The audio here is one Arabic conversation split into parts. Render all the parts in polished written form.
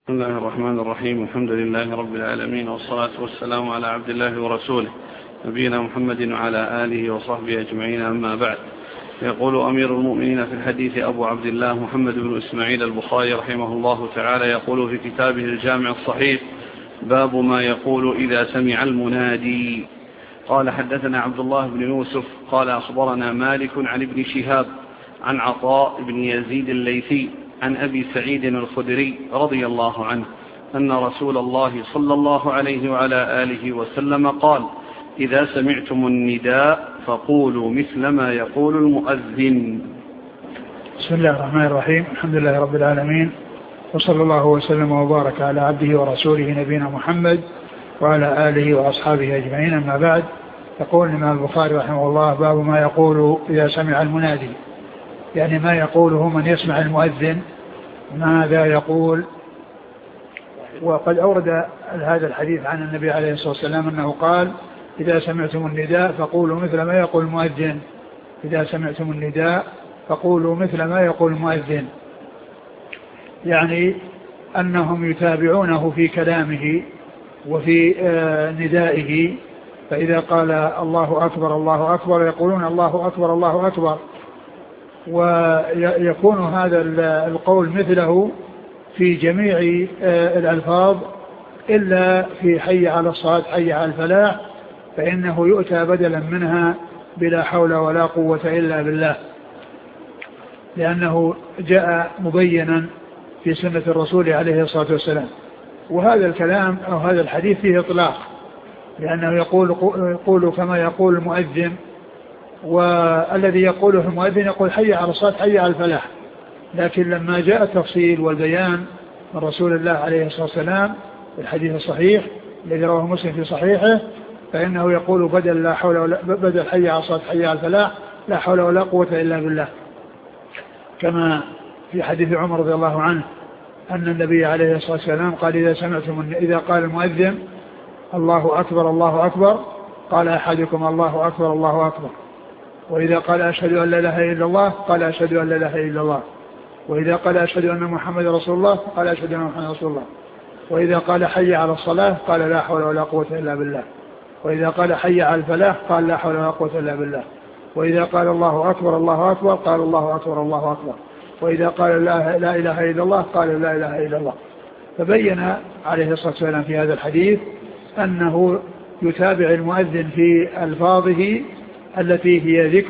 بسم الله الرحمن الرحيم. الحمد لله رب العالمين، والصلاة والسلام على عبد الله ورسوله نبينا محمد وعلى آله وصحبه أجمعين، أما بعد. يقول أمير المؤمنين في الحديث أبو عبد الله محمد بن إسماعيل البخاري رحمه الله تعالى، يقول في كتابه الجامع الصحيح: باب ما يقول إذا سمع المنادي. قال: حدثنا عبد الله بن يوسف قال: أخبرنا مالك عن ابن شهاب عن عطاء بن يزيد الليثي عن أبي سعيد الخدري رضي الله عنه أن رسول الله صلى الله عليه وعلى آله وسلم قال: إذا سمعتم النداء فقولوا مثل ما يقول المؤذن. بسم الله الرحمن الرحيم. الحمد لله رب العالمين، وصلى الله وسلم وبارك على عبده ورسوله نبينا محمد وعلى آله وأصحابه أجمعين، أما بعد. يقول الإمام البخاري رحمه الله: باب ما يقول إذا سمع المنادي، يعني ما يقوله من يسمع المؤذن، ماذا يقول. وقد أورد هذا الحديث عن النبي عليه الصلاة والسلام أنه قال: إذا سمعتم النداء فقولوا مثل ما يقول المؤذن. إذا سمعتم النداء فقولوا مثل ما يقول المؤذن، يعني أنهم يتابعونه في كلامه وفي ندائه، فإذا قال الله أكبر الله أكبر يقولون الله أكبر الله أكبر، ويكون هذا القول مثله في جميع الألفاظ إلا في حي على الصلاة حي على الفلاح، فإنه يؤتى بدلا منها بلا حول ولا قوة إلا بالله، لأنه جاء مبينا في سنة الرسول عليه الصلاة والسلام. وهذا الكلام أو هذا الحديث فيه إطلاق، لأنه يقول كما يقول المؤذن، والذي يقوله المؤذن يقول حي على الصلاة حي على الفلاح. لكن لما جاء التفصيل والبيان من رسول الله عليه الصلاة والسلام في الحديث الصحيح الذي رواه مسلم في صحيحه، فإنه يقول بدل حي على الصلاة حي على الفلاح لا حول ولا قوة إلا بالله، كما في حديث عمر رضي الله عنه أن النبي عليه الصلاة والسلام قال: إذا قال المؤذن الله أكبر الله أكبر قال أحدكم الله أكبر الله أكبر، وإذا قال أشهد أن لا إله إلا الله قال أشهد أن لا إله إلا الله، وإذا قال أشهد أن محمد رسول الله قال أشهد أن محمد رسول الله، وإذا قال حي على الصلاة قال لا حول ولا قوة إلا بالله، وإذا قال حي على الفلاح قال لا حول ولا قوة إلا بالله، وإذا قال الله أكبر الله أكبر قال الله أكبر الله أكبر، وإذا قال لا إله إلا الله قال لا إله إلا الله. فبين عليه الصلاة والسلام في هذا الحديث أنه يتابع المؤذن في ألفاظه التي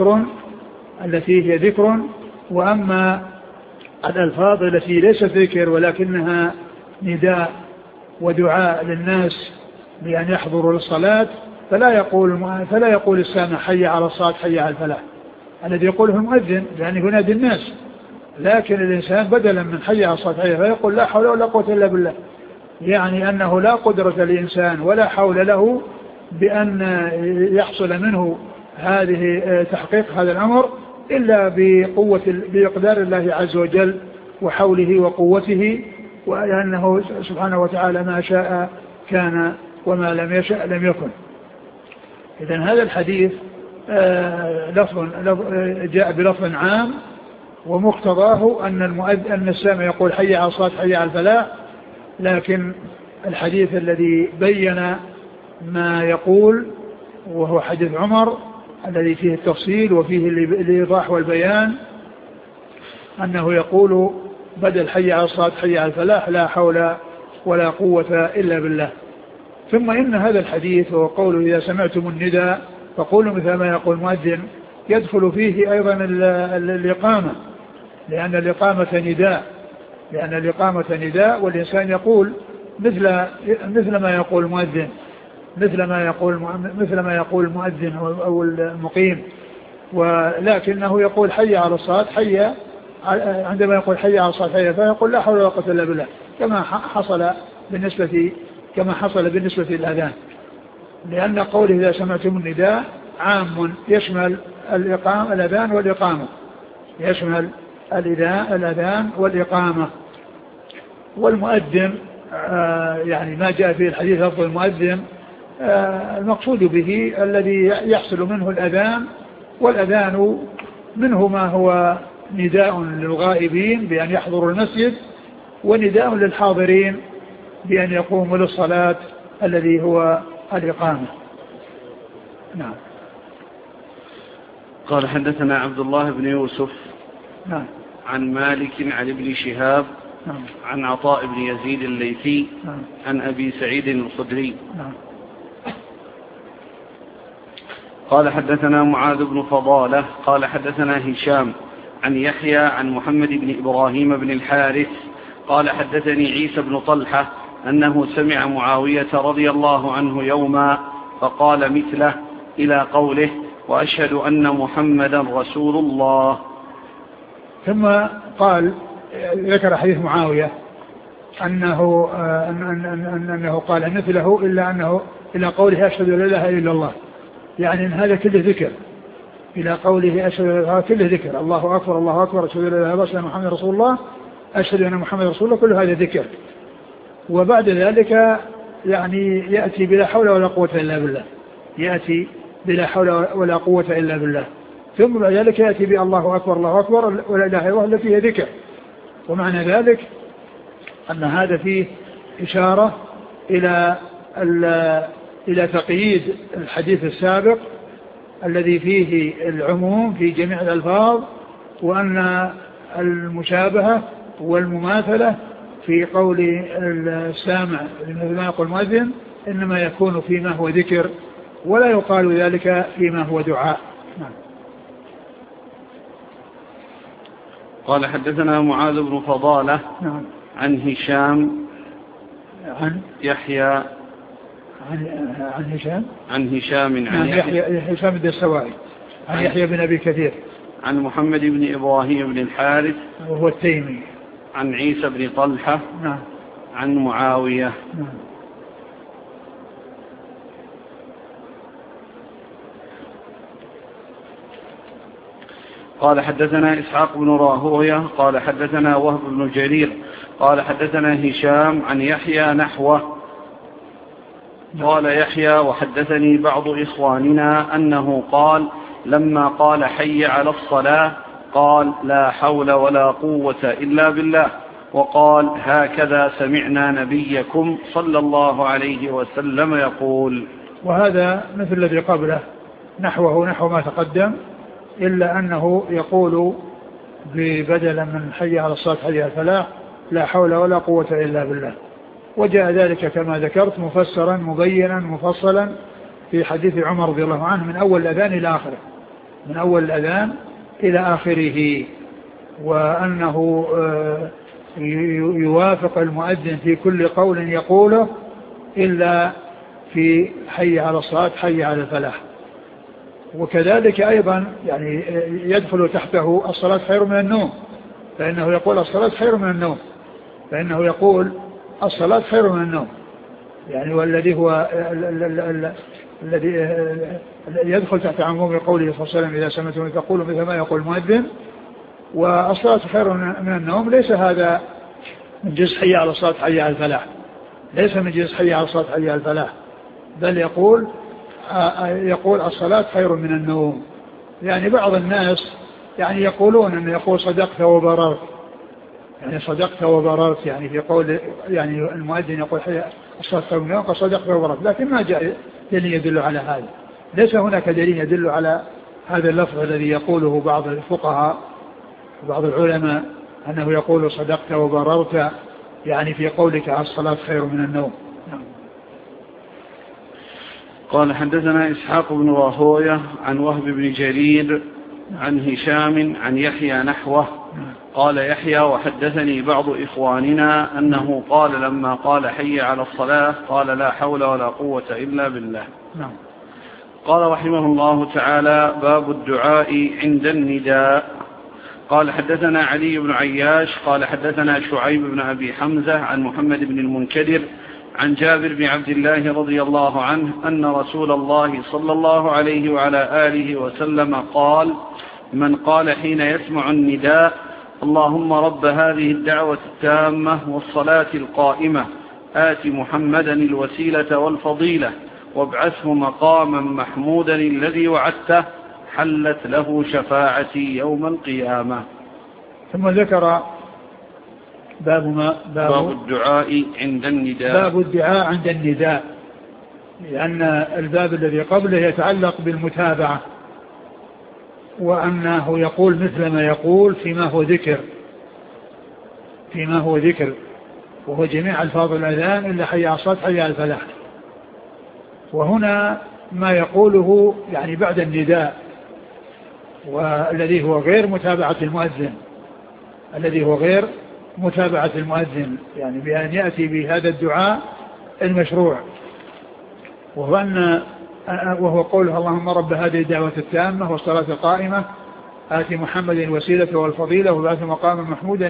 هي ذكر، وأما الألفاظ التي ليست ذكر ولكنها نداء ودعاء للناس بأن يحضروا للصلاة فلا يقول السامع حي على الصلاة حي على الفلاح الذي يقوله المؤذن لأنه ينادي الناس، لكن الإنسان بدلا من حي على الصلاة حي فيقول لا حول ولا قوة إلا بالله، يعني أنه لا قدرة للإنسان ولا حول له بأن يحصل منه هذه تحقيق هذا الأمر إلا بإقدار الله عز وجل وحوله وقوته، وأنه سبحانه وتعالى ما شاء كان وما لم يشاء لم يكن. إذن هذا الحديث جاء بلفظ عام، ومقتضاه أن السامع يقول حي على الصلاة حي على الفلاح، لكن الحديث الذي بين ما يقول وهو حديث عمر الذي فيه التفصيل وفيه الإيضاح والبيان أنه يقول بدل حي على الصلاة حي على الفلاح لا حول ولا قوة إلا بالله. ثم إن هذا الحديث وقوله إذا سمعتم النداء فقولوا مثل ما يقول المؤذن يدخل فيه أيضا الإقامة، لأن الإقامة نداء، والإنسان يقول مثل ما يقول المؤذن، مثل ما يقول المؤذن أو المقيم، ولكنه يقول حي على الصلاة عندما يقول حي على الصلاة حي فيقول لا حول ولا قوة إلا بالله، كما حصل بالنسبة للأذان، لأن قوله إذا سمعتم النداء عام يشمل الأذان والإقامة، يشمل الأذان والإقامة. والمؤذن يعني ما جاء في الحديث لفظ المؤذن المقصود به الذي يحصل منه الأذان، والأذان منه ما هو نداء للغائبين بأن يحضروا المسجد، ونداء للحاضرين بأن يقوموا للصلاة الذي هو الإقامة. نعم. قال حدثنا عبد الله بن يوسف نعم. عن مالك عن ابن شهاب نعم. عن عطاء بن يزيد الليثي نعم. عن أبي سعيد الخدري نعم. قال حدثنا معاذ بن فضالة قال حدثنا هشام عن يحيى عن محمد بن إبراهيم بن الحارث قال حدثني عيسى بن طلحة أنه سمع معاوية رضي الله عنه يوما فقال مثله إلى قوله وأشهد أن محمدا رسول الله. ثم قال ذكر حديث معاوية أنه قال مثله إلى قوله أشهد أن لا إله إلا الله، يعني أن هذا كله ذكر إلى قوله أشهد أن لا كله ذكر، الله أكبر الله أكبر أشهد أن لا إله إلا الله أشهد أن محمد رسول الله أشهد أن محمد رسول الله، كل هذا ذكر. وبعد ذلك يعني يأتي بلا حول ولا قوة إلا بالله، يأتي بلا حول ولا قوة إلا بالله، ثم بعد ذلك يأتي بالله أكبر الله أكبر ولا إله إلا الله التي هي ذكر. ومعنى ذلك أن هذا فيه إشارة إلى تقييد الحديث السابق الذي فيه العموم في جميع الألفاظ، وأن المشابهة والمماثلة في قول السامع مثل ما يقول المؤذن إنما يكون فيما هو ذكر، ولا يقال ذلك فيما هو دعاء. نعم. قال حدثنا معاذ بن فضالة نعم. عن هشام عن يحيى عن هشام عن هشام عن يحيى هشام الدستوائي عن يحيى بن أبي كثير عن محمد بن إبراهيم بن الحارث وهو التيمي عن عيسى بن طلحة نعم. عن معاوية. نعم. قال حدثنا إسحاق بن راهوية قال حدثنا وهب بن جرير قال حدثنا هشام عن يحيى نحوه. قال يحيى وحدثني بعض إخواننا أنه قال لما قال حي على الصلاة قال لا حول ولا قوة إلا بالله، وقال هكذا سمعنا نبيكم صلى الله عليه وسلم يقول. وهذا مثل الذي قبله نحو ما تقدم، إلا أنه يقول بدلا من حي على الصلاة حي على الفلاح لا حول ولا قوة إلا بالله. وجاء ذلك كما ذكرت مفسرا مبينا مفصلا في حديث عمر رضي الله عنه من أول الأذان إلى آخره، من أول الأذان إلى آخره، وأنه يوافق المؤذن في كل قول يقوله إلا في حي على الصلاة حي على الفلاح. وكذلك أيضا يعني يدخل تحته الصلاة خير من النوم، فإنه يقول الصلاة خير من النوم، فإنه يقول الصلاة خير من النوم، يعني والذي هو الذي يدخل تحت عموم قوله صلى الله عليه وسلم إذا سمعتم تقولوا مثل ما يقول المؤذن. والصلاة خير من النوم ليس هذا من جزء حي على الصلاة حي على الفلاح، ليس من جزء حي على الصلاة حي على الفلاح، بل يقول الصلاة خير من النوم. يعني بعض الناس يعني يقولون أن يقول صدقت وبررت، يعني صدقت وبررت، يعني في قول يعني المؤذن يقول حي الصلاة خير من النوم قال صدقت وبررت، لكن ما جاء دليل يدل على هذا، ليس هناك دليل يدل على هذا اللفظ الذي يقوله بعض الفقهاء وبعض العلماء أنه يقول صدقت وبررت، يعني في قولك الصلاة خير من النوم. نعم. قال حدثنا إسحاق بن راهوية عن وهب بن جرير عن هشام عن يحيى نحوه. قال يحيى وحدثني بعض إخواننا أنه قال لما قال حي على الصلاة قال لا حول ولا قوة إلا بالله. نعم. قال رحمه الله تعالى باب الدعاء عند النداء. قال حدثنا علي بن عياش قال حدثنا شعيب بن أبي حمزة عن محمد بن المنكدر عن جابر بن عبد الله رضي الله عنه أن رسول الله صلى الله عليه وعلى آله وسلم قال من قال حين يسمع النداء اللهم رب هذه الدعوة التامة والصلاة القائمة آت محمدا الوسيلة والفضيلة وابعثه مقاما محمودا الذي وعدته حلت له شفاعتي يوم القيامة. ثم ذكر باب الدعاء عند النداء. باب الدعاء عند النداء، لأن الباب الذي قبله يتعلق بالمتابعة، وأنه يقول مثل ما يقول فيما هو ذكر وهو جميع ألفاظ الأذان إلا حي على الصلاة حي على الفلاح. وهنا ما يقوله يعني بعد النداء، والذي هو غير متابعة المؤذن، يعني بأن يأتي بهذا الدعاء المشروع، وهو قوله اللهم رب هذه الدعوة التامة والصلاة القائمة آتي محمد الوسيلة والفضيلة وبعث مقاما محمودا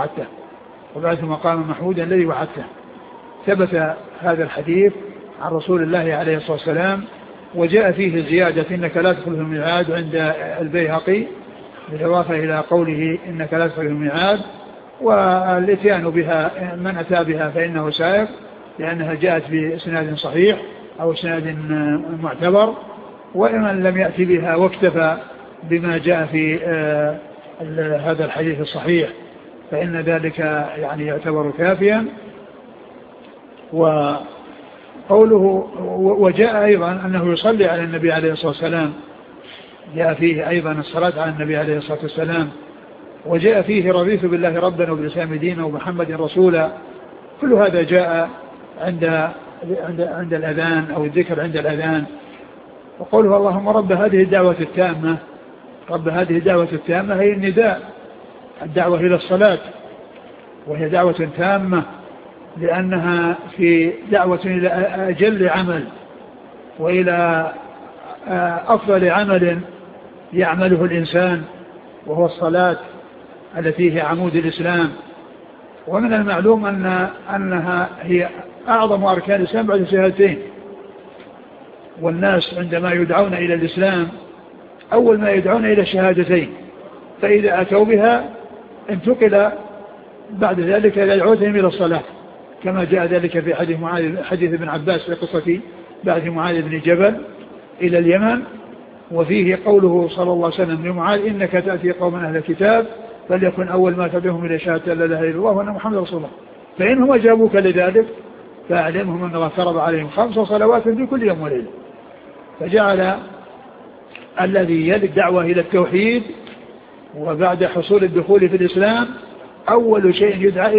الذي وعدته. ثبت هذا الحديث عن رسول الله عليه الصلاة والسلام، وجاء فيه زيادة إنك لا تخلف الميعاد عند البيهقي، بالإضافة إلى قوله إنك لا تخلف الميعاد، والاتيان بها من أتى بها فإنه سائق، لأنها جاءت بإسناد صحيح أو إسناد معتبر، ومن لم يأتي بها واكتفى بما جاء في هذا الحديث الصحيح فإن ذلك يعني يعتبر كافيا. وقوله وجاء أيضا أنه يصلي على النبي عليه الصلاة والسلام، جاء فيه أيضا الصلاة على النبي عليه الصلاة والسلام، وجاء فيه رضيت بالله ربا وبالإسلام دينا ومحمد رسولا. كل هذا جاء عند الأذان أو الذكر عند الأذان. وقوله اللهم رب هذه الدعوة التامة هي النداء، الدعوة إلى الصلاة، وهي دعوة تامة لأنها في دعوة إلى أجل عمل وإلى أفضل عمل يعمله الإنسان، وهو الصلاة التي هي عمود الإسلام. ومن المعلوم أنها هي أعظم أركان الإسلام بعد الشهادتين، والناس عندما يدعون إلى الإسلام أول ما يدعون إلى الشهادتين، فإذا أتوا بها انتقل بعد ذلك إلى دعوتهم إلى الصلاة، كما جاء ذلك في حديث ابن عباس في قصة بعث معاذ بن جبل إلى اليمن، وفيه قوله صلى الله عليه وسلم لمعاذ إنك تأتي قوما أهل الكتاب فليكن أول ما تدعوهم إلى شهادة لا إله إلا الله وأن محمد رسول الله، فإنهم أجابوك لذلك فأعلمهم أن الله فرض عليهم 5 صلوات في كل يوم وليلة. فجعل الذي يلي الدعوة إلى التوحيد وبعد حصول الدخول في الإسلام أول شيء يدعى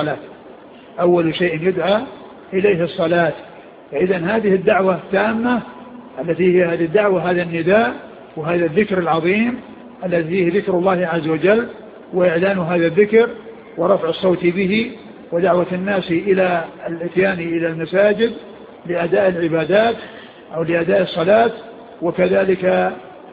إليه الصلاة. فإذا هذه الدعوة التامة التي هي هذه الدعوة، هذا النداء وهذا الذكر العظيم الذي فيه ذكر الله عز وجل وإعلان هذا الذكر ورفع الصوت به ودعوة الناس إلى الاتيان إلى المساجد لأداء العبادات أو لأداء الصلاة، وكذلك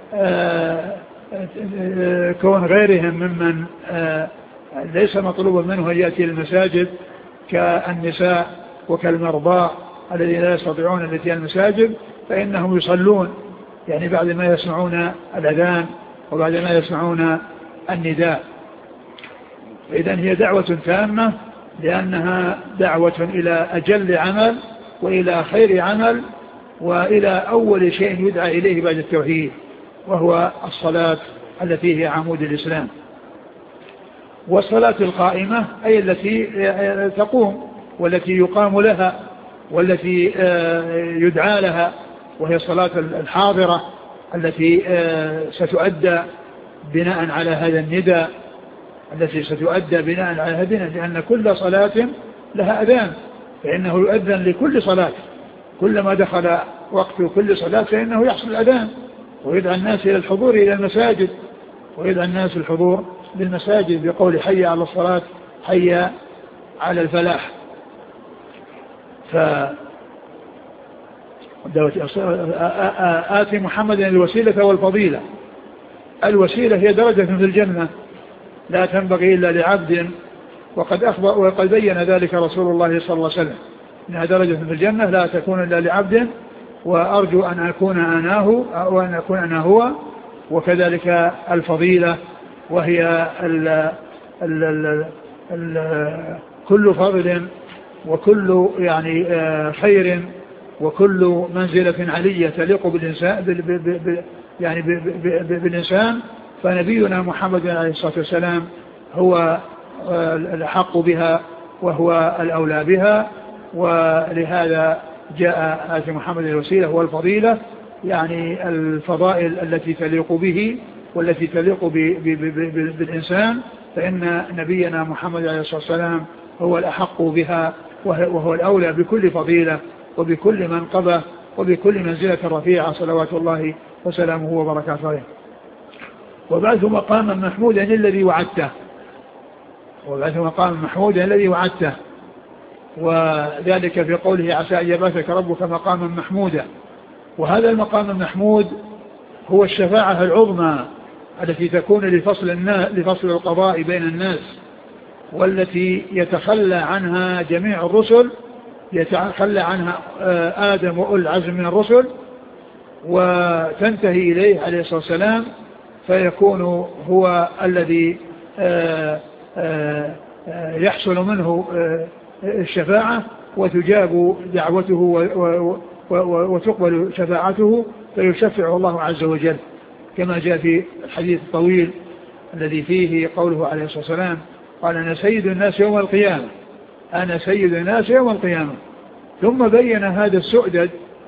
كون غيرهم ممن ليس مطلوبا منه أن يأتي المساجد كالنساء وكالمرضى الذين لا يستطيعون الاتيان المساجد، فإنهم يصلون يعني بعد ما يسمعون الأذان وبعد ما يسمعون النداء. إذن هي دعوة تامة لأنها دعوة إلى أجل عمل وإلى خير عمل وإلى أول شيء يدعى إليه بعد التوحيد، وهو الصلاة التي هي عمود الإسلام. والصلاة القائمة أي التي تقوم والتي يقام لها والتي يدعى لها، وهي الصلاة الحاضرة التي ستؤدى بناء على هذا النداء، لأن كل صلاة لها أذان، فإنه يؤذن لكل صلاة، كلما دخل وقت كل صلاة فإنه يحصل الأذان، ويدعى الناس إلى الحضور إلى المساجد، ويدعى الناس الحضور للمساجد بقول حي على الصلاة حي على الفلاح. آتي محمد الوسيلة والفضيلة. الوسيلة هي درجة في الجنة لا تنبغي إلا لعبد، وقد بين ذلك رسول الله صلى الله عليه وسلم إنها درجة في الجنة لا تكون إلا لعبد، وأرجو أن أكون أنا هو. وكذلك الفضيلة وهي كل فضل وكل يعني خير وكل منزلة علية تليق بالإنسان، فنبينا محمد عليه الصلاة والسلام هو الأحق بها وهو الأولى بها. ولهذا جاء آتي محمد الوسيلة والفضيلة، يعني الفضائل التي تليق به والتي تليق بالإنسان، فإن نبينا محمد عليه الصلاة والسلام هو الأحق بها وهو الأولى بكل فضيلة وبكل منقبة وبكل منزلة رفيعة صلوات الله وسلامه وبركاته عليه. وبعث مقاما محمودا الذي وعدته، وبعث مقاما محمودا الذي وعدته، وذلك في قوله عسى أن يبعثك ربك مقاما محمودا. وهذا المقام المحمود هو الشفاعة العظمى التي تكون لفصل القضاء بين الناس، والتي يتخلى عنها جميع الرسل، يتخلى عنها آدم وأولي العزم من الرسل، وتنتهي إليه عليه الصلاة والسلام، فيكون هو الذي يحصل منه الشفاعة وتجاب دعوته وتقبل شفاعته، فيشفع الله عز وجل، كما جاء في الحديث الطويل الذي فيه قوله عليه الصلاة والسلام قال أنا سيد الناس يوم القيامة، أنا سيد الناس يوم القيامة. ثم بين هذا السؤدد،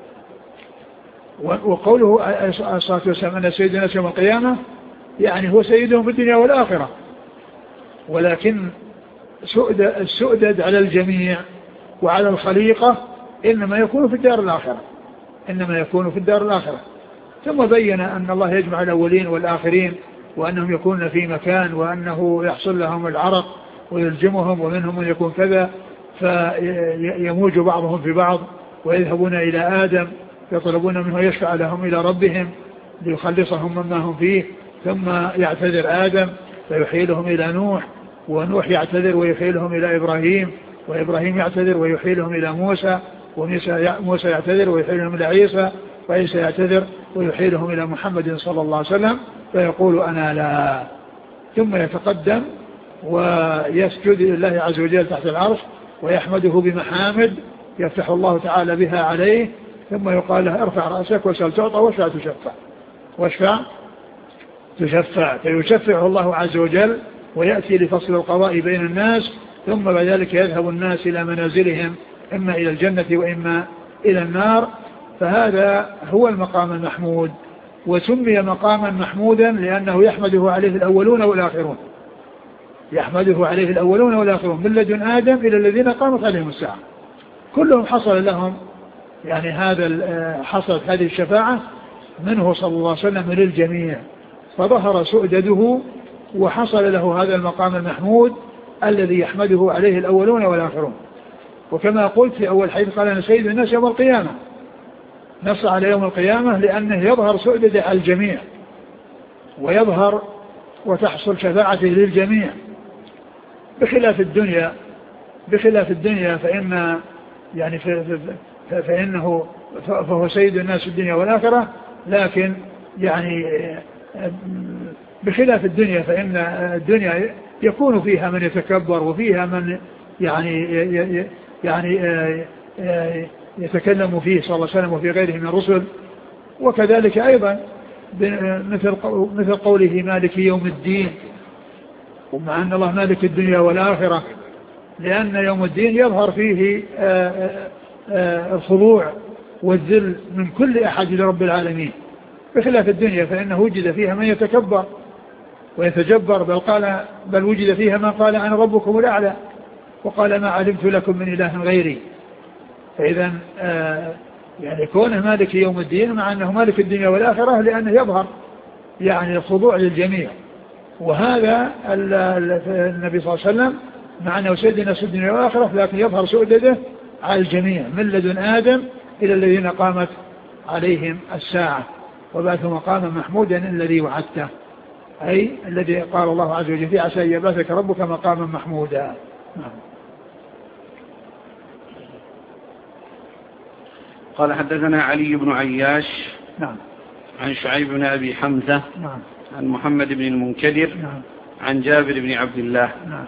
وقوله عليه الصلاة والسلام أنا سيد الناس يوم القيامة يعني هو سيدهم في الدنيا والآخرة، ولكن السؤدد على الجميع وعلى الخليقة إنما يكون في الدار الآخرة، إنما يكون في الدار الآخرة. ثم بين أن الله يجمع الأولين والآخرين، وأنهم يكونون في مكان، وأنه يحصل لهم العرق ويلجمهم، ومنهم من يكون كذا فيموج بعضهم في بعض، ويذهبون إلى آدم يطلبون منه يشفع لهم إلى ربهم ليخلصهم مما هم فيه، ثم يعتذر آدم فيحيلهم إلى نوح، ونوح يعتذر ويحيلهم إلى إبراهيم، وإبراهيم يعتذر ويحيلهم إلى موسى، وموسى يعتذر ويحيلهم إلى عيسى، وعيسى يعتذر ويحيلهم إلى محمد صلى الله عليه وسلم، فيقول أنا لا، ثم يتقدم ويسجد لله عز وجل تحت العرش ويحمده بمحامد يفتح الله تعالى بها عليه، ثم يقال له ارفع رأسك وسل تعطى واشفع تشفع، فيشفعه الله عز وجل ويأتي لفصل القضاء بين الناس، ثم بعد ذلك يذهب الناس إلى منازلهم إما إلى الجنة وإما إلى النار. فهذا هو المقام المحمود، وسمي مقاما محمودا لأنه يحمده عليه الأولون والآخرون، يحمده عليه الأولون والآخرون من لدن آدم إلى الذين قامت عليهم الساعة، كلهم حصل لهم يعني حصلت هذه الشفاعة منه صلى الله عليه وسلم للجميع، فظهر سؤدده وحصل له هذا المقام المحمود الذي يحمده عليه الأولون والآخرون. وكما قلت في أول حديث قال أنا سيد الناس يوم القيامة، نص على يوم القيامة لأنه يظهر سؤدده على الجميع ويظهر وتحصل شفاعته للجميع، بخلاف الدنيا فإن يعني فإنه فهو سيد الناس في الدنيا والآخرة، لكن يعني بخلاف الدنيا فإن الدنيا يكون فيها من يتكبر وفيها من يعني يتكلم فيه صلى الله عليه وسلم وفي غيره من الرسل. وكذلك أيضا مثل قوله مالك يوم الدين، ومع أن الله مالك الدنيا والآخرة، لأن يوم الدين يظهر فيه الخضوع والذل من كل أحد لرب العالمين، بخلاف الدنيا فإنه وجد فيها من يتكبر ويتجبر، بل وجد فيها من قال أنا ربكم الأعلى وقال ما علمت لكم من إله غيري. فإذا يعني كونه مالك يوم الدين مع أنه مالك الدنيا والآخرة لأنه يظهر يعني الخضوع للجميع. وهذا النبي صلى الله عليه وسلم مع أنه سيد الناس في الدنيا والآخرة، لكن يظهر سؤدده على الجميع من لدن آدم إلى الذين قامت عليهم الساعة. وبعث مقاما محمودا الذي وعدته، أي الذي قال الله عز وجل فيه عسى أن يبعثك ربك مقاما محمودا. قال حدثنا علي بن عياش نعم عن شعيب بن أبي حمزة نعم عن محمد بن المنكدر نعم عن جابر بن عبد الله. نعم.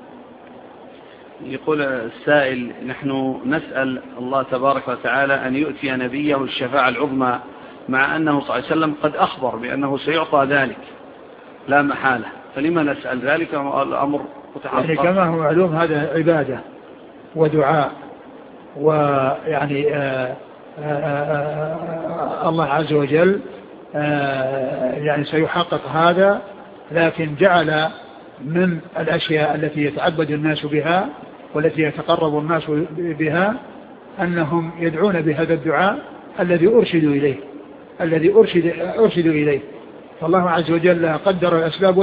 يقول السائل نحن نسأل الله تبارك وتعالى أن يؤتي نبيه الشفاعة العظمى، مع أنه صلى الله عليه وسلم قد أخبر بأنه سيعطى ذلك لا محالة، فلما نسأل ذلك؟ الأمر يعني كما هو معلوم هذا عبادة ودعاء، ويعني الله عز وجل يعني سيحقق هذا، لكن جعل من الأشياء التي يتعبد الناس بها والتي يتقرب الناس بها أنهم يدعون بهذا الدعاء الذي أرشدوا إليه. فالله عز وجل قدر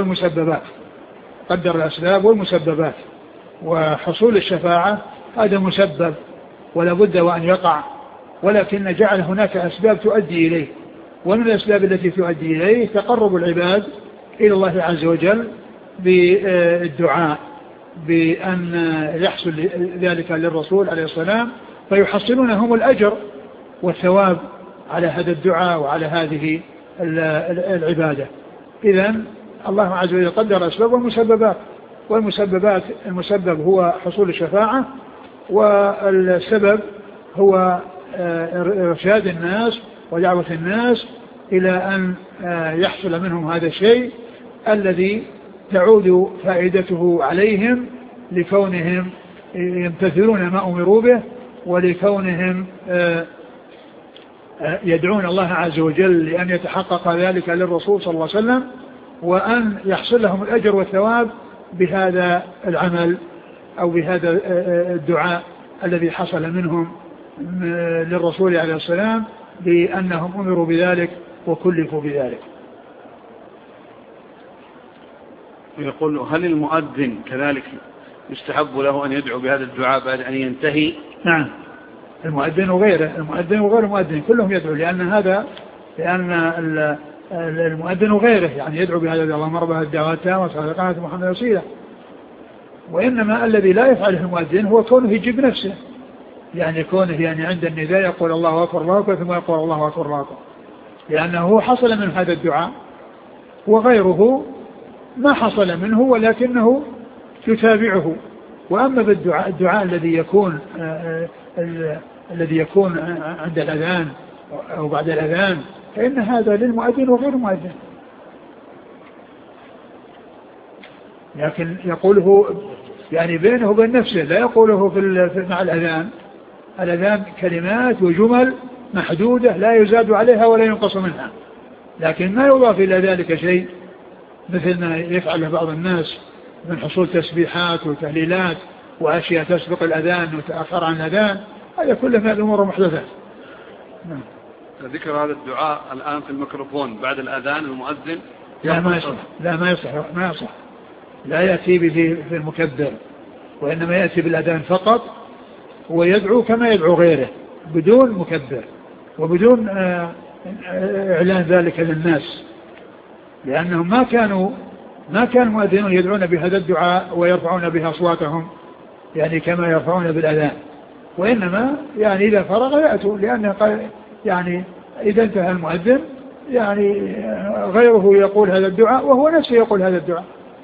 الأسباب والمسببات، وحصول الشفاعة هذا مسبب ولا بد وأن يقع، ولكن جعل هناك أسباب تؤدي إليه، ومن الأسباب التي تؤدي إليه تقرب العباد إلى الله عز وجل بالدعاء، بأن يحصل ذلك للرسول عليه السلام، فيحصلون هم الأجر والثواب على هذا الدعاء وعلى هذه العبادة. إذن الله عز وجل قدر الأسباب والمسببات، المسبب هو حصول الشفاعة، والسبب هو إرشاد الناس ودعوة الناس إلى أن يحصل منهم هذا الشيء الذي تعود فائدته عليهم لكونهم يمتثلون ما أمروا به، ولكونهم يدعون الله عز وجل لأن يتحقق ذلك للرسول صلى الله عليه وسلم، وأن يحصل لهم الأجر والثواب بهذا العمل أو بهذا الدعاء الذي حصل منهم للرسول عليه السلام، لأنهم أمروا بذلك وكلفوا بذلك. يقول هل المؤذن كذلك يستحب له أن يدعو بهذا الدعاء بعد أن ينتهي؟ نعم، المؤذن وغير المؤذن كلهم يدعو، لأن المؤذن وغيره يعني يدعو بهذا اللهم رب هذه الدعوات التامة وصدقات محمد وسيلة. وإنما الذي لا يفعله المؤذن هو كونه يجيب نفسه، يعني كونه يعني عند النداء يقول الله أكبر الله أكبر ثم يقول الله أكبر الله أكبر، لأنه حصل من هذا الدعاء، وغيره ما حصل منه ولكنه يتابعه. وأما بالدعاء الذي يكون عند الأذان أو بعد الأذان فإن هذا للمؤذن وغير المؤذن، لكن يقوله يعني بينه وبين نفسه، لا يقوله مع الأذان كلمات وجمل محدودة لا يزاد عليها ولا ينقص منها، لكن ما يضاف إلى ذلك شيء مثل ما يفعله بعض الناس من حصول تسبيحات وتهليلات وأشياء تسبق الأذان وتأخر عن الأذان، هذا كله من الأمور المحدثات. ذكر هذا الدعاء الآن في الميكروفون بعد الأذان المؤذن ما يصح، لا يأتي به في المكبر، وإنما يأتي بالأذان فقط ويدعو كما يدعو غيره بدون مكبر وبدون إعلان ذلك للناس، لأنهم ما كانوا مؤذنون يدعون بهذا الدعاء ويرفعون بها أصواتهم يعني كما يرفعون بالأذان، وإنما يعني إذا فرغ يأتوا، لأنه يعني إذا انتهى المؤذن يعني غيره يقول هذا الدعاء وهو نفسه يقول هذا الدعاء.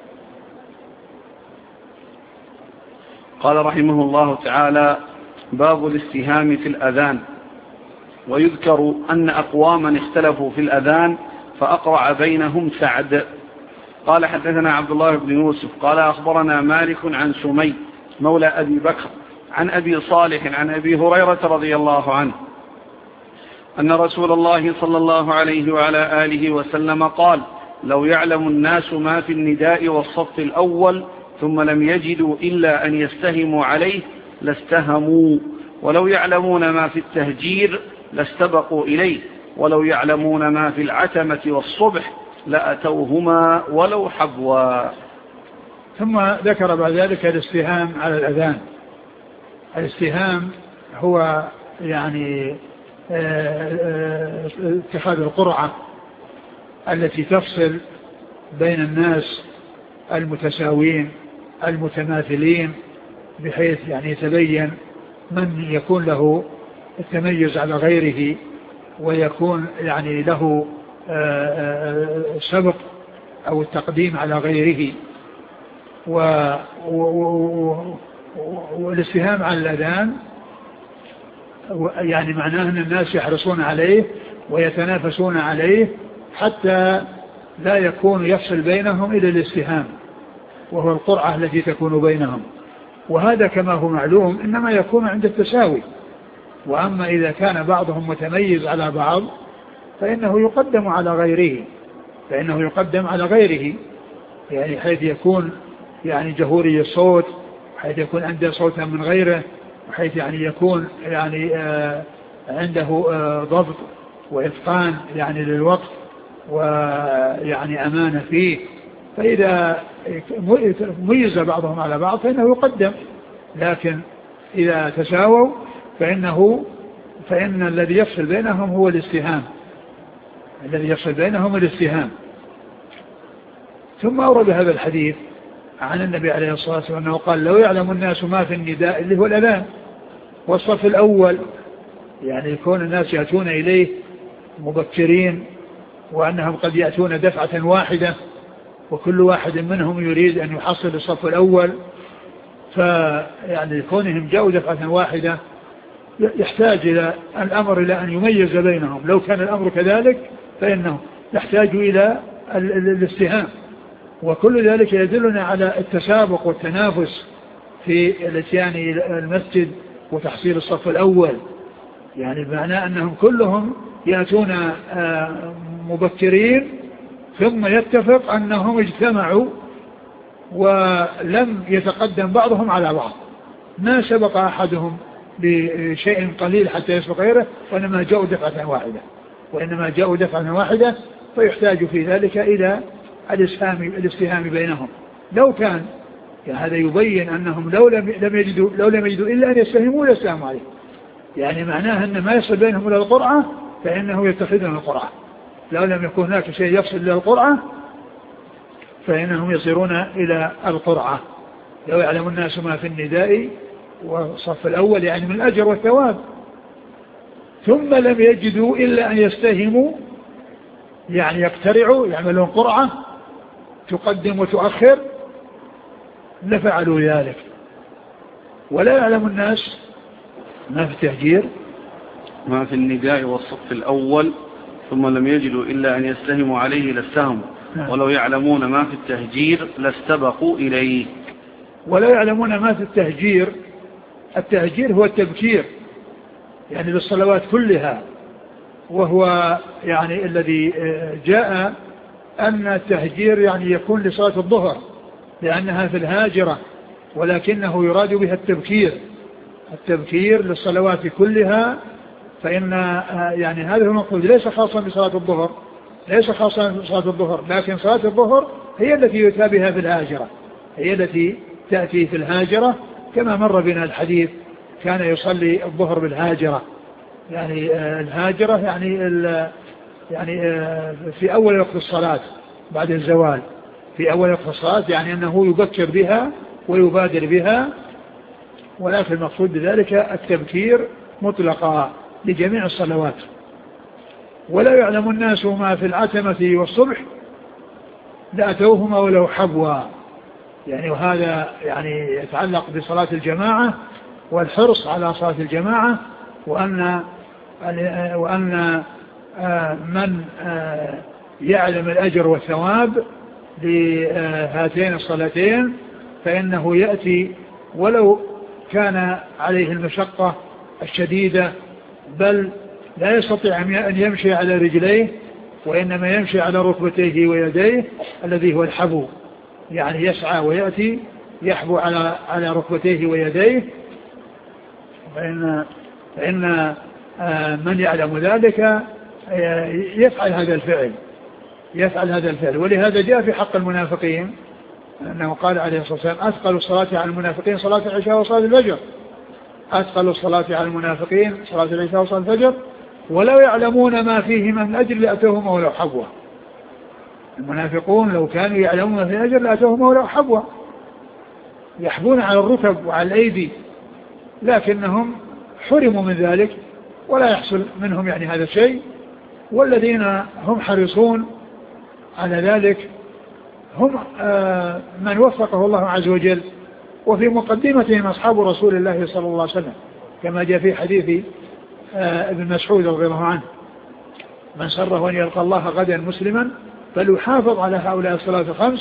قال رحمه الله تعالى: باب الاستهام في الأذان. ويذكر أن أقواما اختلفوا في الأذان فأقرع بينهم سعد. قال: حدثنا عبد الله بن يوسف قال: أخبرنا مالك عن سمي مولى أبي بكر عن أبي صالح عن أبي هريرة رضي الله عنه أن رسول الله صلى الله عليه وعلى آله وسلم قال: لو يعلم الناس ما في النداء والصف الأول ثم لم يجدوا إلا أن يستهموا عليه لاستهموا، ولو يعلمون ما في التهجير لاستبقوا إليه، ولو يعلمون ما في العتمة والصبح لأتوهما ولو حبوا. ثم ذكر بعد ذلك الاستهام على الأذان. الاستهام هو يعني اتخاذ القرعة التي تفصل بين الناس المتساوين المتماثلين، بحيث يعني يتبين من يكون له التميز على غيره ويكون يعني له سبق أو التقديم على غيره. والاستهام على الأذان يعني معناه أن الناس يحرصون عليه ويتنافسون عليه حتى لا يكون يفصل بينهم إلى الاستهام، وهو القرعة التي تكون بينهم. وهذا كما هو معلوم إنما يكون عند التساوي. وأما إذا كان بعضهم متميز على بعض فإنه يقدم على غيره يعني حيث يكون يعني جهوري الصوت، حيث يكون عنده صوتا من غيره، وحيث يعني يكون يعني عنده ضبط وإتقان يعني للوقت ويعني أمانة فيه. فإذا ميز بعضهم على بعض فإنه يقدم. لكن إذا تساووا فإن الذي يفصل بينهم هو الاستهام. ثم أورد هذا الحديث عن النبي عليه الصلاة والسلام أنه قال: لو يعلم الناس ما في النداء اللي هو الأذان والصف الأول، يعني يكون الناس يأتون إليه مبكرين، وأنهم قد يأتون دفعة واحدة وكل واحد منهم يريد أن يحصل الصف الأول، فيعني كونهم جاءوا دفعة واحدة يحتاج إلى الأمر إلى أن يميز بينهم. لو كان الأمر كذلك فإنه يحتاج إلى الاستهام. وكل ذلك يدلنا على التسابق والتنافس في الاتيان إلى المسجد وتحصيل الصف الأول، يعني بمعنى أنهم كلهم يأتون مبكرين ثم يتفق أنهم اجتمعوا ولم يتقدم بعضهم على بعض، ما سبق أحدهم بشيء قليل حتى يسبق غيره، وإنما جاءوا دفعة واحدة فيحتاج في ذلك إلى الاستهام بينهم. لو كان يعني هذا يبين أنهم لو لم يجدوا إلا أن يستهموا يستهموا عليه، يعني معناه أن ما يصل بينهم إلى القرعة فإنه يتخذون القرعة. لو لم يكن هناك شيء يصل إلى القرعة فإنهم يصيرون إلى القرعة. لو يعلم الناس ما في النداء والصف الأول يعني من الأجر والثواب، ثم لم يجدوا إلا أن يستهموا يعني يقترعوا يعملون قرعة تقدم وتؤخر لفعلوا ذلك. ولا يعلم الناس ما في التهجير ما في النداء والصف الأول ثم لم يجدوا إلا أن يستهموا عليه لاستهموا، ولو يعلمون ما في التهجير لاستبقوا إليه. ولا يعلمون ما في التهجير. التهجير هو التبكير يعني بالصلوات كلها، وهو يعني الذي جاء أن التهجير يعني يكون لصلاة الظهر لأنها في الهاجرة، ولكنه يراد بها التبكير للصلوات كلها. فإن يعني هذا هو المقصود، ليس خاصا بصلاة الظهر، لكن صلاة الظهر هي التي يؤتى بها في الهاجرة، هي التي تأتي في الهاجرة، كما مر بنا الحديث كان يصلي الظهر بالهاجرة. يعني الهاجرة يعني في أول وقت الصلاة بعد الزوال، في أول وقت الصلاة، يعني أنه يبكر بها ويبادر بها. ولكن المقصود بذلك التبكير مطلقا لجميع الصلوات. ولا يعلم الناس ما في العتمة والصبح لأتوهما ولو حبوا، يعني وهذا يعني يتعلق بصلاة الجماعة والحرص على صلاة الجماعة، وأن من يعلم الأجر والثواب لهاتين الصلاتين فإنه يأتي ولو كان عليه المشقة الشديدة، بل لا يستطيع أن يمشي على رجليه، وإنما يمشي على ركبتيه ويديه الذي هو الحبو، يعني يسعى ويأتي يحبو على ركبتيه ويديه. فإن من يعلم ذلك يفعل هذا الفعل. ولهذا جاء في حق المنافقين أنه قال عليه الصلاة والسلام: أثقل الصلاة على المنافقين صلاة العشاء وصلاة الفجر. أثقل الصلاة على المنافقين صلاة العشاء وصلاة الفجر، ولو يعلمون ما فيهما من أجر لأتوهما ولو حبوا. المنافقون لو كانوا يعلمون في الأجر لأتوهما ولو حبوا، يحبون على الركب وعلى الأيدي، لكنهم حرموا من ذلك ولا يحصل منهم يعني هذا الشيء. والذين هم حريصون على ذلك هم من وفقه الله عز وجل، وفي مقدمتهم أصحاب رسول الله صلى الله عليه وسلم، كما جاء في حديث ابن مسعود رضي الله عنه: من سره أن يلقى الله غدا مسلما فليحافظ على هؤلاء الصلاة الخمس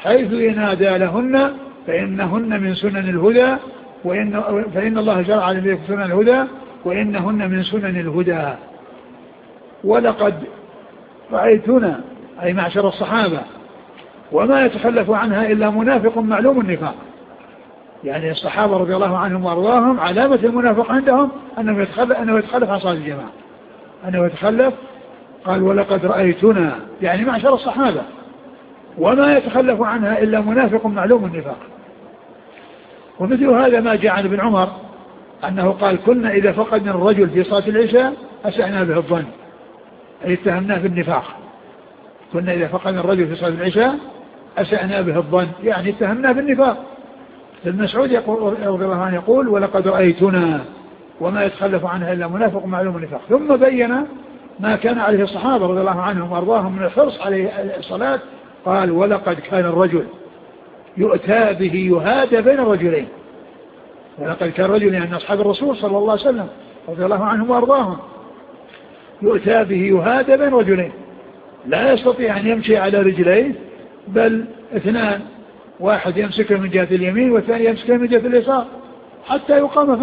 حيث ينادى لهن فإنهن من سنن الهدى فإن الله شرع لكم سنن الهدى وإنهن من سنن الهدى. ولقد رأيتنا أي معشر الصحابة وما يتخلف عنها إلا منافق معلوم النفاق. يعني الصحابة رضي الله عنهم وأرضاهم علامة المنافق عندهم أنه يتخلف عن صلاة الجماعة، أنه يتخلف. قال ولقد رأيتنا يعني معشر الصحابة وما يتخلف عنها إلا منافق معلوم النفاق. ومثل هذا ما جاء عن ابن عمر أنه قال كنا إذا فقدنا الرجل في صلاة العشاء أسأنا به الظن، أي اتهمناه بالنفاق. كنا إذا فقدنا الرجل في صلاة العشاء أسأنا به الظن، يعني اتهمناه بالنفاق. ابن مسعود رضي الله عنه يقول ولقد رأيتنا وما يتخلف عنها إلا منافق معلوم النفاق. ثم بين ما كان عليه الصحابة رضي الله عنهم وأرضاهم من الحرص عليه الصلاة. قال ولقد كان الرجل يؤتى به يهادى بين الرجلين. ولقد كان رجل يعني أصحاب الرسول صلى الله عليه وسلم رضي الله عنهم وأرضاهم يؤتى به يهادى بين رجلين، لا يستطيع أن يمشي على رجليه بل اثنان، واحد يمسكه من جهة اليمين والثاني يمسكه من جهة اليسار حتى يقام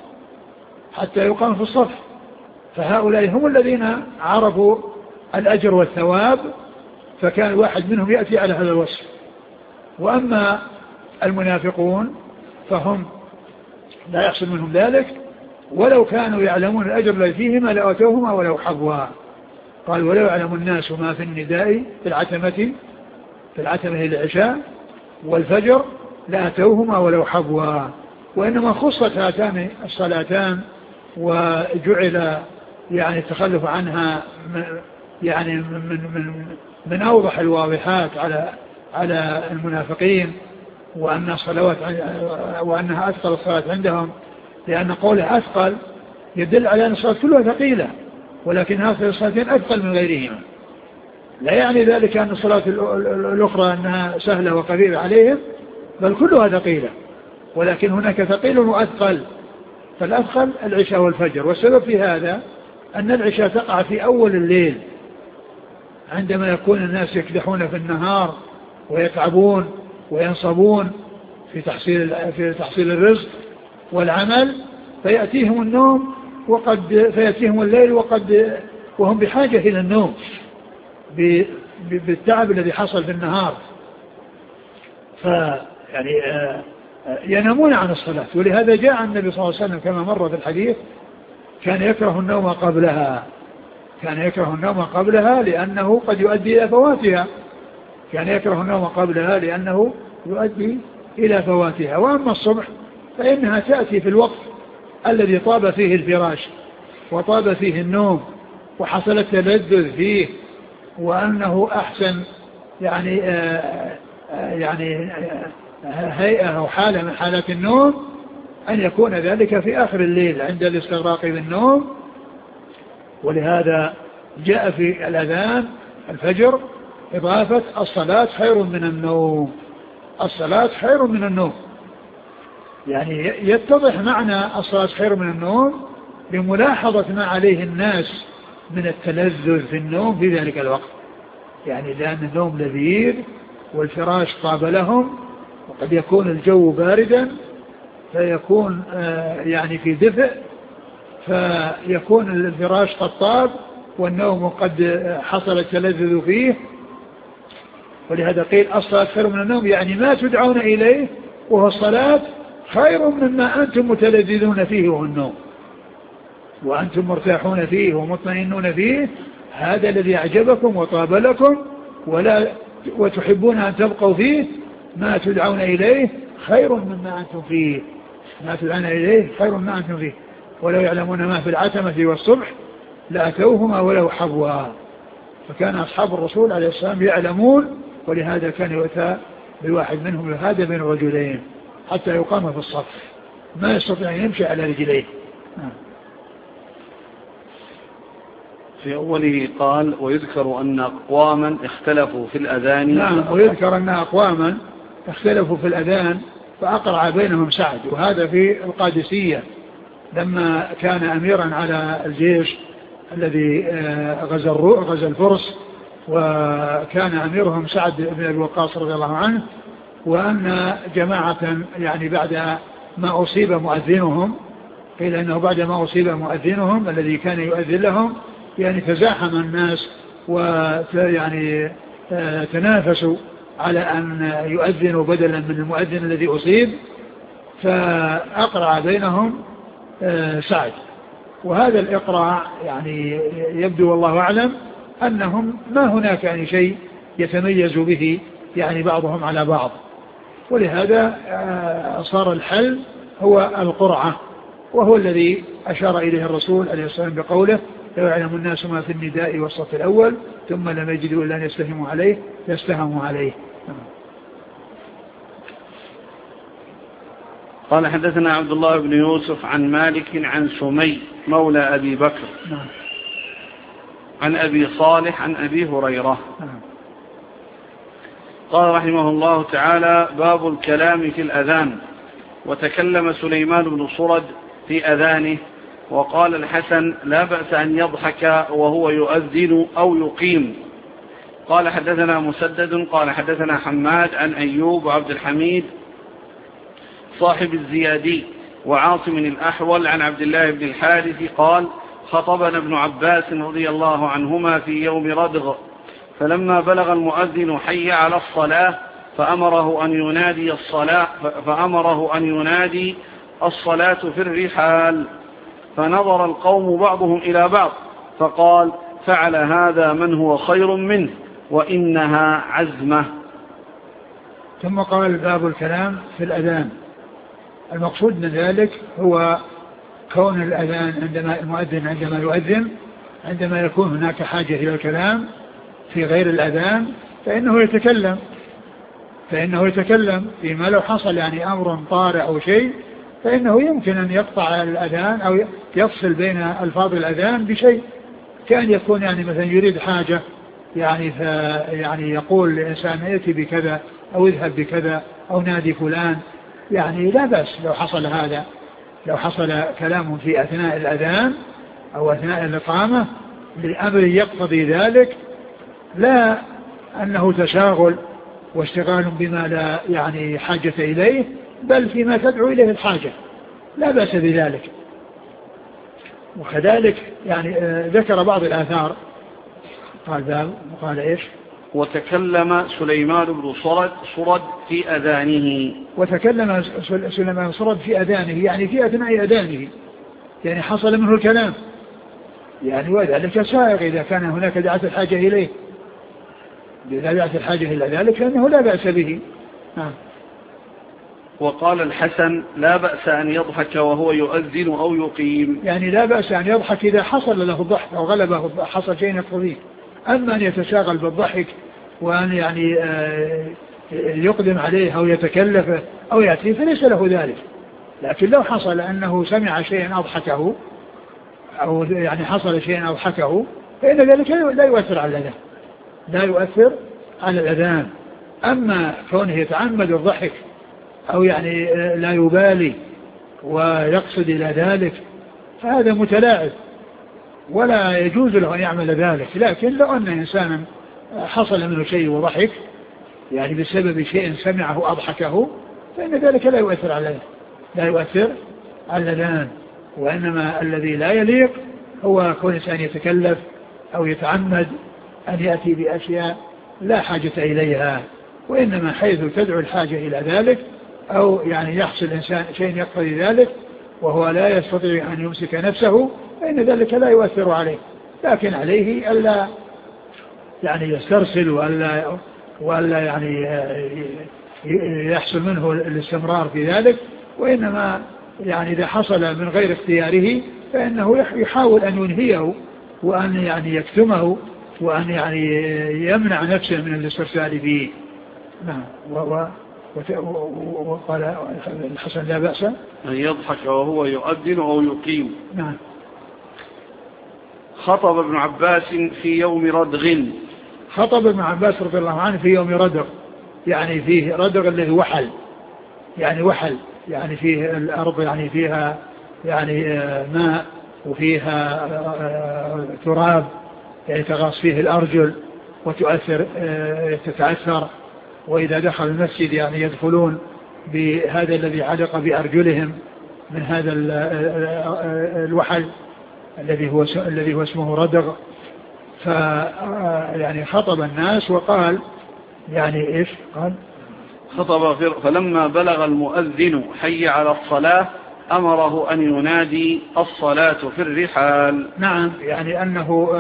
في الصف. فهؤلاء هم الذين عرفوا الأجر والثواب، فكان واحد منهم يأتي على هذا الوصف. وأما المنافقون فهم لا يحصل منهم ذلك، ولو كانوا يعلمون الأجر الذي فيهما لأتوهما ولو حبوا. قال ولو يعلم الناس ما في النداء في العتمة العشاء والفجر لأتوهما ولو حبوا. وإنما خصت هاتان الصلاتان وجعل يعني التخلف عنها يعني من أوضح الواضحات على المنافقين، وأنها أثقل الصلاة عندهم، لأن قوله أثقل يدل على أن الصلاة كلها ثقيلة، ولكن هذه الصلاتين أثقل من غيرهما. لا يعني ذلك أن الصلاة الأخرى أنها سهلة وخفيفة عليهم، بل كلها ثقيلة، ولكن هناك ثقيل وأثقل. فالأثقل العشاء والفجر. والسبب في هذا أن العشاء تقع في أول الليل عندما يكون الناس يكدحون في النهار ويتعبون وينصبون في تحصيل الرزق والعمل، فيأتيهم النوم فيأتيهم الليل وهم بحاجة إلى النوم بالتعب الذي حصل في النهار، فيعني ينامون عن الصلاة. ولهذا جاء النبي صلى الله عليه وسلم كما مر في الحديث كان يكره النوم قبلها لأنه قد يؤدي إلى فواتها. وأما الصبح فإنها تأتي في الوقت الذي طاب فيه الفراش وطاب فيه النوم وحصل التلذذ فيه، وأنه أحسن يعني هيئة أو حالة من حالات النوم أن يكون ذلك في آخر الليل عند الاستغراق بالنوم. ولهذا جاء في الأذان الفجر إضافة الصلاة خير من النوم. يعني يتضح معنى الصلاة خير من النوم بملاحظة ما عليه الناس من التلذذ في النوم في ذلك الوقت، يعني لأن النوم لذيذ والفراش طاب لهم، وقد يكون الجو باردا فيكون يعني في دفء، فيكون الفراش قد طاب والنوم قد حصل التلذذ فيه. ولهذا قيل الصلاة خير من النوم، يعني ما تدعون إليه وهو الصلاة خير مما أنتم متلذذون فيه وهو النوم، وأنتم مرتاحون فيه ومطمئنون فيه، هذا الذي أعجبكم وطاب لكم وتحبون أن تبقوا فيه. ما تدعون إليه خير مما أنتم فيه. ولو يعلمون ما في العتمة والصبح لأتوهما ولو حبوا. فكان أصحاب الرسول عليه السلام يعلمون، ولهذا كان يؤتى بواحد منهم يهادى بين رجلين حتى يقام في الصف، ما يستطيع أن يمشي على رجليه. في أوله قال ويذكر أن أقواما اختلفوا في الأذان. نعم، ويذكر أن أقواما اختلفوا في الأذان فأقرع بينهم سعد، وهذا في القادسية لما كان أميرا على الجيش الذي غزا الفرس، وكان أميرهم سعد بن أبي وقاص رضي الله عنه، وأن جماعة يعني بعد ما أصيب مؤذنهم، قيل أنه بعد ما أصيب مؤذنهم الذي كان يؤذن لهم يعني تزاحم الناس ويعني تنافسوا على أن يؤذنوا بدلا من المؤذن الذي أصيب، فأقرع بينهم سعد. وهذا الإقراع يعني يبدو والله أعلم أنهم ما هناك يعني شيء يتميز به يعني بعضهم على بعض، ولهذا صار الحل هو القرعة، وهو الذي أشار إليه الرسول عليه الصلاة والسلام بقوله: لو يعلم الناس ما في النداء والصف الأول ثم لم يجدوا إلا أن يستهموا عليه. قال حدثنا عبد الله بن يوسف عن مالك عن سمي مولى أبي بكر عن أبي صالح عن أبي هريرة قال رحمه الله تعالى: باب الكلام في الأذان. وتكلم سليمان بن صرد في أذانه، وقال الحسن: لا بأس أن يضحك وهو يؤذن أو يقيم. قال حدثنا مسدد قال حدثنا حماد عن أيوب وعبد الحميد صاحب الزيادي وعاصم الأحول عن عبد الله بن الحارث قال: خطبنا ابن عباس رضي الله عنهما في يوم ردغ، فلما بلغ المؤذن حي على الصلاة فأمره أن ينادي الصلاة في الرحال، فنظر القوم بعضهم إلى بعض فقال: فعل هذا من هو خير منه وإنها عزمة. ثم قال: باب الكلام في الأذان. المقصود من ذلك هو كون الأذان عندما المؤذن عندما يؤذن، عندما يكون هناك حاجة إلى الكلام في غير الأذان فإنه يتكلم فيما لو حصل يعني أمر طارئ أو شيء، فإنه يمكن أن يقطع الأذان أو يفصل بين ألفاظ الأذان بشيء، كان يكون يعني مثلا يريد حاجة يعني يقول لإنسان: ائتي بكذا أو اذهب بكذا أو نادي فلان، يعني لا بأس لو حصل هذا، لو حصل كلام في أثناء الأذان أو أثناء الإقامة لأمر يقتضي ذلك، لا أنه تشاغل واشتغال بما لا يعني حاجة إليه، بل فيما تدعو إليه الحاجة، لا بأس بذلك. وكذلك يعني ذكر بعض الآثار قال إيش؟ وتكلم سليمان بن صرد في أذانه. وتكلم سليمان صرد في أذانه يعني في أثناء أذانه، يعني حصل منه الكلام، يعني وذلك سائغ إذا كان هناك دعاة الحاجة إليه، إذا دعت الحاجة إلى ذلك فإنه لا بأس به. وقال الحسن: لا بأس أن يضحك وهو يؤذن أو يقيم. يعني لا بأس أن يضحك إذا حصل له الضحك أو غلبه حصل شيء يقتضيه، أما أن يتشاغل بالضحك وأن يعني يقدم عليه أو يتكلف أو يأتي فليس له ذلك. لكن لو حصل أنه سمع شيئا أضحكه أو يعني حصل شيئا أضحكه فإن ذلك لا يؤثر على الأذان، لا يؤثر على الأذان. أما كونه يتعمد الضحك أو يعني لا يبالي ويقصد إلى ذلك فهذا متلاعب ولا يجوز له أن يعمل ذلك. لكن لو أن إنسانا حصل منه شيء وضحك يعني بسبب شيء سمعه أضحكه فإن ذلك لا يؤثر على الأذان. وإنما الذي لا يليق هو كون إنسان يتكلف أو يتعمد أن يأتي بأشياء لا حاجة إليها، وإنما حيث تدعو الحاجة إلى ذلك أو يعني يحصل الإنسان شيء يقتضي ذلك وهو لا يستطيع أن يمسك نفسه فإن ذلك لا يؤثر عليه. لكن عليه ألا يعني يسترسل وألا يعني يحصل منه الاستمرار في ذلك، وإنما يعني إذا حصل من غير اختياره فإنه يحاول أن ينهيه وأن يعني يكتمه وأن يعني يمنع نفسه من الاسترسال فيه. نعم. وقال الحسن: لا بأس أن يضحك وهو يؤذن أو يقيم. نعم. خطب ابن عباس في يوم ردغ. خطب ابن عباس رضي الله عنه في يوم ردغ، يعني فيه ردغ الذي وحل يعني فيه الأرض يعني فيها يعني ماء وفيها تراب يعني تغاص فيه الأرجل وتؤثر تتأثر، وإذا دخل المسجد يعني يدخلون بهذا الذي علق بأرجلهم من هذا الوحل الذي هو اسمه ردغ. يعني خطب الناس وقال يعني إيش قال؟ خطب فلما بلغ المؤذن حي على الصلاة أمره أن ينادي الصلاة في الرحال. نعم، يعني أنه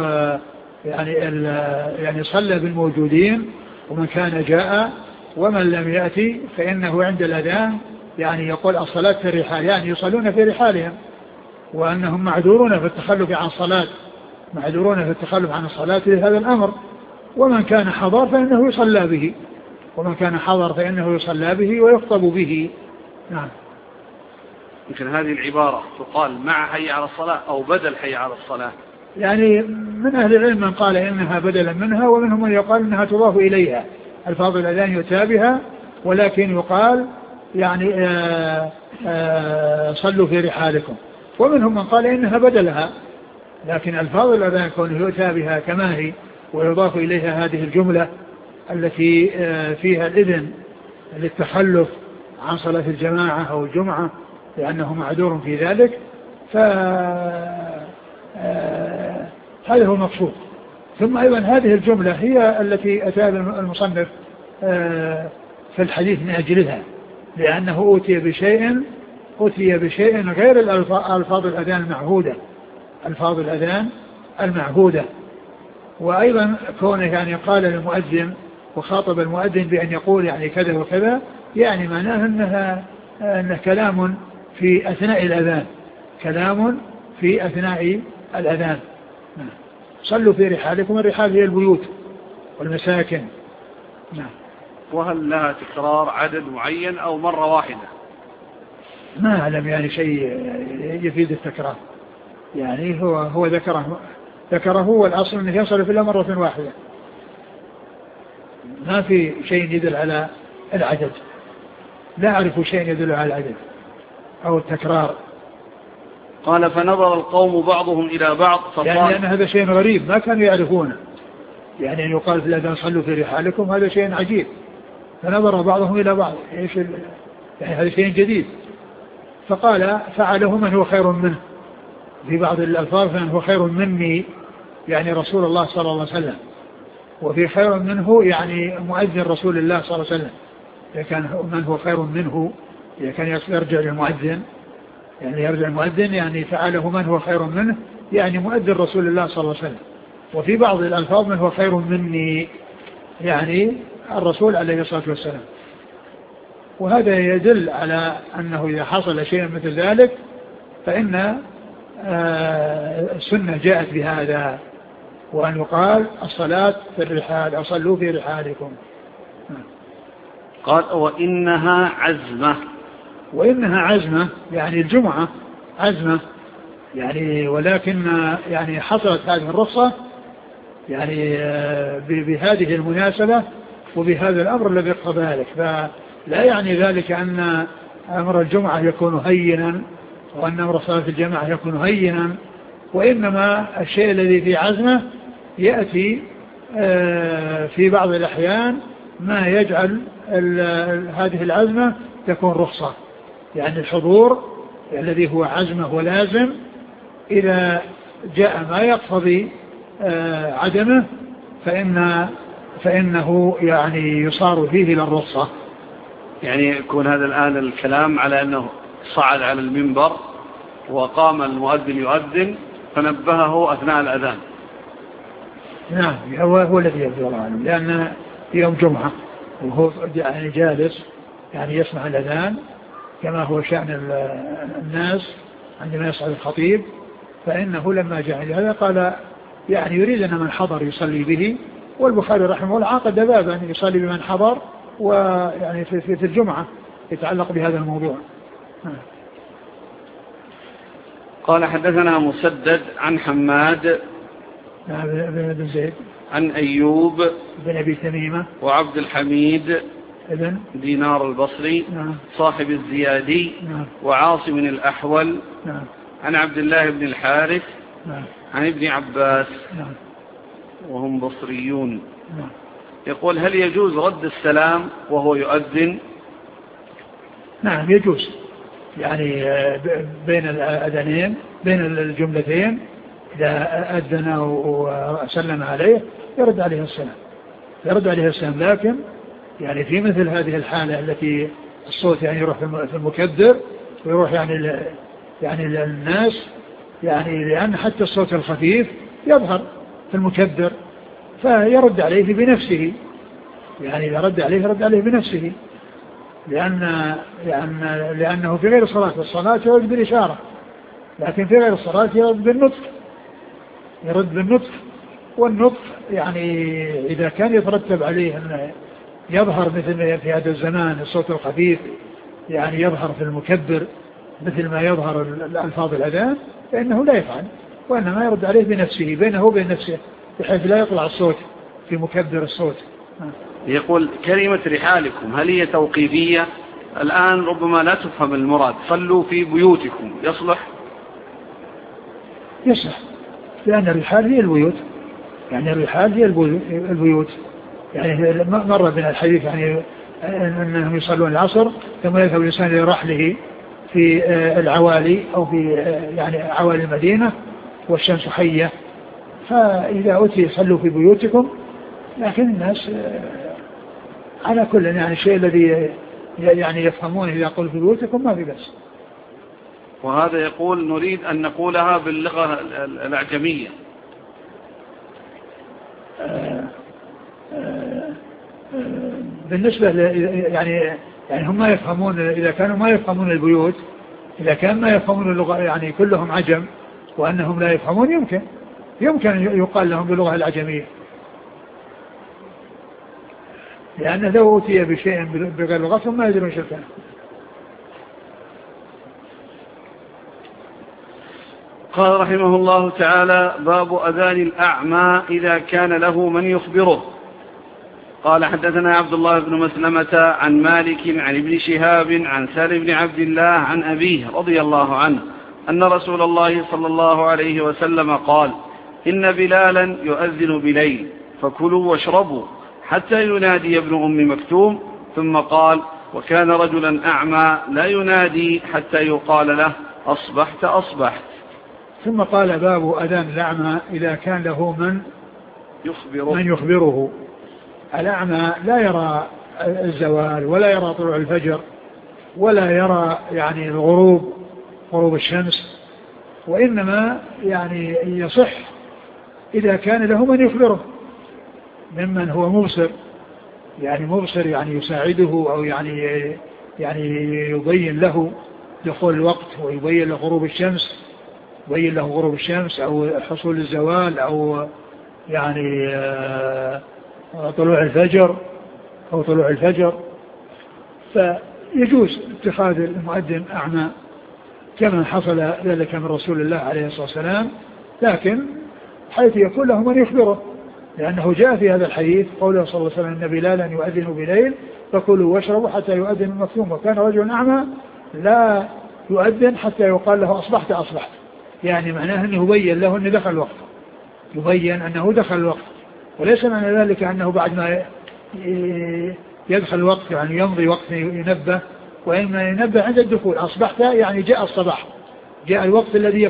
يعني صلى بالموجودين ومن كان جاء، ومن لم يأتي فإنه عند الأذان يعني يقول الصلاة في الرحال، يعني يصلون في رحالهم، وأنهم معذورون في التخلف عن صلاة، معذورون في التخلف عن الصلاة لهذا الأمر. ومن كان حضر فإنه يصلى به، ومن كان حضر فإنه يصلى به ويخطب به. نعم. يمكن هذه العبارة تقال مع حي على الصلاة أو بدل حي على الصلاة. يعني من أهل العلم من قال إنها بدلا منها، ومنهم من يقال إنها تضاف إليها، الفاظ الأذان يؤتى بها، ولكن يقال يعني صلوا في رحالكم. ومنهم من قال إنها بدلها، لكن الفاظ الأذان كونه يؤتى بها كما هي ويضاف إليها هذه الجملة التي فيها الإذن للتخلف عن صلاة الجماعة أو الجمعة لأنه معذور في ذلك، هذا هو المقصود. ثم أيضا هذه الجملة هي التي أتى المصنف في الحديث من أجلها، لأنه أتي بشيء غير الألفاظ الأذان المعهودة، ألفاظ الأذان المعهودة. وأيضا كونه يعني قال للمؤذن وخاطب المؤذن بأن يقول يعني كذا وكذا، يعني معناه أنه كلام في أثناء الأذان، كلام في أثناء الأذان. صلوا في رحالكم، الرحال هي البيوت والمساكن. نعم. وهل لها تكرار عدد معين أو مرة واحدة؟ ما أعلم يعني شيء يفيد التكرار، يعني هو ذكره والأصل أنه يصل في مرة واحدة، ما في شيء يدل على العدد، لا أعرف شيء يدل على العدد أو التكرار. قال فنظر القوم بعضهم إلى بعض فقال، يعني أن هذا شيء غريب ما كانوا يعرفونه، يعني أن يقال في الأذان صلوا في رحالكم هذا شيء عجيب. فنظر بعضهم إلى بعض، يعني هذا شيء جديد. فقال فعله من هو خير منه، في بعض الألفاظ من هو خير مني يعني رسول الله صلى الله عليه وسلم، وفي خير منه يعني مؤذن رسول الله صلى الله عليه وسلم. إذا كان من هو خير منه إذا كان يرجع للمؤذن، يعني يرجع المؤذن يعني فعله من هو خير منه يعني مؤذن رسول الله صلى الله عليه وسلم. وفي بعض الألفاظ من هو خير مني يعني الرسول عليه الصلاة والسلام. وهذا يدل على أنه إذا حصل شيء مثل ذلك فإن السنة جاءت بهذا، وأن يقال الصلاة في الرحال أو صلوا في رحالكم. قال وإنها عزمة، وإنها عزمة يعني الجمعة عزمة يعني، ولكن يعني حصلت هذه الرخصة يعني بهذه المناسبة وبهذا الأمر الذي اقتضى ذلك. فلا يعني ذلك أن أمر الجمعة يكون هينا وأن أمر صلاة الجماعة يكون هينا، وإنما الشيء الذي في عزمه يأتي في بعض الأحيان ما يجعل هذه العزمة تكون رخصة، يعني الحضور الذي هو عزمه ولازم إذا جاء ما يقتضي عدمه فإنه يعني يصار فيه إلى الرخصة. يعني يكون هذا الآن الكلام على أنه صعد على المنبر وقام المؤذن يؤذن فنبهه أثناء الأذان. نعم هو الذي يبدو الله عنه، لأن يوم جمعة وهو يعني جالس يعني يسمع الأذان كما هو شأن الناس عندما يصعد الخطيب، فإنه لما جاء هذا قال يعني يريد أن من حضر يصلي به. والبخاري رحمه الله عقد بابا يصلي بمن حضر ويعني في الجمعة يتعلق بهذا الموضوع. قال حدثنا مسدد عن حماد بن زيد عن أيوب بن أبي تميمة وعبد الحميد ابن دينار البصري صاحب الزيادي وعاصم الأحول عن عبد الله بن الحارث عن ابن عباس وهم بصريون. يقول هل يجوز رد السلام وهو يؤذن؟ نعم يجوز، يعني بين الأذانين بين الجملتين إذا أذن وسلم عليه يرد عليه السلام، لكن يعني في مثل هذه الحالة التي الصوت يعني يروح في المكبر ويروح يعني للناس، يعني لأن حتى الصوت الخفيف يظهر في المكبر فيرد عليه بنفسه، يعني إذا رد عليه يرد عليه بنفسه، لأنه في غير الصلاة، في الصلاة يرد بالإشارة، لكن في غير الصلاة يرد بالنطق، والنطق يعني إذا كان يترتب عليه أن يظهر مثل في هذا الزمان الصوت الخفيف يعني يظهر في المكبر مثل ما يظهر الألفاظ الأذان، فإنه لا يفعل، وإنما يرد عليه بنفسه بينه وبين نفسه بحيث لا يطلع الصوت في مكبر الصوت. يقول كلمة رحالكم هل هي توقيفية؟ الآن ربما لا تفهم المراد، صلوا في بيوتكم، يصلح؟ يصلح، لأن الرحال هي البيوت، يعني الرحال هي البيوت، يعني مر بنا الحديث يعني أنهم يصلون العصر ثم يذهب الإنسان لرحله في العوالي أو في يعني عوالي المدينة والشمس حية، فإذا أتي صلوا في بيوتكم، لكن الناس على كل يعني الشيء الذي يعني يفهمونه إذا قلوا في بيوتكم ما في بس. وهذا يقول نريد أن نقولها باللغة الأعجمية. بالنسبة يعني هم ما يفهمون، إذا كانوا ما يفهمون البيوت، إذا كان ما يفهمون اللغة يعني كلهم عجم وأنهم لا يفهمون، يمكن يقال لهم باللغة الأعجمية، لأن لو أتي بشيء بغير لغتهم ما يدرون شو كان. قال رحمه الله تعالى: باب أذان الأعمى إذا كان له من يخبره. قال: حدثنا عبد الله بن مسلمة عن مالك عن ابن شهاب عن سالم بن عبد الله عن أبيه رضي الله عنه أن رسول الله صلى الله عليه وسلم قال: إن بلالا يؤذن بليل فكلوا واشربوا حتى ينادي ابن أم مكتوم. ثم قال: وكان رجلا أعمى لا ينادي حتى يقال له أصبحت أصبحت. ثم قال: باب أذان الأعمى إذا كان له من يخبره. الأعمى لا يرى الزوال ولا يرى طلوع الفجر ولا يرى يعني غروب الشمس، وإنما يعني يصح إذا كان له من يخبره ممن هو مبصر، يعني يساعده أو يعني يبين له دخول الوقت ويبين له غروب الشمس أو حصول الزوال أو يعني طلوع الفجر فيجوز اتخاذ المؤذن أعمى كما حصل ذلك من رسول الله عليه الصلاة والسلام، لكن حيث يكون له من يخبره، لأنه جاء في هذا الحديث قوله صلى الله عليه وسلم: إن بلالا يؤذن بليل فكلوا واشربوا حتى يؤذن المكتوم، وكان رجل أعمى لا يؤذن حتى يقال له أصبحت أصبحت، يعني معناه أنه يبين له أنه دخل الوقت، وليس معنى ذلك أنه بعد ما يدخل الوقت يعني يمضي وقت ينبه، وإنما ينبه عند الدخول. أصبحت يعني جاء الصباح، جاء الوقت الذي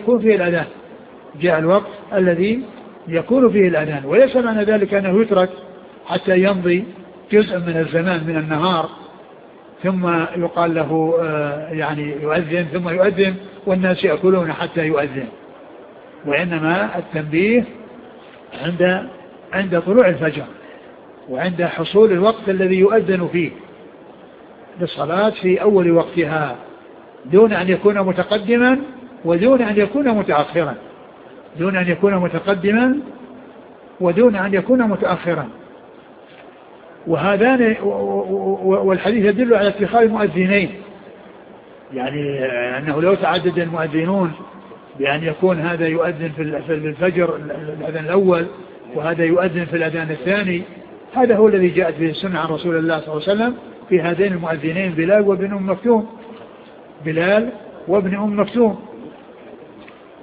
يكون فيه الأذان، وليس معنى ذلك أنه يترك حتى يمضي جزء من الزمان من النهار ثم يقال له يعني يؤذن ثم يؤذن والناس يأكلون حتى يؤذن، وإنما التنبيه عند طلوع الفجر وعند حصول الوقت الذي يؤذن فيه للصلاة في أول وقتها، دون أن يكون متقدما ودون أن يكون متأخرا، وهذان والحديث يدل على اتخاذ المؤذنين، يعني أنه لو تعدد المؤذنون بأن يكون هذا يؤذن في الفجر الأذان الأول وهذا يؤذن في الأذان الثاني، هذا هو الذي جاءت به السنة عن رسول الله صلى الله عليه وسلم في هذين المؤذنين بلال وابن أم مكتوم.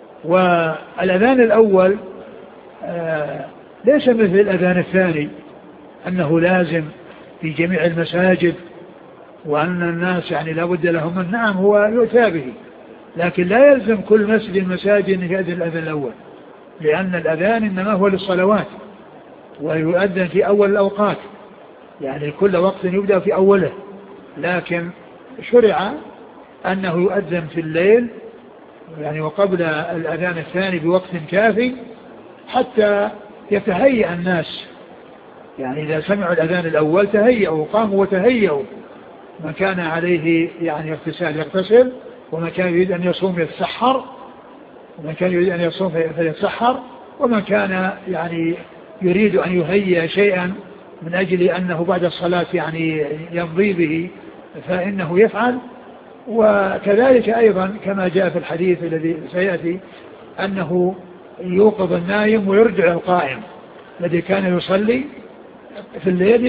والأذان الأول ليس مثل الأذان الثاني، أنه لازم في جميع المساجد وأن الناس يعني لا بد لهم من نعم هو يؤتى به، لكن لا يلزم كل مسجد المساجد أن يؤذن الأذان الأول، لأن الأذان إنما هو للصلوات ويؤذن في أول الأوقات، يعني كل وقت يبدأ في أوله، لكن شرع أنه يؤذن في الليل يعني وقبل الأذان الثاني بوقت كافي حتى يتهيأ الناس، يعني إذا سمعوا الأذان الأول تهيأوا قاموا وتهيأوا، من كان عليه يعني اغتسال يغتسل، ومن كان يريد أن يصوم يتسحر، ومن كان يريد أن يصوم فيتسحر، ومن كان يعني يريد أن يهيئ شيئا من أجل أنه بعد الصلاة يعني يمضي به فإنه يفعل. وكذلك أيضا كما جاء في الحديث الذي سيأتي أنه يوقظ النائم ويرجع القائم، الذي كان يصلي في الليل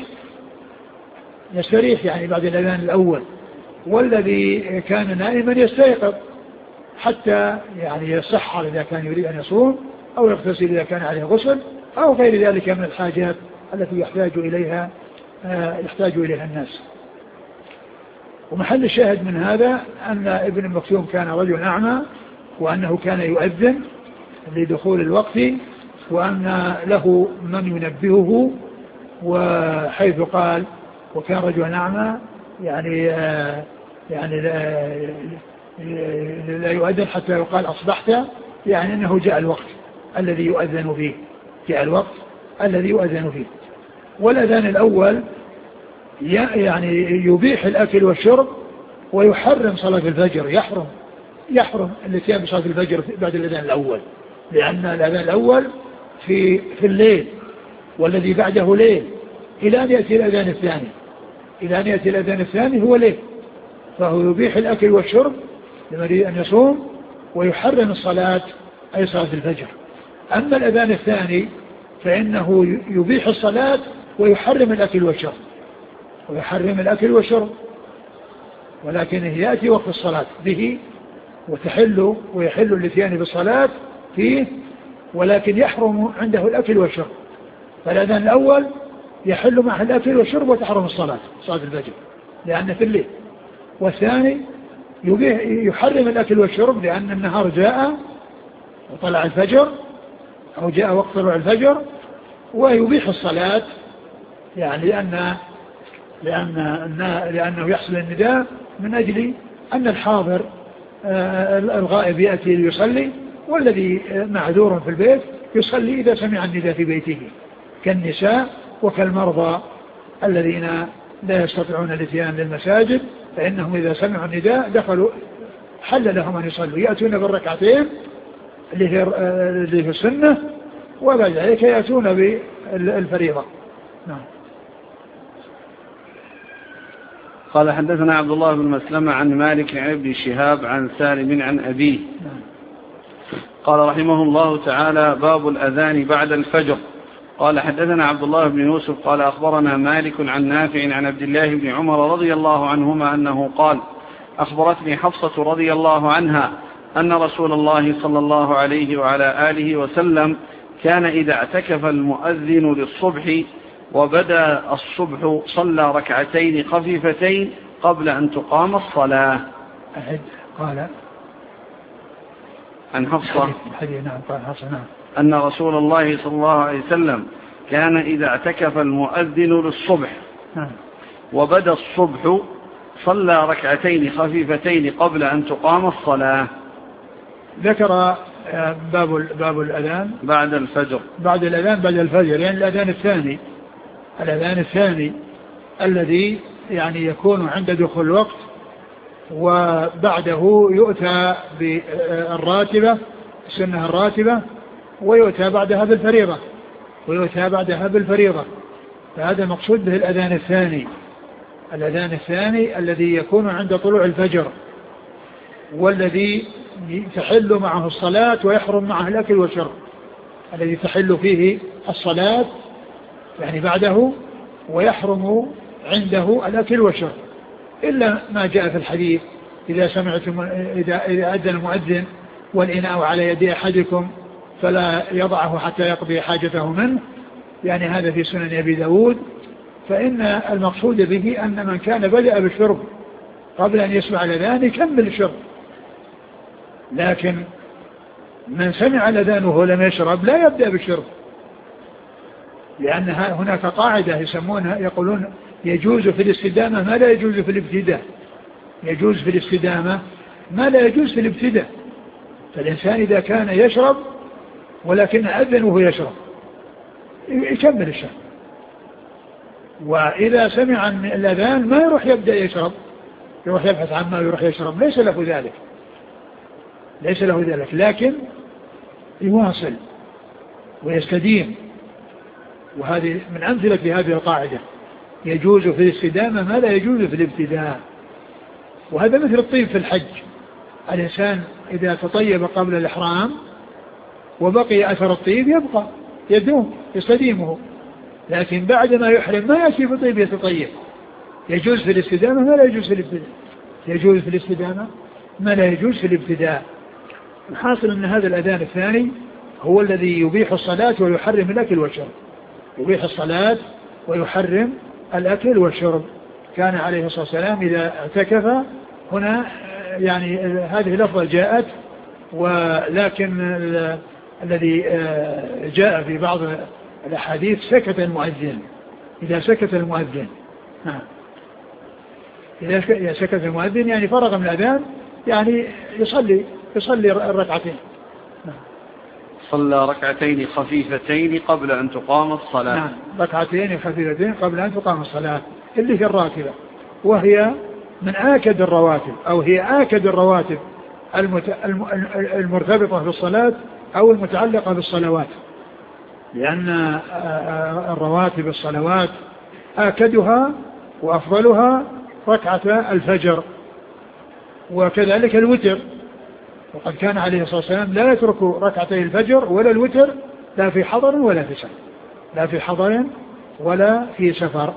يستريح يعني بعد الأذان الأول، والذي كان نائما يستيقظ حتى يعني يسحر إذا كان يريد أن يصوم أو يغتسل إذا كان عليه غسل أو غير ذلك من الحاجات التي يحتاج إليها الناس. ومحل الشاهد من هذا أن ابن مكتوم كان رجل أعمى، وأنه كان يؤذن لدخول الوقت، وأن له من ينبهه، وحيث قال وكان رجل أعمى يعني لا يؤذن حتى يقال أصبحت، يعني أنه جاء الوقت الذي يؤذن فيه، والأذان الأول يعني يبيح الأكل والشرب ويحرم صلاة الفجر، يحرم الاتيان بصلاة الفجر بعد الأذان الأول، لأن الأذان الأول في الليل والذي بعده ليل إلى أن يأتي الأذان الثاني هو ليل، فهو يبيح الأكل والشرب لمن يريد أن يصوم ويحرم الصلاة أي صلاة الفجر. أما الأذان الثاني فإنه يبيح الصلاة ويحرم الأكل والشرب، ولكن يأتي وقت الصلاة به ويحل الاتيان بالصلاة فيه، ولكن يحرم عنده الأكل والشرب. فالأذان الأول يحل معه الأكل والشرب وتحرم صلاة الفجر لأنه في الليل، والثاني يحرم الأكل والشرب لأن النهار جاء وطلع الفجر أو جاء وقت طلوع الفجر، ويبيح الصلاة يعني لأنه يحصل النداء من أجل أن الحاضر الغائب يأتي ليصلي، والذي معذور في البيت يصلي إذا سمع النداء في بيته، كالنساء وكالمرضى الذين لا يستطيعون الاتيان للمساجد، فإنهم إذا سمعوا النداء دخلوا حل لهم أن يصلوا، يأتون بالركعتين اللي في السنة، وبعد ذلك يأتون بالفريضة. نعم. قال حدثنا عبد الله بن مسلمة عن مالك عن ابن شهاب عن سالم عن أبيه قال رحمه الله تعالى: باب الأذان بعد الفجر. قال حدثنا عبد الله بن يوسف قال أخبرنا مالك عن نافع عن عبد الله بن عمر رضي الله عنهما أنه قال: أخبرتني حفصة رضي الله عنها أن رسول الله صلى الله عليه وعلى آله وسلم كان إذا اعتكف المؤذن للصبح وبدأ الصبح صلى ركعتين خفيفتين قبل أن تقام الصلاة. قال عن حفصة أن رسول الله صلى الله عليه وسلم كان إذا اعتكف المؤذن للصبح وبدأ الصبح صلى ركعتين خفيفتين قبل أن تقام الصلاة. ذكر باب الأذان بعد الفجر، بعد الفجر، يعني الأذان الثاني الذي يعني يكون عند دخول الوقت، وبعده يؤتى بالراتبة السنة الراتبة، ويؤتى بعدها بالفريضة، فهذا مقصود به الأذان الثاني الذي يكون عند طلوع الفجر، والذي تحل معه الصلاة ويحرم معه الأكل والشرب، الذي تحل فيه الصلاة يعني بعده ويحرم عنده الأكل والشرب، إلا ما جاء في الحديث: إذا أذن المؤذن والإناء على يد أحدكم فلا يضعه حتى يقضي حاجته منه، يعني هذا في سنن أبي داود، فإن المقصود به أن من كان بدأ بالشرب قبل أن يسمع الأذان يكمل الشرب، لكن من سمع الأذان وهو لم يشرب لا يبدأ بالشرب، لأن هناك قاعدة يسمونها يقولون يجوز في الاستدامة ما لا يجوز في الابتداء، يجوز في الاستدامة ما لا يجوز في الابتداء. فالإنسان إذا كان يشرب ولكن أذن وهو يشرب يكمل الشرب، وإذا سمع الأذان ما يروح يبدأ يشرب، يروح يبحث عن ما يروح يشرب، ليس له ذلك، ليس له ذلك، لكن يواصل ويستديم. وهذه من أمثلة هذه القاعدة، يجوز في الاستدامة ما لا يجوز في الابتداء. وهذا مثل الطيب في الحج، الإنسان إذا تطيب قبل الإحرام وبقي أثر الطيب يبقى يدوم يستديمه، لكن بعد ما يحرم ما يأتي بطيب يتطيب. يجوز في الاستدامة ما لا يجوز في الابتداء، يجوز في الاستدامة ما لا يجوز في الابتداء. الحاصل أن هذا الأذان الثاني هو الذي يبيح الصلاة ويحرم الأكل والشرب، يبيح الصلاة ويحرم الأكل والشرب. كان عليه الصلاة والسلام إذا اعتكف هنا، يعني هذه اللفظة جاءت، ولكن الذي جاء في بعض الأحاديث سكت المؤذن، إذا سكت المؤذن، إذا سكت المؤذن يعني فرغ من الأذان، يعني يصلي الركعتين. صلى ركعتين خفيفتين قبل أن تقام الصلاة. نعم، ركعتين خفيفتين قبل أن تقام الصلاة، اللي هي الراتبة، وهي من آكد الرواتب، أو هي آكد الرواتب المرتبطة بالصلاة أو المتعلقة بالصلوات، لأن الرواتب الصلوات آكدها وأفضلها ركعة الفجر، وكذلك الوتر. وقد كان عليه الصلاة والسلام لا يترك ركعتي الفجر ولا الوتر، لا في حضر ولا في سفر، لا في حضر ولا في سفر.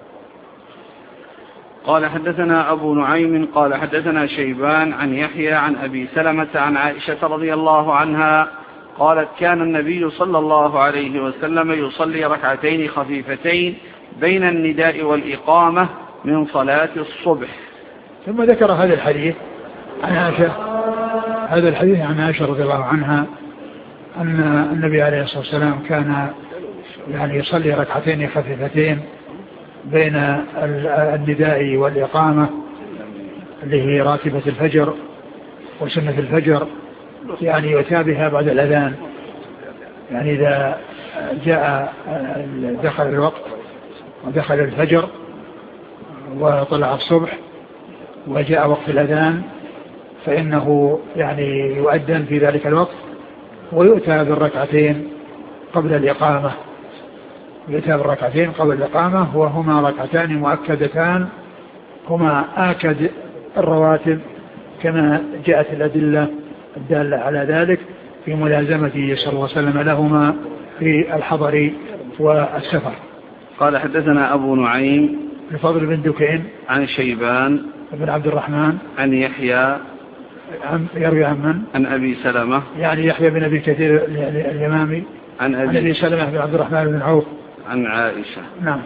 قال حدثنا أبو نعيم قال حدثنا شيبان عن يحيى عن أبي سلمة عن عائشة رضي الله عنها قالت كان النبي صلى الله عليه وسلم يصلي ركعتين خفيفتين بين النداء والإقامة من صلاة الصبح. ثم ذكر هذا الحديث عن عائشة، هذا الحديث عن عائشة رضي الله عنها أن النبي عليه الصلاة والسلام كان يعني يصلي ركعتين خفيفتين بين النداء والإقامة اللي هي راتبة الفجر وسنة الفجر، يعني يتابعها بعد الأذان، يعني إذا جاء دخل الوقت ودخل الفجر وطلع الصبح وجاء وقت الأذان فإنه يعني يؤذن في ذلك الوقت ويؤتى بالركعتين قبل الإقامة، يؤتى بالركعتين قبل الإقامة، وهما ركعتان مؤكدتان، هما آكد الرواتب كما جاءت الأدلة الدالة على ذلك في ملازمته صلى الله عليه وسلم لهما في الحضر والسفر. قال حدثنا أبو نعيم الفضل بن دكين عن شيبان بن عبد الرحمن عن يحيى يروي عن من؟ عن أبي سلمة، يعني يحيى بن أبي كثير اليمامي عن أبي سلمة بن عبد الرحمن بن عوف عن عائشة. نعم.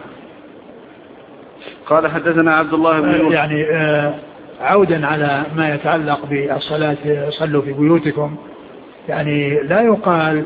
قال حدثنا عبد الله بن يوسف، يعني عودا على ما يتعلق بالصلاة صلوا في بيوتكم، يعني لا يقال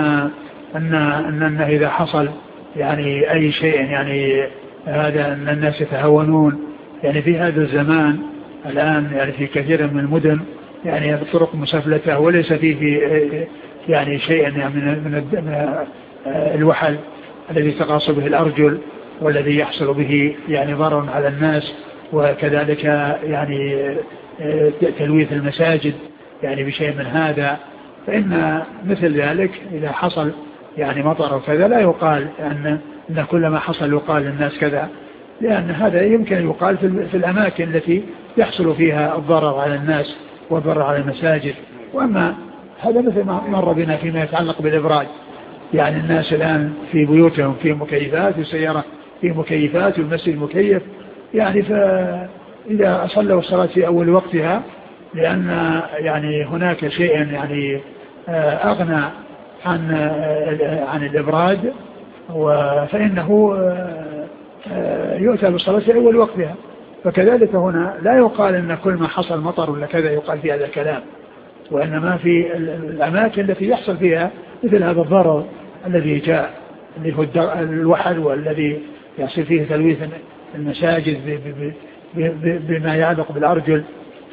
أن إذا حصل يعني أي شيء يعني هذا أن الناس يتهاونون، يعني في هذا الزمان الآن يعني في كثير من المدن يعني الطرق مسفلتة وليس فيه يعني شيء يعني من الوحل الذي تقاص به الأرجل والذي يحصل به يعني ضرر على الناس، وكذلك يعني تلويث المساجد يعني بشيء من هذا. فإن مثل ذلك إذا حصل يعني مطر وكذا لا يقال أن كل ما حصل يقال للناس كذا، لأن هذا يمكن يقال في الأماكن التي يحصل فيها الضرر على الناس والضرر على المساجد. وأما هذا مثل ما مر بنا فيما يتعلق بالإبراج، يعني الناس الآن في بيوتهم في مكيفات والسيارة في مكيفات والمسجد مكيف، يعني فإذا صلوا الصلاة في أول وقتها لأن يعني هناك شيء يعني أغنى عن الإبراد فإنه يؤتى بالصلاة في أول وقتها. فكذلك هنا لا يقال أن كل ما حصل مطر ولا كذا يقال في هذا الكلام، وإنما في الأماكن التي يحصل فيها مثل هذا الضرر الذي جاء اللي هو الوحل، والذي يحصل فيه تلويث المساجد بما يعلق بالأرجل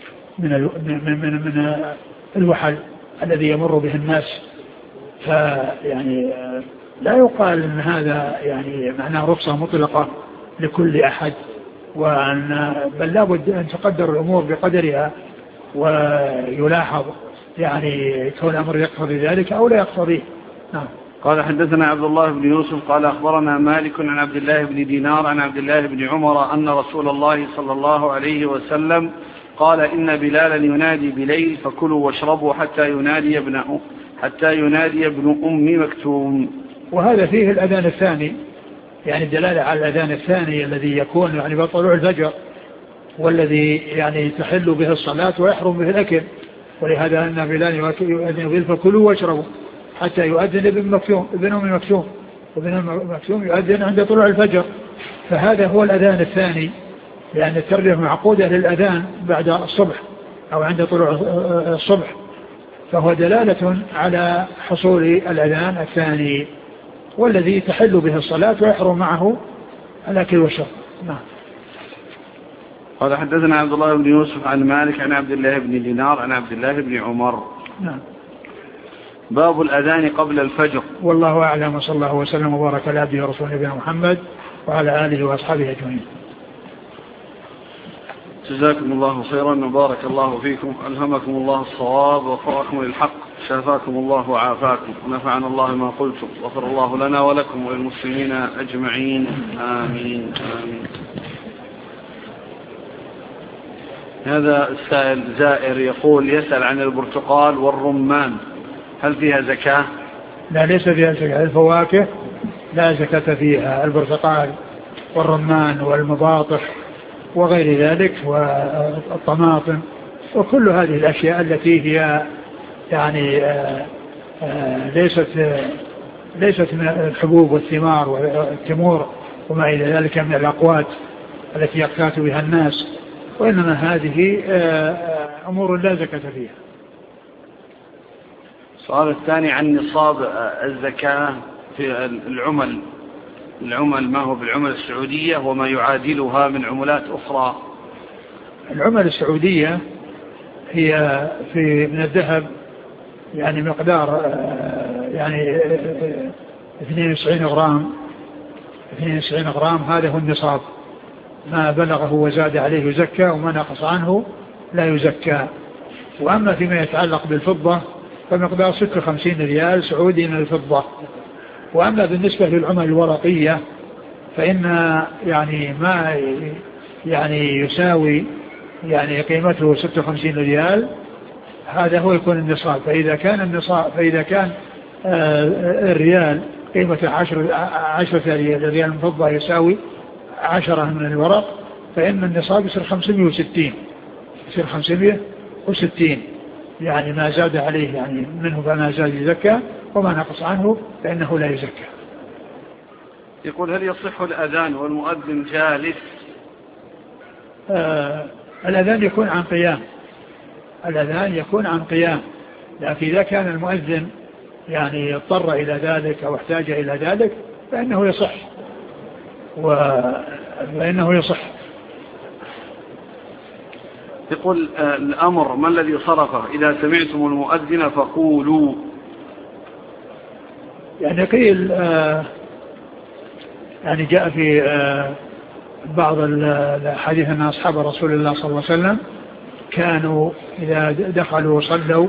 من الوحل الذي يمر به الناس. فيعني لا يقال أن هذا يعني معناه رخصة مطلقة لكل أحد، بل لابد أن تقدر الأمور بقدرها، ويلاحظ يعني كون الأمر يقتضي ذلك أو لا يقتضيه. نعم. قال حدثنا عبد الله بن يوسف قال أخبرنا مالك عن عبد الله بن دينار عن عبد الله بن عمر أن رسول الله صلى الله عليه وسلم قال إن بلالا ينادي بليل فكلوا واشربوا حتى ينادي ابن أم مكتوم. وهذا فيه الأذان الثاني، يعني الدلالة على الأذان الثاني الذي يكون يعني بطلوع الفجر، والذي يعني تحل به الصلاة ويحرم به الأكل. ولهذا أن بلال يؤذن فكلوا واشربوا حتى يؤذن ابن أم مكتوم، وابن أم مكتوم يؤذن عند طلوع الفجر. فهذا هو الأذان الثاني، لأن التربية معقودة للأذان بعد الصبح أو عند طلوع الصبح، فهو دلالة على حصول الأذان الثاني والذي تحل به الصلاة ويحرم معه الأكل والشرب. نعم. قال حدثنا عبد الله بن يوسف عن مالك عن عبد الله بن دينار عن عبد الله بن عمر. نعم. باب الأذان قبل الفجر. والله أعلم، وصلى الله وسلم وبارك على عبده ورسوله نبينا محمد وعلى آله وأصحابه أجمعين. جزاكم الله خيرا وبارك الله فيكم، ألهمكم الله الصواب ووفقكم للحق، شافاكم الله وعافاكم، ونفعنا الله ما قلتم، غفر الله لنا ولكم وللمسلمين أجمعين، آمين آمين. هذا السائل زائر يقول يسأل عن البرتقال والرمان، هل فيها زكاة؟ لا، ليس فيها زكاة. الفواكه لا زكاة فيها، البرتقال والرمان والمباطح وغير ذلك والطماطم وكل هذه الأشياء التي هي يعني ليست من الحبوب والثمار والتمور وما إلى ذلك من الأقوات التي يقتات بها الناس، وإنما هذه أمور لا زكاة فيها. السؤال الثاني عن نصاب الزكاة في العمل، ما هو بالعمل السعودية وما يعادلها من عملات أخرى؟ العمل السعودية هي من الذهب يعني مقدار يعني 92 غرام، هذا هو النصاب، ما بلغه وزاد عليه يزكى، وما نقص عنه لا يزكى. وأما فيما يتعلق بالفضة فمقدار 56 ريال سعودي من الفضة. وأما بالنسبة للعمل الورقية فإن يعني ما يعني يساوي يعني قيمته 56 ريال، هذا هو يكون النصاب. فإذا كان الريال قيمة 10 ريال من فضة يساوي 10 من الورق، فإن النصاب يصير 560، يعني ما زاد عليه يعني منه فما زاد يزكى، وما نقص عنه فإنه لا يزكى. يقول هل يصح الأذان والمؤذن جالس؟ الأذان يكون عن قيام، لكن إذا كان المؤذن يعني اضطر إلى ذلك أو احتاج إلى ذلك فإنه يصح. يقول الأمر ما الذي صرفه إذا سمعتم المؤذن فقولوا؟ يعني قيل يعني جاء في بعض الحديث أن أصحاب رسول الله صلى الله عليه وسلم كانوا إذا دخلوا وصلوا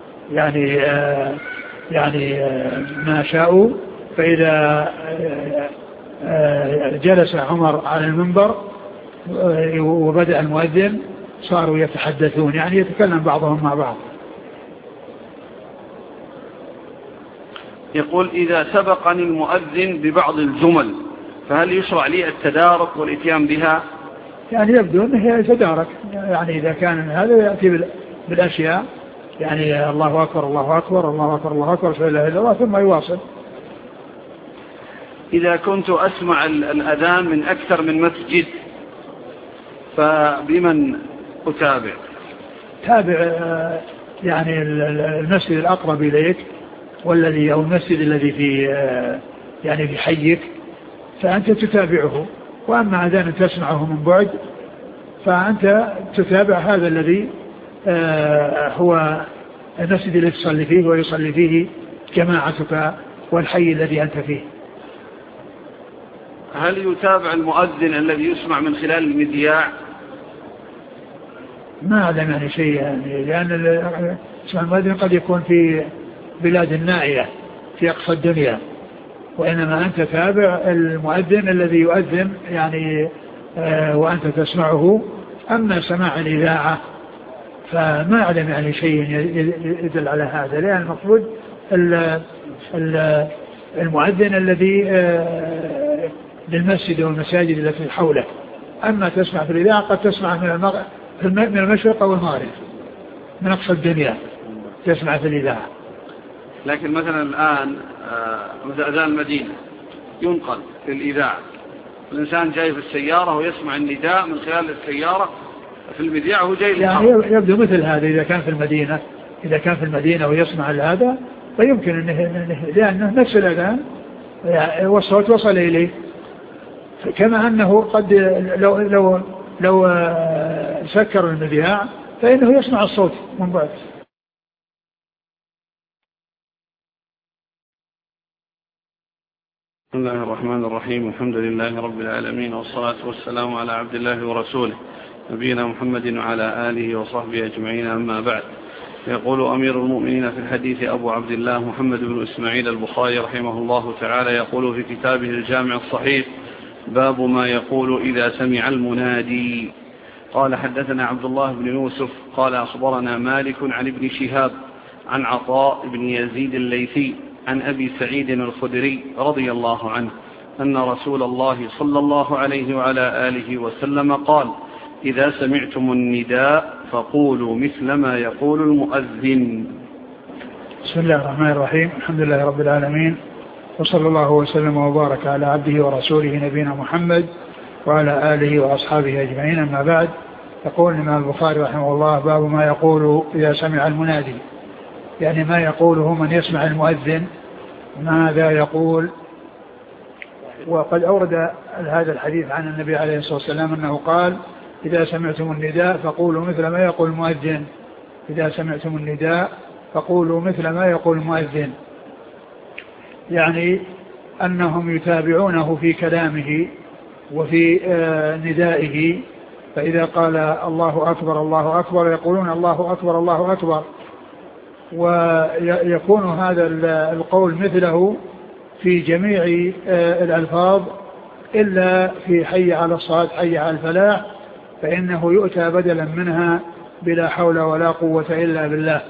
يعني ما شاءوا، فإذا جلس عمر على المنبر وبدأ المؤذن صاروا يتحدثون، يعني يتكلم بعضهم مع بعض. يقول إذا سبقني المؤذن ببعض الجمل فهل يشرع لي التدارك والإتيان بها؟ يعني يبدو أنه يتدارك، يعني إذا كان هذا يأتي بالأشياء، يعني الله أكبر الله أكبر الله أكبر الله أكبر لا إله إلا الله ثم يواصل. إذا كنت أسمع الأذان من أكثر من مسجد فبمن أتابع؟ تابع يعني المسجد الأقرب إليك والذي أو المسجد الذي في يعني في حيك فأنت تتابعه. وأما أذان تسمعه من بعد فأنت تتابع هذا الذي هو المسجد الذي تصلي فيه ويصلي فيه جماعتك والحي الذي أنت فيه. هل يتابع المؤذن الذي يسمع من خلال المذياع؟ ما أعلم يعني شيء يعني، لأن اسمع المؤذن قد يكون في بلاد النائية في أقصى الدنيا، وإنما أنت تابع المؤذن الذي يؤذن يعني وأنت تسمعه. أما سماع الإذاعة فما أعلم يعني شيء يدل على هذا، لأن المفروض المؤذن الذي للمسجد والمساجد التي حوله. أما تسمع في الإذاعة قد تسمع من المشرق أو المغرب من أقصى الدنيا تسمع في الإذاعة. لكن مثلا الآن أذان المدينة ينقل في الإذاعة، الإنسان جاي في السيارة ويسمع النداء من خلال السيارة في المذياع وهو جاي يعني يبدو مثل هذا إذا كان في المدينة ويسمع هذا فيمكن لأنه نفس الأذان والصوت وصل إليه، كما أنه قد لو سكر المذياع فإنه يسمع الصوت من بعد. بسم الله الرحمن الرحيم، الحمد لله رب العالمين، والصلاة والسلام على عبد الله ورسوله نبينا محمد وعلى آله وصحبه أجمعين، أما بعد. يقول أمير المؤمنين في الحديث أبو عبد الله محمد بن إسماعيل البخاري رحمه الله تعالى، يقول في كتابه الجامع الصحيح: باب ما يقول إذا سمع المنادي. قال: حدثنا عبد الله بن يوسف قال أخبرنا مالك عن ابن شهاب عن عطاء بن يزيد الليثي عن أبي سعيد الخدري رضي الله عنه أن رسول الله صلى الله عليه وعلى آله وسلم قال: إذا سمعتم النداء فقولوا مثل ما يقول المؤذن. بسم الله الرحمن الرحيم، الحمد لله رب العالمين، وصلى الله وسلم وبارك على عبده ورسوله نبينا محمد وعلى آله وأصحابه أجمعين، أما بعد. يقول الإمام البخاري رحمه الله: باب ما يقول إذا سمع المنادي، يعني ما يقوله من يسمع المؤذن ماذا يقول. وقد أورد هذا الحديث عن النبي عليه الصلاة والسلام أنه قال: إذا سمعتم النداء فقولوا مثل ما يقول المؤذن. إذا سمعتم النداء فقولوا مثل ما يقول المؤذن، يعني أنهم يتابعونه في كلامه وفي ندائه، فإذا قال الله أكبر الله أكبر يقولون الله أكبر الله أكبر، ويكون هذا القول مثله في جميع الألفاظ إلا في حي على الصلاة حي على الفلاح، فإنه يؤتى بدلا منها بلا حول ولا قوة إلا بالله،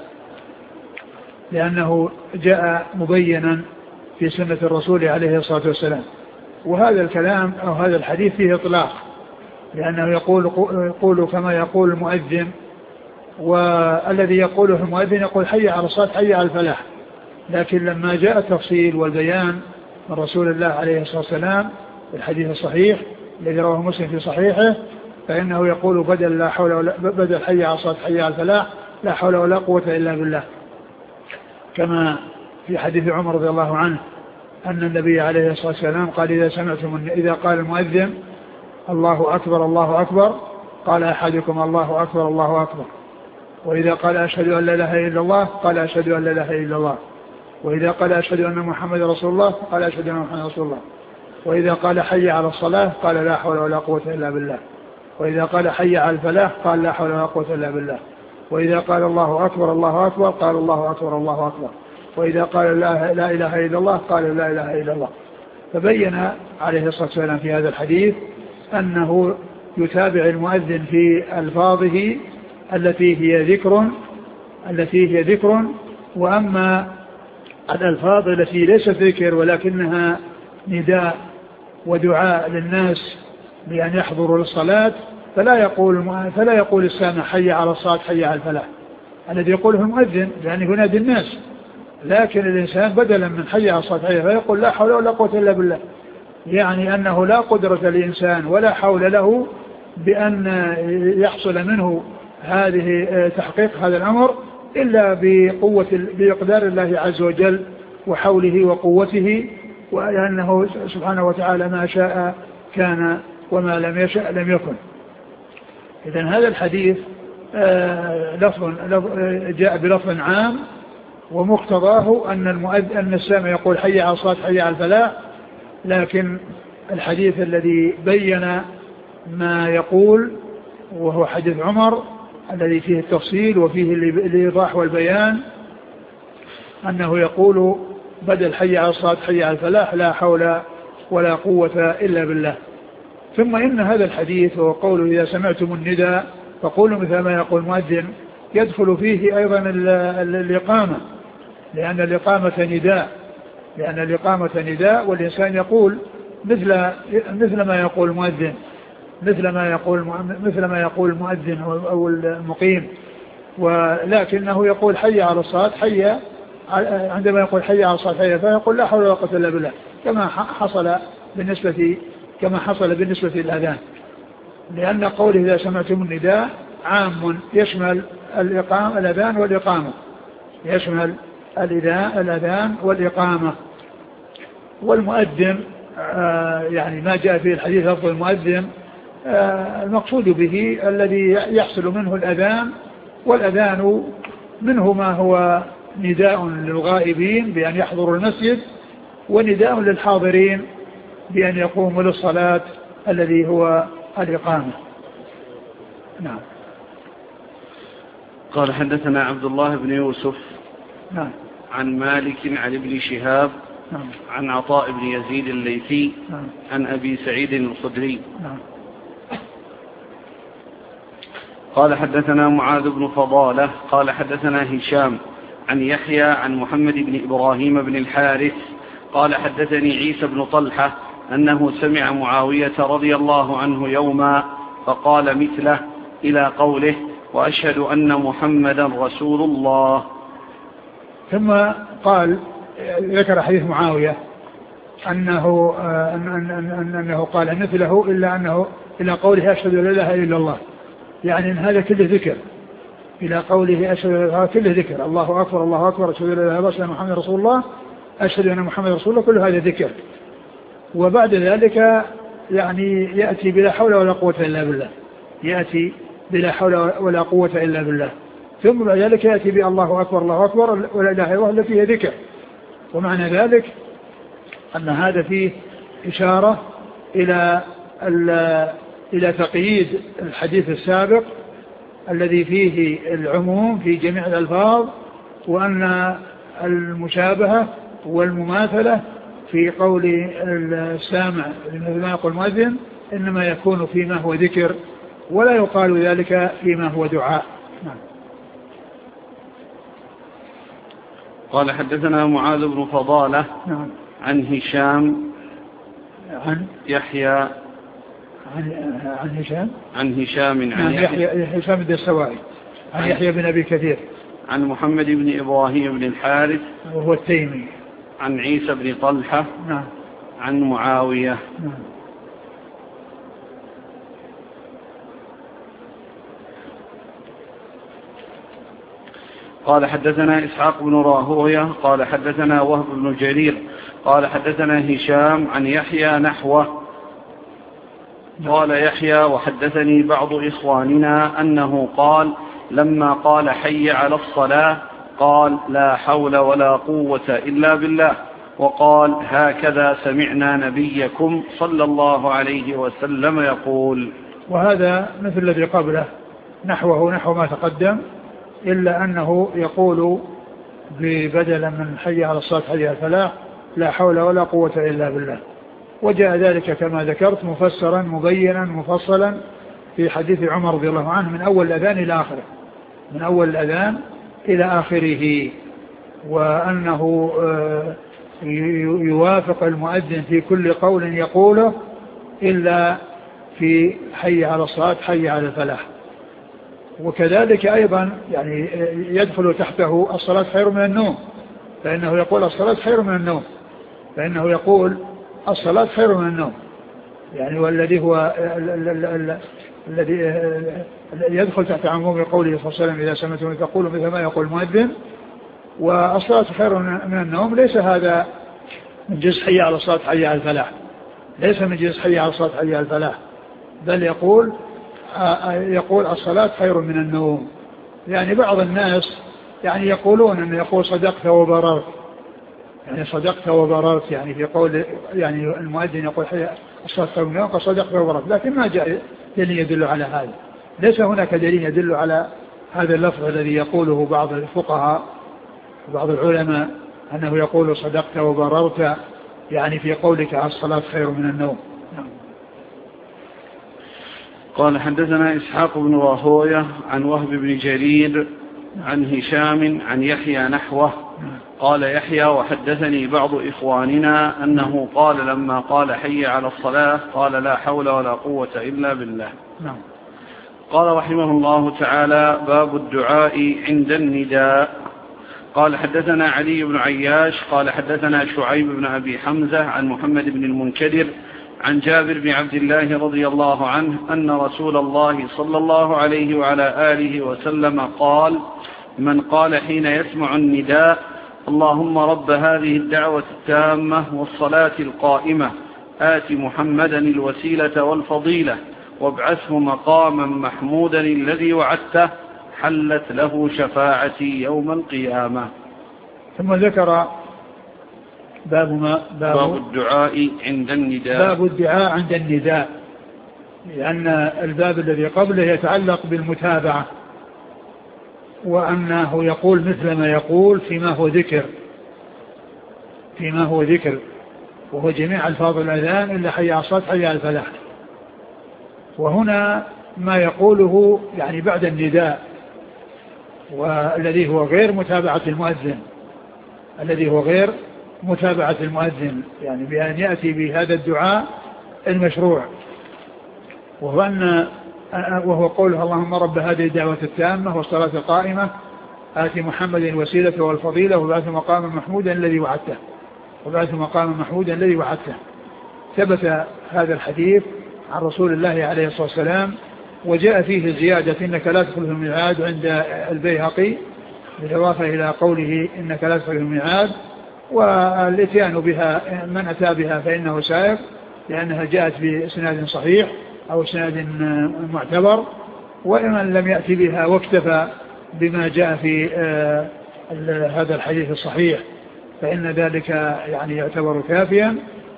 لأنه جاء مبينا في سنة الرسول عليه الصلاة والسلام. وهذا الكلام أو هذا الحديث فيه إطلاق، لأنه يقول كما يقول المؤذن، والذي يقوله المؤذن يقول حي على الصلاة حي على الفلاح. لكن لما جاء التفصيل والبيان من رسول الله عليه الصلاة والسلام في الحديث الصحيح الذي رواه مسلم في صحيحه، فإنه يقول بدل حي على الصلاة حي على الفلاح لا حول ولا قوة إلا بالله، كما في حديث عمر رضي الله عنه أن النبي عليه الصلاة والسلام قال: إذا قال المؤذن الله أكبر الله أكبر قال أحدكم الله أكبر الله أكبر، وإذا قال أشهد أن لا إله إلا الله قال أشهد أن لا إله إلا الله، وإذا قال أشهد أن محمد رسول الله قال أشهد أن محمد رسول الله، وإذا قال حي على الصلاة قال لا حول ولا قوة إلا بالله، وإذا قال حي على الفلاح قال لا حول ولا قوة إلا بالله، وإذا قال الله أكبر قال الله أكبر الله أكبر، وإذا قال لا إله إلا الله قال لا إله إلا الله. فبين عليه الصلاة والسلام في هذا الحديث أنه يتابع المؤذن في ألفاظه التي هي ذكر، وأما الألفاظ التي ليست ذكر ولكنها نداء ودعاء للناس بأن يحضروا للصلاة فلا يقول السامع حي على الصلاة حي على الفلاح الذي يقوله المؤذن لأنه ينادي الناس، لكن الإنسان بدلا من حي على الصلاة حي فيقول لا حول ولا قوة إلا بالله، يعني أنه لا قدرة للإنسان ولا حول له بأن يحصل منه هذه تحقيق هذا الأمر إلا بإقدار الله عز وجل وحوله وقوته، وأنه سبحانه وتعالى ما شاء كان وما لم يشاء لم يكن. إذن هذا الحديث جاء بلفظ عام ومقتضاه أن السامع يقول حي على الصلاة حي على الفلاح، لكن الحديث الذي بين ما يقول وهو حديث عمر الذي فيه التفصيل وفيه الإيضاح والبيان أنه يقول بدل حي على الصلاة حي على الفلاح لا حول ولا قوة إلا بالله. ثم إن هذا الحديث وقوله إذا سمعتم النداء فقولوا مثل ما يقول المؤذن يدخل فيه أيضا الإقامة، لأن الإقامة نداء والإنسان يقول مثل ما يقول المؤذن، مثل ما يقول المؤذن أو المقيم، ولكنه يقول حي على الصلاة عندما يقول حي على الصلاة حي فيقول لا حول ولا قوة إلا بالله كما حصل بالنسبة للأذان، لأن قوله إذا سمعتم النداء عام يشمل الأذان والإقامة، يشمل الأذان والإقامة. والمؤذن يعني ما جاء في الحديث لفظ المؤذن المقصود به الذي يحصل منه الأذان، والأذان منه ما هو نداء للغائبين بأن يحضروا المسجد، ونداء للحاضرين بأن يقوموا للصلاة الذي هو الإقامة. نعم. قال حدثنا عبد الله بن يوسف نعم. عن مالك عن ابن شهاب نعم. عن عطاء بن يزيد الليثي نعم. عن أبي سعيد الخدري نعم. قال حدثنا معاذ بن فضالة قال حدثنا هشام عن يحيى عن محمد بن إبراهيم بن الحارث قال حدثني عيسى بن طلحة أنه سمع معاوية رضي الله عنه يوما فقال مثله إلى قوله وأشهد أن محمدا رسول الله. ثم قال ذكر حديث معاوية أنه قال مثله إلى قوله أشهد أن لا إله إلا الله، يعني إن هذا كله ذكر إلى قوله أشهد أن هذا كله ذكر الله أكبر الله أكبر أشهد أن لا إله إلا الله محمد رسول الله أشهد أن محمد رسول الله، كل هذا ذكر. وبعد ذلك يعني يأتي بلا حول ولا قوة إلا بالله، يأتي بلا حول ولا قوة إلا بالله، ثم بعد ذلك يأتي بالله أكبر الله أكبر ولا إله إلا الله التي هي ذكر. ومعنى ذلك أن هذا فيه إشارة إلى تقييد الحديث السابق الذي فيه العموم في جميع الألفاظ، وأن المشابهة والمماثلة في قول السامع مثل ما يقول المؤذن إنما يكون فيما هو ذكر ولا يقال ذلك فيما هو دعاء. نعم. قال حدثنا معاذ بن فضالة نعم. عن هشام عن يحيى عن هشام عن يحيى هشام الدستوائي عن يحيى بن أبي كثير عن محمد بن إبراهيم بن الحارث وهو التيمي عن عيسى بن طلحة نعم. عن معاوية. نعم. قال حدثنا إسحاق بن راهوية قال حدثنا وهب بن جرير قال حدثنا هشام عن يحيى نحوه. قال يحيى وحدثني بعض إخواننا أنه قال لما قال حي على الصلاة قال لا حول ولا قوة إلا بالله، وقال هكذا سمعنا نبيكم صلى الله عليه وسلم يقول. وهذا مثل الذي قبله نحو ما تقدم، إلا أنه يقول بدلا من حي على الصلاة حي على الفلاح لا حول ولا قوة إلا بالله. وجاء ذلك كما ذكرت مفسرا مبينا مفصلا في حديث عمر رضي الله عنه من أول الأذان إلى آخره، من أول الأذان إلى آخره، وأنه يوافق المؤذن في كل قول يقوله إلا في حي على الصلاة حي على الفلاح. وكذلك أيضا يعني يدخل تحته الصلاة خير من النوم، فإنه يقول الصلاة خير من النوم، فإنه يقول الصلاة خير من النوم، يعني والذي هو الذي يدخل تحت عموم قوله صلى الله عليه وسلم إذا سمعتم تقولوا مثل ما يقول المؤذن. والصلاة خير من النوم ليس هذا من جزء حي على الصلاة حي على الفلاح، ليس من جزء حي على الصلاة حي على الفلاح، بل يقول الصلاة خير من النوم. يعني بعض الناس يعني يقولون أنه يقول صدقت وبررت، يعني صدقت وبررت، يعني في قول يعني المؤذن يقول الصلاة خير من النوم فصدقت وبررت، لكن ما جاء دليل يدل على هذا، ليس هناك دليل يدل على هذا اللفظ الذي يقوله بعض الفقهاء وبعض العلماء أنه يقول صدقت وبررت، يعني في قولك الصلاة خير من النوم. قال حدثنا إسحاق بن راهوية عن وهب بن جرير عن هشام عن يحيى نحوه. قال يحيى وحدثني بعض إخواننا أنه قال لما قال حي على الصلاة قال لا حول ولا قوة إلا بالله. قال رحمه الله تعالى باب الدعاء عند النداء. قال حدثنا علي بن عياش قال حدثنا شعيب بن أبي حمزة عن محمد بن المنكدر عن جابر بن عبد الله رضي الله عنه أن رسول الله صلى الله عليه وعلى آله وسلم قال من قال حين يسمع النداء اللهم رب هذه الدعوة التامة والصلاة القائمة آت محمدا الوسيلة والفضيلة وابعثه مقاما محمودا الذي وعدته حلت له شفاعتي يوم القيامة. ثم ذكر باب الدعاء عند النداء. باب الدعاء عند النداء، لأن الباب الذي قبله يتعلق بالمتابعة، وأنه يقول مثل ما يقول فيما هو ذكر وهو جميع ألفاظ الأذان إلا حي على الصلاة حي على الفلاح. وهنا ما يقوله يعني بعد النداء، والذي هو غير متابعة المؤذن، يعني بأن يأتي بهذا الدعاء المشروع، وهو قوله اللهم رب هذه الدعوة التامة والصلاة القائمة آت محمد الوسيلة والفضيلة وبعث مقاما محمودا الذي وعدته. ثبت هذا الحديث عن رسول الله عليه الصلاة والسلام، وجاء فيه زيادة إنك لا تدخل الميعاد عند البيهقي بالإضافة إلى قوله إنك لا تدخل الميعاد، والاتيان بها من أتى بها فإنه سائر، لأنها جاءت بإسناد صحيح أو إسناد معتبر، ومن لم يأتي بها واكتفى بما جاء في هذا الحديث الصحيح فإن ذلك يعني يعتبر كافيا.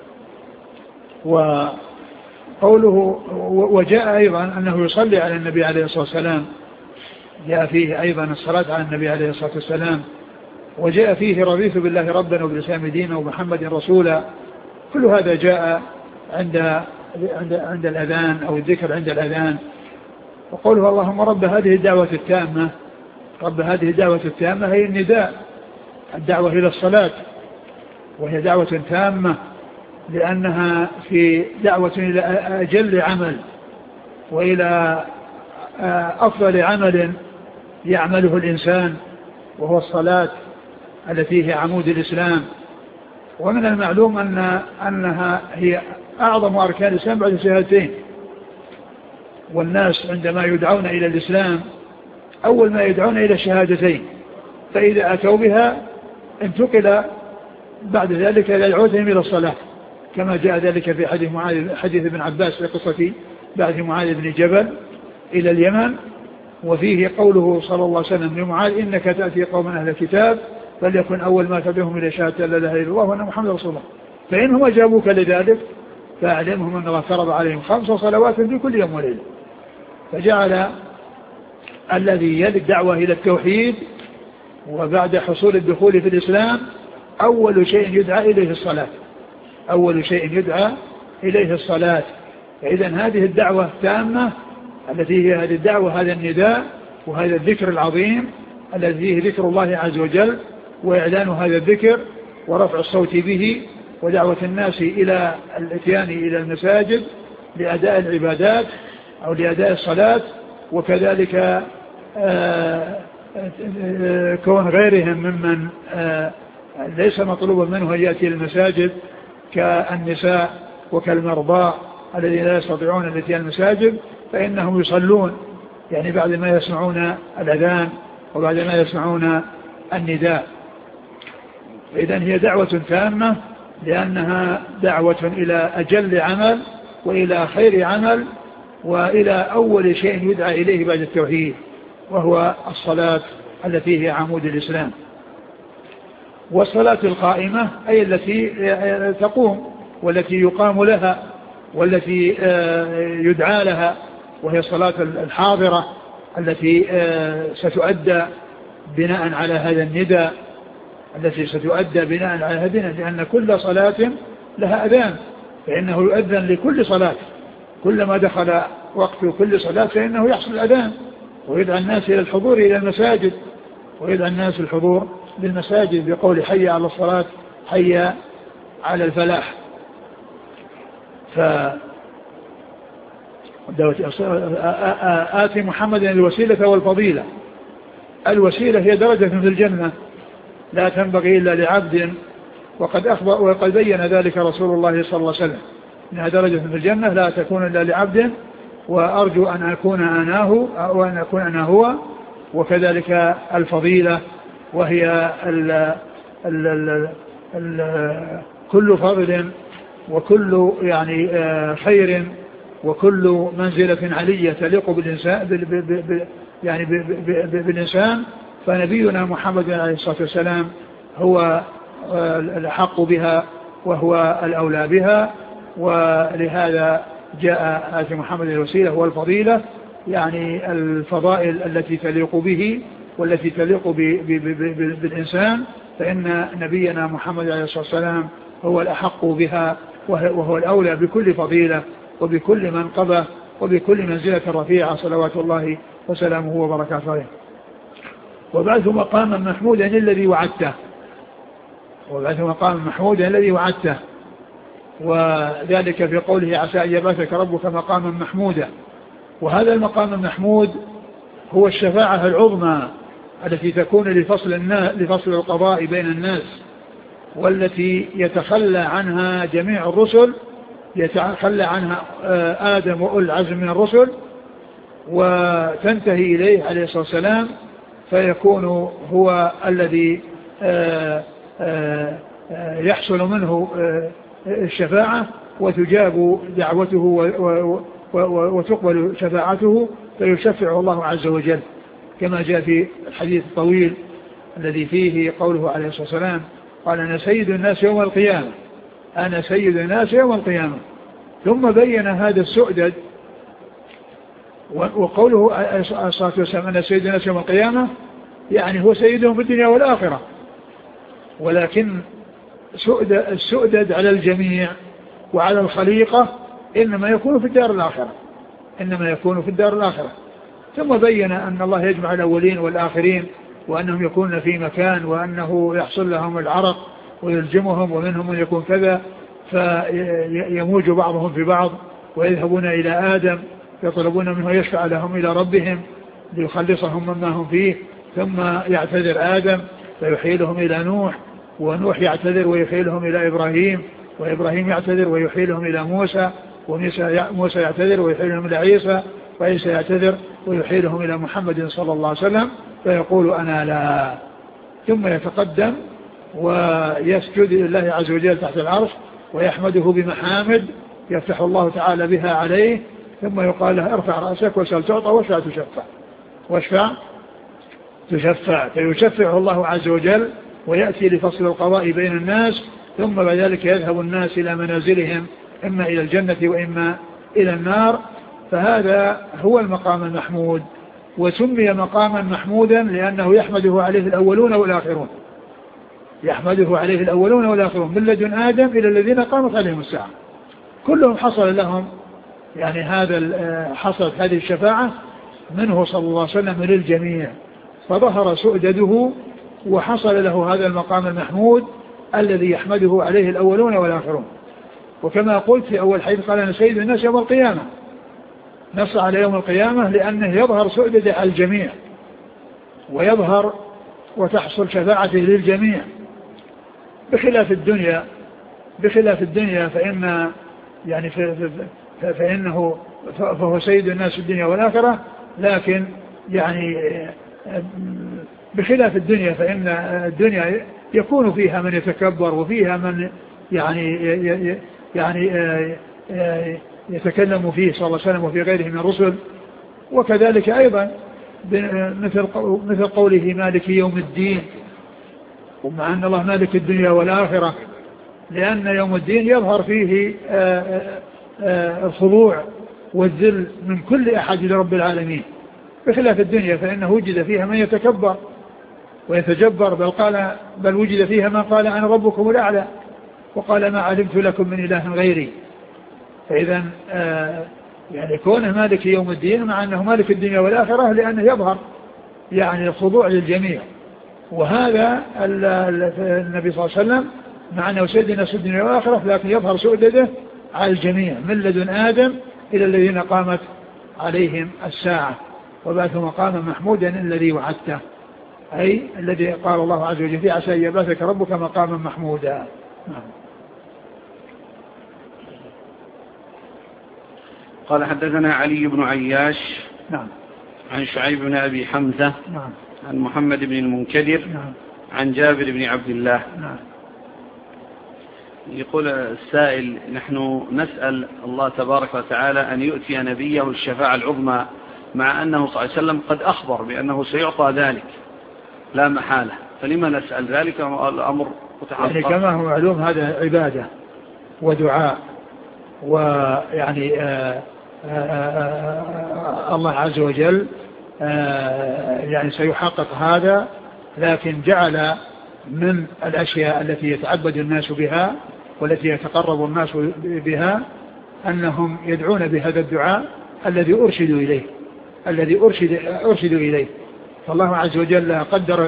وقوله وجاء أيضا أنه يصلي على النبي عليه الصلاة والسلام، جاء فيه أيضا الصلاة على النبي عليه الصلاة والسلام، وجاء فيه رضيت بالله ربا وبالإسلام دينا ومحمد رسولا. كل هذا جاء عند الأذان أو الذكر عند الأذان. وقوله اللهم رب هذه الدعوة التامة هي النداء، الدعوة إلى الصلاة، وهي دعوة تامة لأنها في دعوة إلى أجل عمل وإلى أفضل عمل يعمله الإنسان، وهو الصلاة التي هي عمود الإسلام. ومن المعلوم أنها هي أعظم أركان الإسلام بعد الشهادتين، والناس عندما يدعون إلى الإسلام أول ما يدعون إلى الشهادتين، فإذا أتوا بها انتقل بعد ذلك إلى دعوتهم إلى الصلاة، كما جاء ذلك في حديث ابن عباس في قصة بعث معاذ بن جبل إلى اليمن، وفيه قوله صلى الله عليه وسلم لمعاذ إنك تأتي قوما أهل الكتاب فليكن أول ما تدعوهم إلى شهادة لا إله إلا الله وأن محمد رسول الله، فإنهم أجابوك لذلك فأعلمهم أن الله فرض عليهم 5 صلوات في كل يوم وليلة. فجعل الذي يدعو الدعوة إلى التوحيد وبعد حصول الدخول في الإسلام أول شيء يدعى إليه الصلاة. فإذا هذه الدعوة التامة التي هي هذه الدعوة، هذا النداء وهذا الذكر العظيم الذي فيه ذكر الله عز وجل وإعلان هذا الذكر ورفع الصوت به ودعوة الناس إلى الاتيان إلى المساجد لأداء العبادات أو لأداء الصلاة، وكذلك كون غيرهم ممن ليس مطلوبا منه أن يأتي المساجد كالنساء وكالمرضى الذين لا يستطيعون الاتيان المساجد فإنهم يصلون يعني بعد ما يسمعون الأذان وبعد ما يسمعون النداء. إذن هي دعوة تامة لأنها دعوة إلى أجل عمل وإلى خير عمل وإلى أول شيء يدعى إليه بعد التوحيد وهو الصلاة التي هي عمود الإسلام. والصلاة القائمة أي التي تقوم والتي يقام لها والتي يدعى لها، وهي الصلاة الحاضرة التي ستؤدى بناء على هذا النداء، التي ستؤدى بناء على هذا النداء، لأن كل صلاة لها أذان فإنه يؤذن لكل صلاة، كلما دخل وقت كل صلاة فإنه يحصل الأذان ويدعى الناس إلى الحضور إلى المساجد، ويدعى الناس الحضور للمساجد بقول حي على الصلاة حي على الفلاح. آتي محمد الوسيلة والفضيلة. الوسيلة هي درجة في الجنة لا تنبغي إلا لعبد، وقد بين ذلك رسول الله صلى الله عليه وسلم إنها درجة في الجنة لا تكون إلا لعبد، وأرجو أن أكون أنا هو. وكذلك الفضيلة وهي كل فضل وكل يعني خير وكل منزلة علية تليق بالإنسان، فنبينا محمد عليه الصلاة والسلام هو الحق بها وهو الأولى بها. ولهذا جاء آتي محمد الوسيلة والفضيلة يعني الفضائل التي تليق به والتي تليق بالإنسان، فإن نبينا محمد عليه الصلاة والسلام هو الأحق بها وهو الأولى بكل فضيلة وبكل منقبة وبكل منزلة رفيعة صلوات الله وسلامه وبركاته عليه. وبعث مقاما محمودا الذي وعدته، وبعث مقاما محمودا الذي وعدته، وذلك في قوله عسى أن يبعثك ربك مقاما محمودا. وهذا المقام المحمود هو الشفاعة العظمى التي تكون لفصل القضاء بين الناس، والتي يتخلى عنها جميع الرسل، يتخلى عنها آدم وأولي العزم من الرسل، وتنتهي إليه عليه الصلاة والسلام، فيكون هو الذي يحصل منه الشفاعة وتجاب دعوته وتقبل شفاعته فيشفعه الله عز وجل، كما جاء في الحديث الطويل الذي فيه قوله عليه الصلاة والسلام قال أنا سيد الناس يوم القيامة، أنا سيد الناس يوم القيامة. ثم بين هذا السؤدد، وقوله عليه الصلاة والسلام أنا سيد الناس يوم القيامة يعني هو سيدهم في الدنيا والآخرة، ولكن السؤدد على الجميع وعلى الخليقة إنما يكون في الدار الآخرة، إنما يكون في الدار الآخرة. ثم بين أن الله يجمع الأولين والآخرين، وأنهم يكونون في مكان، وأنه يحصل لهم العرق ويلجمهم، ومنهم من يكون كذا فيموج بعضهم في بعض، ويذهبون إلى آدم يطلبون منه يشفع لهم إلى ربهم ليخلصهم مما هم فيه، ثم يعتذر آدم فيحيلهم إلى نوح، ونوح يعتذر ويحيلهم إلى إبراهيم، وإبراهيم يعتذر ويحيلهم إلى موسى، وموسى يعتذر ويحيلهم إلى عيسى، وعيسى يعتذر ويحيلهم إلى محمد صلى الله عليه وسلم، فيقول أنا لا، ثم يتقدم ويسجد لله عز وجل تحت العرش ويحمده بمحامد يفتح الله تعالى بها عليه، ثم يقال له ارفع رأسك وسل تعطى واشفع تشفع، فيشفعه الله عز وجل ويأتي لفصل القضاء بين الناس، ثم بعد ذلك يذهب الناس إلى منازلهم إما إلى الجنة وإما إلى النار. فهذا هو المقام المحمود، وسمي مقاما محمودا لأنه يحمده عليه الأولون والآخرون، يحمده عليه الأولون والآخرون من لدن آدم إلى الذين قامت عليهم الساعة، كلهم حصل لهم يعني حصلت هذه الشفاعة منه صلى الله عليه وسلم للجميع، فظهر سؤدده وحصل له هذا المقام المحمود الذي يحمده عليه الأولون والآخرون. وكما قلت في أول حديث قال أنا سيد الناس يوم القيامة، نص على يوم القيامة لأنه يظهر سؤدده على الجميع ويظهر وتحصل شفاعته للجميع، بخلاف الدنيا بخلاف الدنيا فإن يعني فإنه فهو سيد الناس في الدنيا والآخرة. لكن يعني بخلاف الدنيا فإن الدنيا يكون فيها من يتكبر وفيها من يعني يتكلم فيه صلى الله عليه وسلم وفي غيره من الرسل. وكذلك أيضا مثل قوله مالك يوم الدين، ومع أن الله مالك الدنيا والآخرة، لأن يوم الدين يظهر فيه الخضوع والذل من كل أحد لرب العالمين، بخلاف الدنيا فإنه وجد فيها من يتكبر ويتجبر، بل وجد فيها من قال أنا ربكم الأعلى وقال ما علمت لكم من إله غيري. فإذا يعني كونه مالك يوم الدين مع أنه مالك الدنيا والآخرة، لأنه يظهر يعني الخضوع للجميع. وهذا النبي صلى الله عليه وسلم مع أنه سيد الناس الدنيا والآخرة، لكن يظهر سؤدده على الجميع من لدن آدم إلى الذين قامت عليهم الساعة، وبعث مقاما محمودا الذي وعدته، أي الذي قال الله عز وجل فيه عسى أن يبعثك ربك مقاما محمودا. قال حدثنا علي بن عياش نعم عن شعيب بن أبي حمزة نعم عن محمد بن المنكدر نعم عن جابر بن عبد الله. نعم. يقول السائل: نحن نسأل الله تبارك وتعالى أن يؤتي نبيه الشفاعة العظمى، مع أنه صلى الله عليه وسلم قد أخبر بأنه سيعطى ذلك لا محالة، فلما نسأل ذلك الأمر متحقق؟ يعني كما هو معلوم هذا عبادة ودعاء، ويعني الله عز وجل يعني سيحقق هذا، لكن جعل من الأشياء التي يتعبد الناس بها والتي يتقرب الناس بها أنهم يدعون بهذا الدعاء الذي أرشدوا إليه. فالله عز وجل قدر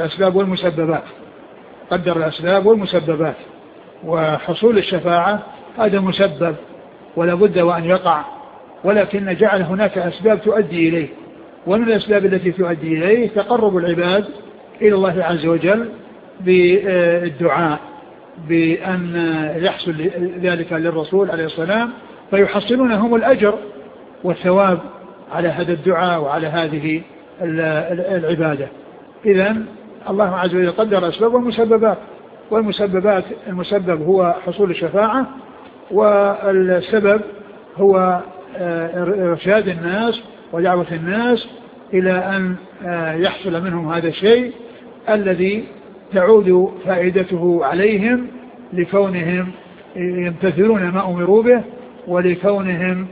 الأسباب والمسببات، وحصول الشفاعة هذا مسبب ولا بد وأن يقع، ولكن جعل هناك أسباب تؤدي إليه، ومن الأسباب التي تؤدي إليه تقرب العباد إلى الله عز وجل بالدعاء بأن يحصل ذلك للرسول عليه السلام، فيحصلون هم الأجر والثواب على هذا الدعاء وعلى هذه العبادة. إذن الله عز وجل قدر الأسباب والمسببات المسبب هو حصول الشفاعة، والسبب هو إرشاد الناس ودعوة الناس إلى أن يحصل منهم هذا الشيء الذي تعود فائدته عليهم لكونهم يمتثلون ما أمروا به، ولكونهم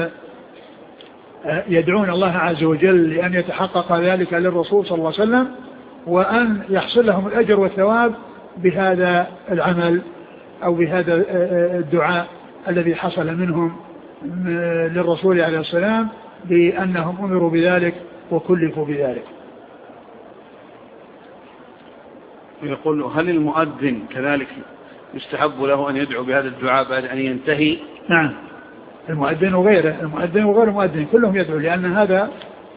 يدعون الله عز وجل لأن يتحقق ذلك للرسول صلى الله عليه وسلم، وأن يحصل لهم الأجر والثواب بهذا العمل أو بهذا الدعاء الذي حصل منهم للرسول عليه السلام، بأنهم أمروا بذلك وكلفوا بذلك. يقول: هل المؤذن كذلك يستحب له أن يدعو بهذا الدعاء بعد أن ينتهي؟ نعم، المؤذن وغير المؤذن كلهم يدعو، لأن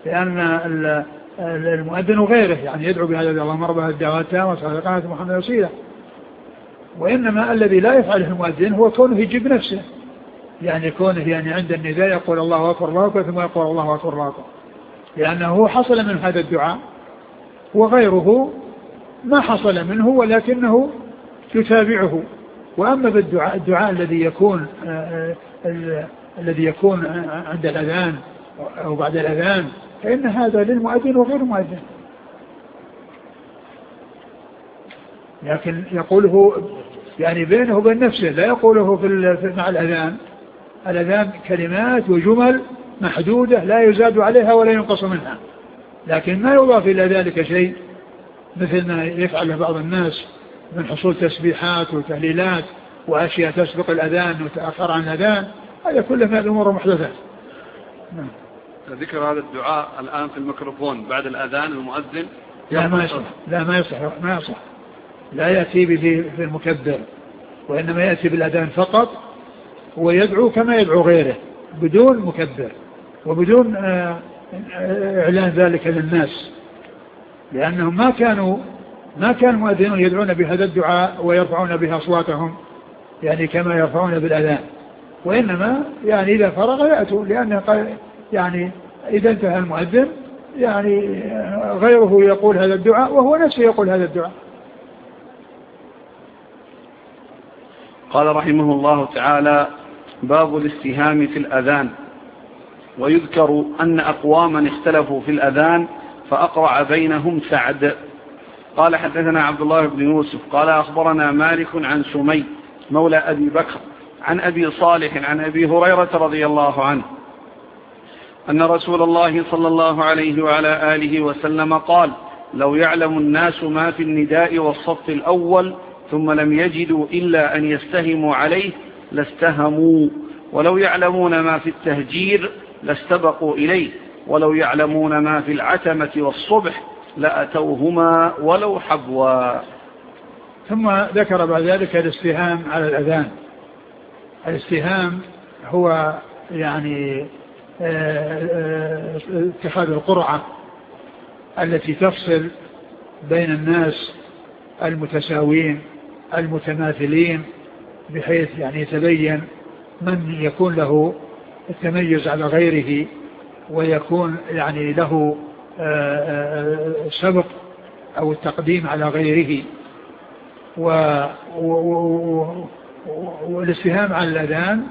المؤذن وغيره يعني يدعو بهذا اللهم رب الدعوات التامة وصدقات محمد وسيلة. وإنما الذي لا يفعله المؤذن هو كونه يجيب نفسه، يعني كونه يعني عند النداء يقول الله أكبر الله أكبر ثم يقول الله أكبر الله أكبر، لأنه حصل من هذا الدعاء، وغيره ما حصل منه ولكنه يتابعه. وأما بالدعاء الذي يكون عند الأذان أو بعد الأذان فإن هذا للمؤذن وغير المؤذن، لكن يقوله يعني بينه وبين نفسه، لا يقوله مع الأذان كلمات وجمل محدودة لا يزاد عليها ولا ينقص منها، لكن ما يضاف إلى ذلك شيء مثل ما يفعله بعض الناس من حصول تسبيحات وتهليلات وأشياء تسبق الأذان وتأخر عن الأذان، هذا كله من الأمور محدثات. ذكر هذا الدعاء الآن في الميكروفون بعد الأذان المؤذن ما يصح، لا يأتي به في المكبر، وإنما يأتي بالأذان فقط ويدعو كما يدعو غيره بدون مكبر وبدون إعلان ذلك للناس، لأنهم ما كان المؤذنون يدعون بهذا الدعاء ويرفعون بها أصواتهم يعني كما يرفعون بالأذان، وإنما يعني إذا فرغ يأتوا، لأنه يعني إذا انتهى المؤذن يعني غيره يقول هذا الدعاء وهو نفسه يقول هذا الدعاء. قال رحمه الله تعالى: باب الاستهام في الأذان. ويذكر أن أقواما اختلفوا في الأذان فأقرع بينهم سعد. قال: حدثنا عبد الله بن يوسف قال: أخبرنا مالك عن سمي مولى أبي بكر عن أبي صالح عن أبي هريرة رضي الله عنه أن رسول الله صلى الله عليه وعلى آله وسلم قال: لو يعلم الناس ما في النداء والصف الأول ثم لم يجدوا إلا أن يستهموا عليه لاستهموا، ولو يعلمون ما في التهجير لاستبقوا إليه، ولو يعلمون ما في العتمة والصبح لأتوهما ولو حبوا. ثم ذكر بعد ذلك الاستهام على الأذان. الاستهام هو يعني اتخاذ القرعة التي تفصل بين الناس المتساوين المتماثلين، بحيث يعني يتبين من يكون له التميز على غيره ويكون يعني له سبق أو التقديم على غيره. والاستهام على الأذان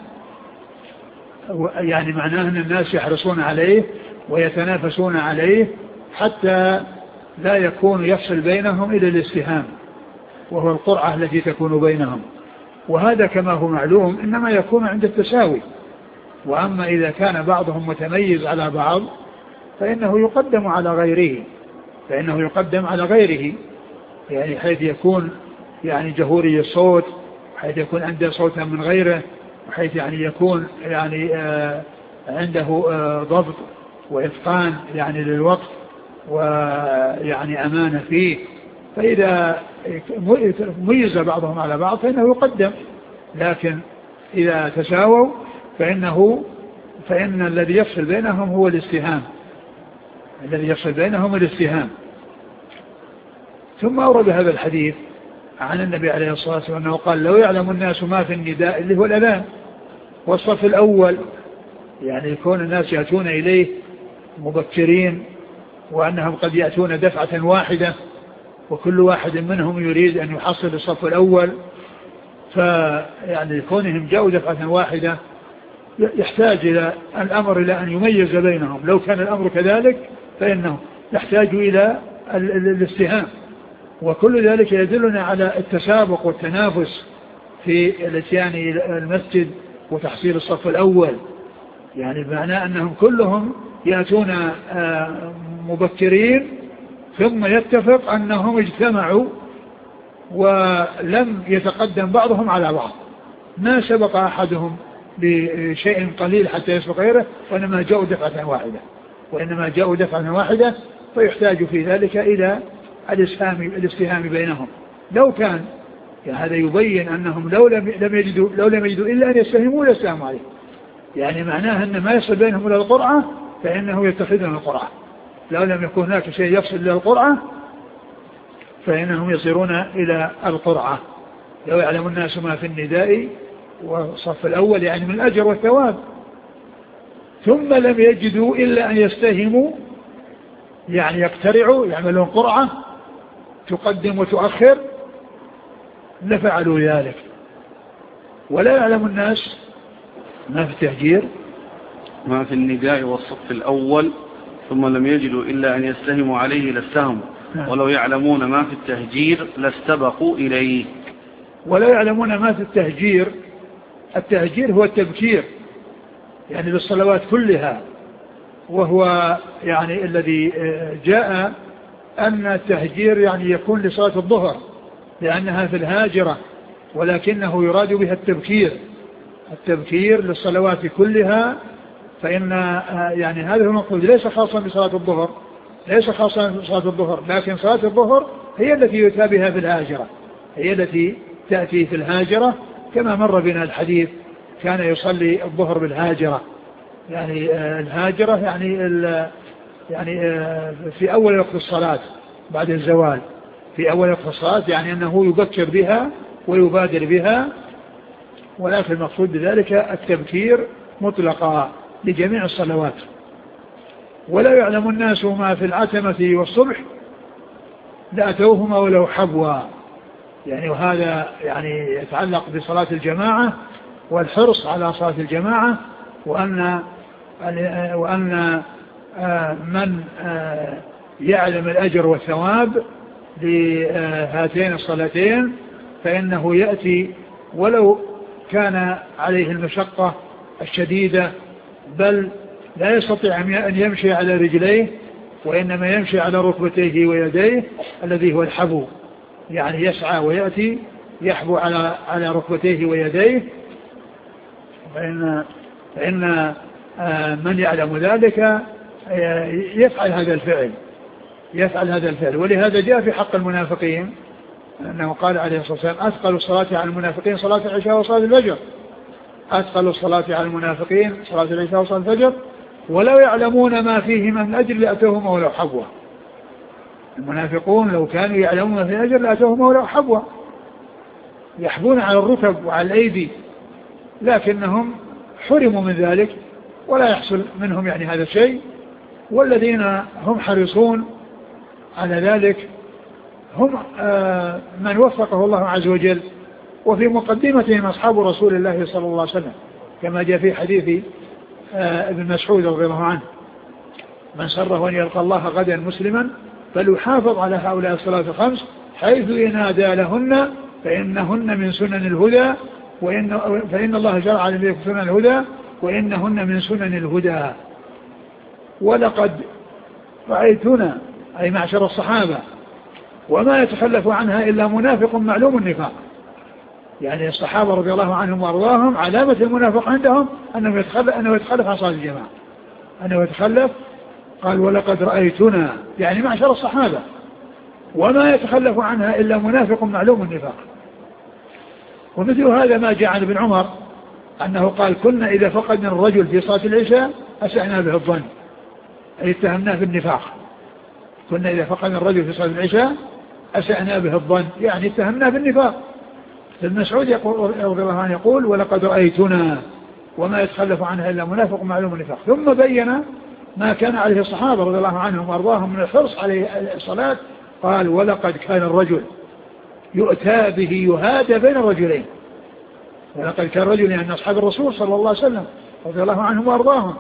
يعني معناه أن الناس يحرصون عليه ويتنافسون عليه حتى لا يكون يفصل بينهم إلى الاستهام، وهو القرعة التي تكون بينهم. وهذا كما هو معلوم إنما يكون عند التساوي، وأما إذا كان بعضهم متميز على بعض فإنه يقدم على غيره، يعني حيث يكون يعني جهوري الصوت، حيث يكون عنده صوتا من غيره، حيث يعني يكون يعني عنده ضبط وإتقان يعني للوقت ويعني أمانة فيه. فإذا ميز بعضهم على بعض فإنه يقدم، لكن إذا تساووا فإن الذي يفصل بينهم هو الاستهام. ثم أورد هذا الحديث عن النبي عليه الصلاة والسلام أنه قال: لو يعلم الناس ما في النداء اللي هو الأذان والصف الأول، يعني يكون الناس يأتون إليه مبكرين، وأنهم قد يأتون دفعة واحدة وكل واحد منهم يريد أن يحصل الصف الأول، فيعني كونهم جاءوا دفعة واحدة يحتاج إلى الأمر إلى أن يميز بينهم. لو كان الأمر كذلك فإنه يحتاج إلى الاستهام، وكل ذلك يدلنا على التسابق والتنافس في الاتيان إلى المسجد وتحصيل الصف الأول، يعني بمعنى أنهم كلهم يأتون مبكرين ثم يتفق أنهم اجتمعوا ولم يتقدم بعضهم على بعض، ما سبق أحدهم بشيء قليل حتى يسبق غيره، وإنما جاءوا دفعة واحدة فيحتاج في ذلك إلى الاستهام بينهم. لو كان يعني هذا يبين أنهم لو لم يجدوا إلا أن يستهموا لاستهموا عليه، يعني معناه أن ما يصل بينهم إلى القرعة فإنه يتخذون القرعة. لو لم يكن هناك شيء يفصل إلى القرعة فإنهم يصيرون إلى القرعة. لو يعلم الناس ما في النداء والصف الأول يعني من الأجر والثواب، ثم لم يجدوا إلا أن يستهموا يعني يقترعوا يعملون قرعة تقدم وتؤخر لفعلوا ذلك. ولا يعلم الناس ما في التهجير ما في النداء والصف الأول ثم لم يجدوا إلا أن يستهموا عليه لاستهموا، ولو يعلمون ما في التهجير لاستبقوا إليه. ولا يعلمون ما في التهجير. التهجير هو التبكير يعني للصلوات كلها، وهو يعني الذي جاء أن التهجير يعني يكون لصلاة الظهر لأنها في الهاجرة، ولكنه يراد بها التبكير للصلوات كلها، فإن يعني هذا هو المقصود، ليس خاصا بصلاة الظهر، لكن صلاة الظهر هي التي يؤتى بها في الهاجرة، هي التي تأتي في الهاجرة، كما مر بنا الحديث كان يصلي الظهر بالهاجرة، يعني الهاجرة يعني في أول وقت الصلاة بعد الزوال، في أول وقت الصلاة يعني أنه يبكر بها ويبادر بها ولكن المقصود بذلك التبكير مطلقا لجميع الصلوات. ولا يعلم الناس ما في العتمة والصبح لأتوهما ولو حبوا، يعني وهذا يعني يتعلق بصلاة الجماعة والحرص على صلاة الجماعة، وأن من يعلم الأجر والثواب لهاتين الصلاتين فإنه يأتي ولو كان عليه المشقة الشديدة، بل لا يستطيع أن يمشي على رجليه، وإنما يمشي على ركبتيه ويديه الذي هو الحبو، يعني يسعى ويأتي يحبو على ركبتيه ويديه. فإن من يعلم ذلك يفعل هذا الفعل. ولهذا جاء في حق المنافقين أنه قال عليه الصلاة والسلام: أثقل الصلاة على المنافقين صلاة العشاء وصلاة الفجر. أثقل الصلاة على المنافقين صلاة العشاء وصلاة الفجر ولو يعلمون ما فيهما من أجر لأتوهما ولو حبوا. المنافقون لو كانوا يعلمون ما في الأجر لأتوهما ولو حبوا، يحبون على الركب وعلى الأيدي، لكنهم حرموا من ذلك ولا يحصل منهم يعني هذا الشيء. والذين هم حريصون على ذلك هم من وفقه الله عز وجل، وفي مقدمتهم أصحاب رسول الله صلى الله عليه وسلم، كما جاء في حديث ابن مسعود رضي الله عنه: من سره أن يلقى الله غدا مسلما فليحافظ على هؤلاء الصلاة الخمس حيث ينادى لهن فإنهن من سنن الهدى، فإن الله شرع لكم سنن الهدى وإنهن من سنن الهدى. ولقد رأيتنا أي معشر الصحابة وما يتخلف عنها إلا منافق معلوم النفاق. يعني الصحابة رضي الله عنهم وارضاهم علامة المنافق عندهم أنه يتخلف عن صلاة الجماعة، أنه يتخلف. قال: ولقد رأيتنا يعني معشر الصحابة وما يتخلف عنها إلا منافق معلوم النفاق. ومثل هذا ما جاء عن ابن عمر أنه قال: كنا إذا فقدنا الرجل في صلاة العشاء أسأنا به الظن، أي اتهمناه بالنفاق. كنا إذا فقدنا الرجل في صلاة العشاء أسأنا به الظن، يعني اتهمناه بالنفاق. ابن مسعود رضي الله عنه يقول: ولقد رأيتنا وما يتخلف عنها إلا منافق معلوم النفاق. ثم بين ما كان عليه الصحابة رضي الله عنهم وارضاهم من الحرص عليه الصلاة. قال: ولقد كان الرجل يؤتى به يهادى بين الرجلين. ولقد كان الرجل يعني أصحاب الرسول صلى الله عليه وسلم رضي الله عنهم وارضاهم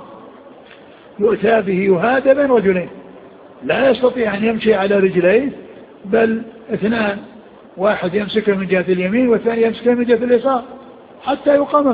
يؤتى به يهادى بين رجلين، لا يستطيع أن يمشي على رجليه، بل اثنان، واحد يمسكه من جهة اليمين والثاني يمسكه من جهة اليسار حتى يقام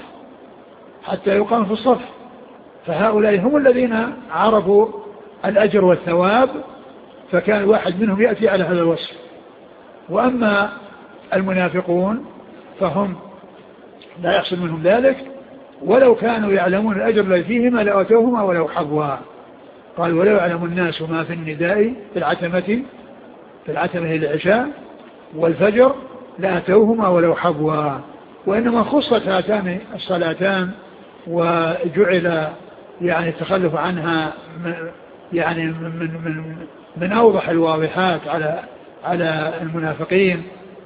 في الصف. فهؤلاء هم الذين عرفوا الأجر والثواب، فكان واحد منهم يأتي على هذا الوصف. وأما المنافقون فهم لا يحصل منهم ذلك، ولو كانوا يعلمون الأجر الذي فيهما لأتوهما ولو حبوا. قال: ولو يعلم الناس ما في النداء في العتمة العشاء والفجر لأتوهما ولو حبوا. وإنما خصت هاتان الصلاتان وجعل يعني التخلف عنها يعني من أوضح الواضحات على المنافقين،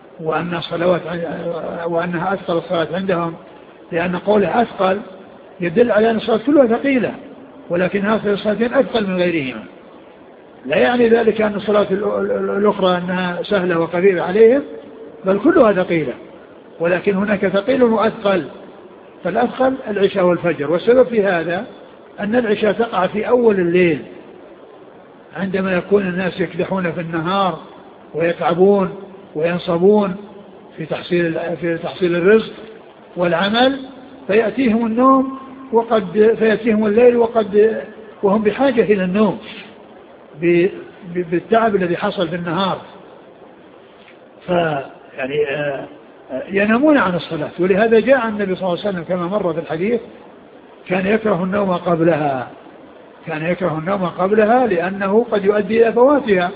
وأنها أثقل الصلاة عندهم، لأن قوله أثقل يدل على أن الصلاة كلها ثقيلة، ولكن هذه الصلاتين أثقل من غيرهما. لا يعني ذلك أن الصلاة الأخرى أنها سهلة وخفيفة عليهم، بل كلها ثقيلة، ولكن هناك ثقيل وأثقل. فالأثقل العشاء والفجر، والسبب في هذا أن العشاء تقع في أول الليل عندما يكون الناس يكدحون في النهار ويتعبون وينصبون في تحصيل الرزق والعمل، فيأتيهم النوم فيأتيهم الليل وهم بحاجة إلى النوم بالتعب الذي حصل في النهار، فيعني ينامون عن الصلاة. ولهذا جاء النبي صلى الله عليه وسلم كما مر في الحديث كان يكره النوم قبلها لأنه قد يؤدي إلى فواتها.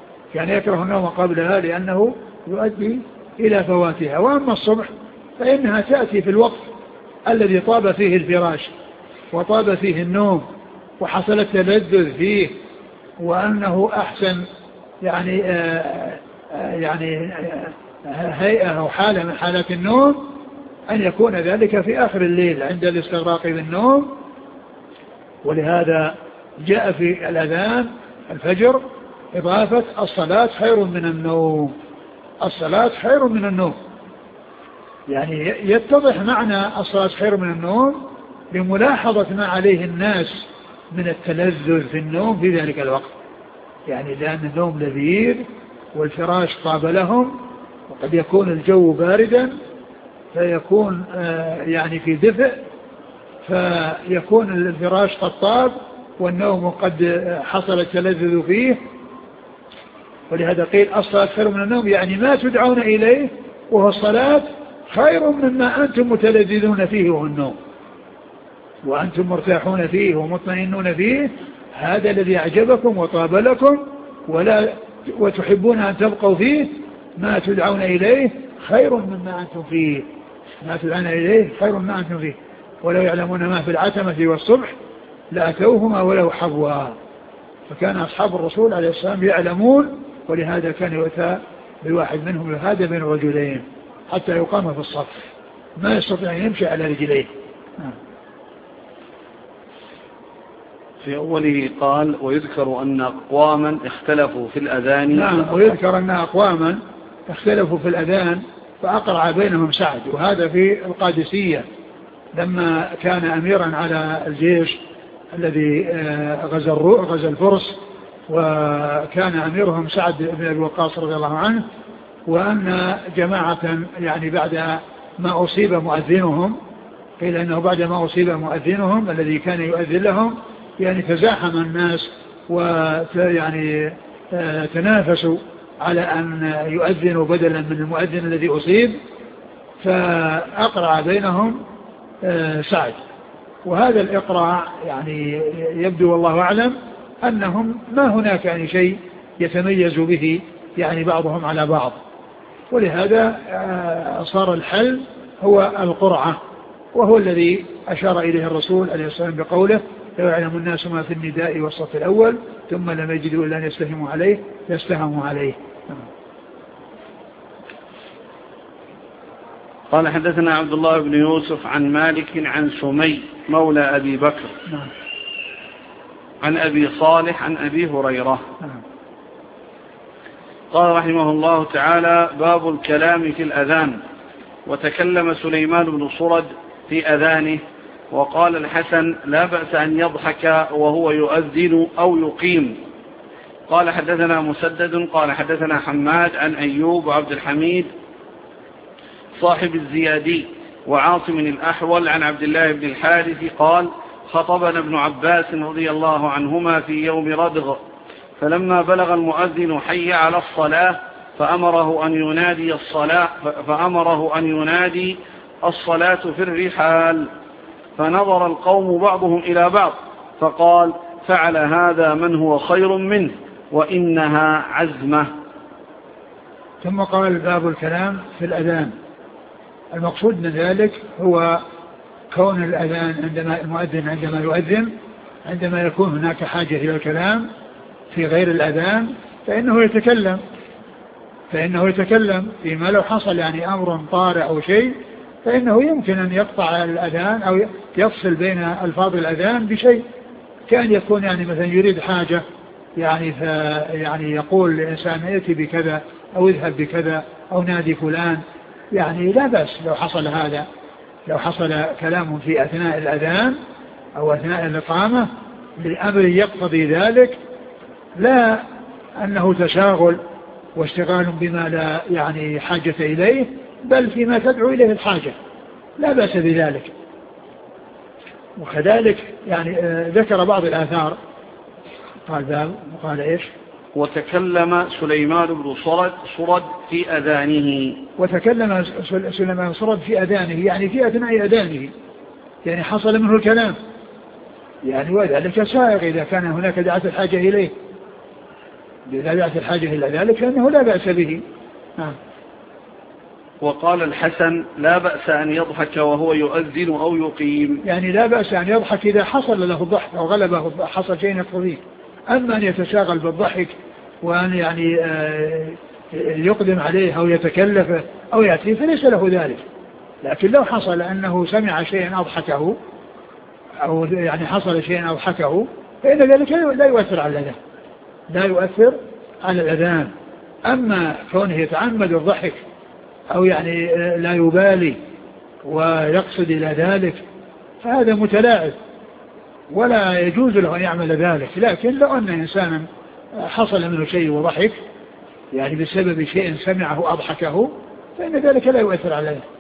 وأما الصبح فإنها تأتي في الوقت الذي طاب فيه الفراش وطاب فيه النوم وحصل التلذذ فيه، وأنه أحسن يعني هيئة أو حالة من حالات النوم، أن يكون ذلك في آخر الليل عند الاستغراق بالنوم. ولهذا جاء في الأذان الفجر إضافة الصلاة خير من النوم. الصلاة خير من النوم، يعني يتضح معنى الصلاة خير من النوم بملاحظة ما عليه الناس من التلذذ في النوم في ذلك الوقت، يعني لأن النوم لذيذ والفراش طاب لهم، وقد يكون الجو باردا فيكون يعني في دفء، فيكون الفراش قد طاب والنوم قد حصل التلذذ فيه. ولهذا قيل الصلاة خير من النوم، يعني ما تدعون إليه وهو الصلاة خير مما أنتم متلذذون فيه وهو النوم، وأنتم مرتاحون فيه ومطمئنون فيه، هذا الذي أعجبكم وطاب لكم وتحبون أن تبقوا فيه. ما تدعون إليه خير مما أنتم فيه، ما تدعون إليه خير مما أنتم فيه. ولو يعلمون ما في العتمة والصبح لأتوهما ولو حبوا. فكان أصحاب الرسول عليه السلام يعلمون، ولهذا كان يؤتى بالواحد منهم هذا بين رجلين حتى يقام في الصف، ما يستطيع أن يمشي على رجليه. في أوله قال ويذكر أن أقواما اختلفوا في الأذان. نعم، ويذكر أن أقواما اختلفوا في الأذان فأقرع بينهم سعد، وهذا في القادسية لما كان أميرا على الجيش الذي غزا الفرس، وكان أميرهم سعد بن أبي وقاص رضي الله عنه، وأن جماعة يعني بعد ما أصيب مؤذنهم، قيل أنه بعد ما أصيب مؤذنهم الذي كان يؤذن لهم يعني تزاحم الناس ويعني تنافسوا على أن يؤذنوا بدلا من المؤذن الذي أصيب، فأقرع بينهم سعد. وهذا الإقراع يعني يبدو والله أعلم أنهم ما هناك يعني شيء يتميز به يعني بعضهم على بعض، ولهذا صار الحل هو القرعة، وهو الذي أشار إليه الرسول عليه السلام بقوله لو يعلم الناس ما في النداء والصف الأول ثم لم يجدوا إلا أن يستهموا عليه يستهموا عليه. قال حدثنا عبد الله بن يوسف عن مالك عن سمي مولى أبي بكر عن أبي صالح عن أبي هريرة قال رحمه الله تعالى باب الكلام في الأذان. وتكلم سليمان بن صرد في أذانه وقال الحسن لا بأس أن يضحك وهو يؤذن أو يقيم. قال حدثنا مسدد قال حدثنا حماد عن أيوب وعبد الحميد صاحب الزيادي وعاصم الأحول عن عبد الله بن الحارث قال خطبنا ابن عباس رضي الله عنهما في يوم ردغ، فلما بلغ المؤذن حي على الصلاة فأمره أن ينادي الصلاة في الرحال، فنظر القوم بعضهم إلى بعض فقال فعل هذا من هو خير منه وإنها عزمة. ثم قال باب الكلام في الأذان. المقصود من ذلك هو كون الأذان عندما المؤذن عندما يؤذن عندما يكون هناك حاجة إلى الكلام في غير الأذان فإنه يتكلم فيما لو حصل يعني أمر طارئ أو شيء فإنه يمكن أن يقطع الأذان أو يفصل بين ألفاظ الأذان بشيء، كان يكون يعني مثلا يريد حاجة يعني يقول لإنسان يأتي بكذا أو يذهب بكذا أو نادي فلان، يعني لا بأس لو حصل هذا، لو حصل كلام في أثناء الأذان أو أثناء الإقامة لأمر يقتضي ذلك، لا أنه تشاغل واشتغال بما لا يعني حاجة إليه، بل فيما تدعو إليه الحاجة لا بأس بذلك. وكذلك يعني ذكر بعض الآثار قال إيش؟ وتكلم سليمان بن صرد في أذانه. وتكلم سليمان صرد في أذانه يعني في أثناء أذانه، يعني حصل منه الكلام يعني، وذلك سائغ إذا كان هناك دعت الحاجة إليه، إذا دعت الحاجة إلى ذلك فإنه لا بأس به. وقال الحسن لا بأس أن يضحك وهو يؤذن أو يقيم، يعني لا بأس أن يضحك إذا حصل له الضحك أو غلبه حصل شيء يقتضيه، أما أن يتشاغل بالضحك وأن يعني يقدم عليه أو يتكلف أو يأتي فليس له ذلك، لكن لو حصل أنه سمع شيئا أضحكه أو يعني حصل شيئا أضحكه فإن ذلك لا يؤثر على الأذان، لا يؤثر على الأذان. أما كونه يتعمد الضحك أو يعني لا يبالي ويقصد إلى ذلك فهذا متلاعب ولا يجوز له أن يعمل ذلك. لكن لو أن إنسانا حصل منه شيء وضحك يعني بسبب شيء سمعه أضحكه فإن ذلك لا يؤثر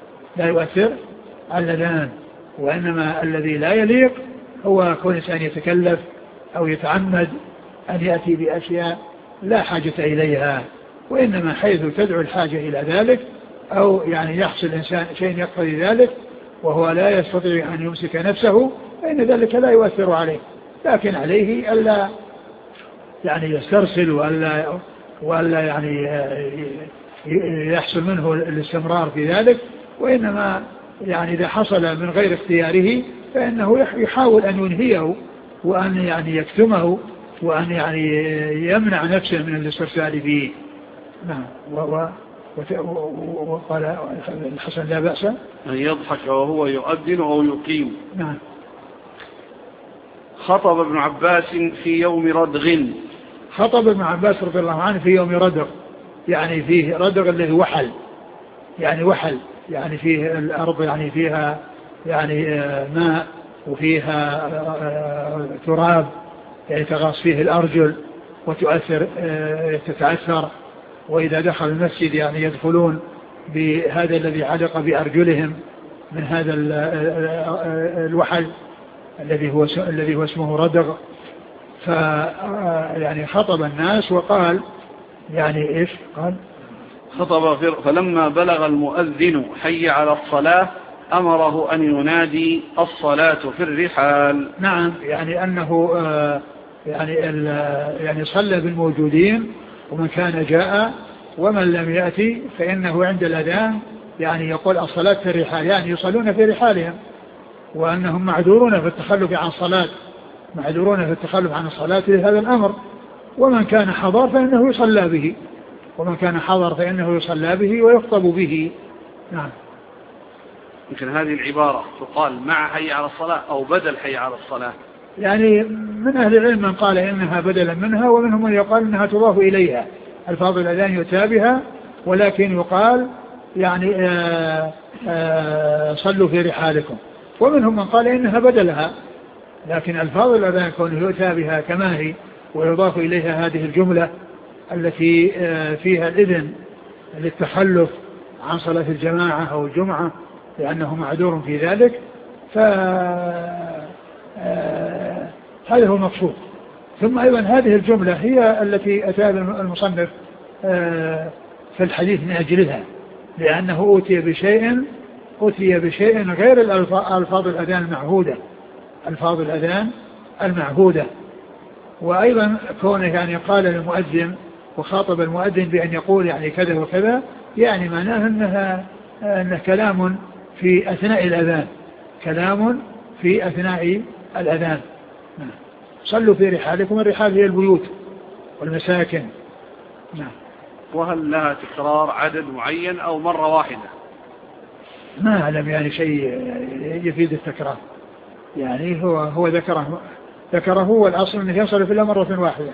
على الأذان. وإنما الذي لا يليق هو كون إنسان يتكلف أو يتعمد أن يأتي بأشياء لا حاجة إليها، وإنما حيث تدعو الحاجة إلى ذلك أو يعني يحصل إنسان شيء يقتضي ذلك وهو لا يستطيع أن يمسك نفسه فإن ذلك لا يؤثر عليه. لكن عليه ألا يعني يسترسل وألا يعني يحصل منه الاستمرار في ذلك، وإنما يعني إذا حصل من غير اختياره فإنه يحاول أن ينهيه وأن يعني يكتمه وأن يعني يمنع نفسه من الاسترسال فيه. نعم. وقال الحسن لا بأس أن يضحك وهو يؤذن أو يقيم. نعم. خطب ابن عباس في يوم ردغ. خطب ابن عباس رضي الله عنه في يوم ردغ، يعني فيه ردغ الذي وحل يعني فيه الأرض يعني فيها يعني ماء وفيها تراب يعني تغاص فيه الأرجل تتأثر، وإذا دخل المسجد يعني يدخلون بهذا الذي علق بأرجلهم من هذا الوحل الذي هو اسمه ردغ. يعني خطب الناس وقال يعني إيش قال؟ خطب فلما بلغ المؤذن حي على الصلاة أمره أن ينادي الصلاة في الرحال. نعم، يعني أنه يعني صلى بالموجودين ومن كان جاء ومن لم يأتي فإنه عند الأذان يعني يقول الصلاة في الرحال، يعني يصلون في رحالهم وأنهم معذورون في التخلف عن الصلاة لهذا الأمر. ومن كان حضر فإنه يصلى به ويخطب به. نعم. يمكن هذه العبارة تقال مع حي على الصلاة أو بدل حي على الصلاة. يعني من أهل العلم من قال إنها بدلا منها، ومنهم من يقال إنها تضاف إليها، الفاظ الأذان يؤتى بها ولكن يقال يعني صلوا في رحالكم. ومنهم من قال إنها بدلها، لكن الفاظ الأذان كونه يؤتى بها كما هي ويضاف إليها هذه الجملة التي فيها الإذن للتخلف عن صلاة الجماعة أو الجمعة لأنه معذور في ذلك، فهذا هو المقصود. ثم أيضا هذه الجملة هي التي أتى المصنف في الحديث من أجلها، لأنه أوتي بشيء غير الألفاظ الأذان المعهودة. وأيضا كونه يعني قال للمؤذن وخاطب المؤذن بأن يقول يعني كذا وكذا، يعني معناه أنه كلام في أثناء الأذان. صلوا في رحالكم، الرحال هي البيوت والمساكن. نعم. وهل لها تكرار عدد معين أو مرة واحدة؟ ما أعلم يعني شيء يفيد التكرار، يعني هو ذكره والأصل أنه يصل إلى مرة واحدة،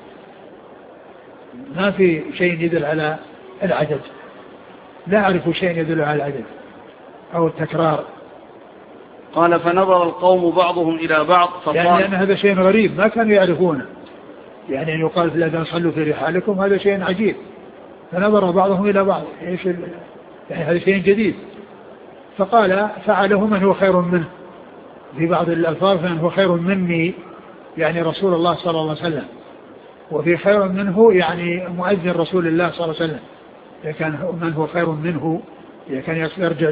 ما في شيء يدل على العدد، لا أعرف شيء يدل على العدد أو التكرار. قال فنظر القوم بعضهم إلى بعض يعني أن هذا شيء غريب ما كانوا يعرفونه، يعني أن يقال في الأذان صلوا في رحالكم هذا شيء عجيب. فنظر بعضهم إلى بعض يعني هذا شيء جديد. فقال فعله من هو خير منه، في بعض الألفاظ من هو خير مني يعني رسول الله صلى الله عليه وسلم، وفي خير منه يعني مؤذن رسول الله صلى الله عليه وسلم. إذا كان من هو خير منه إذا كان يرجع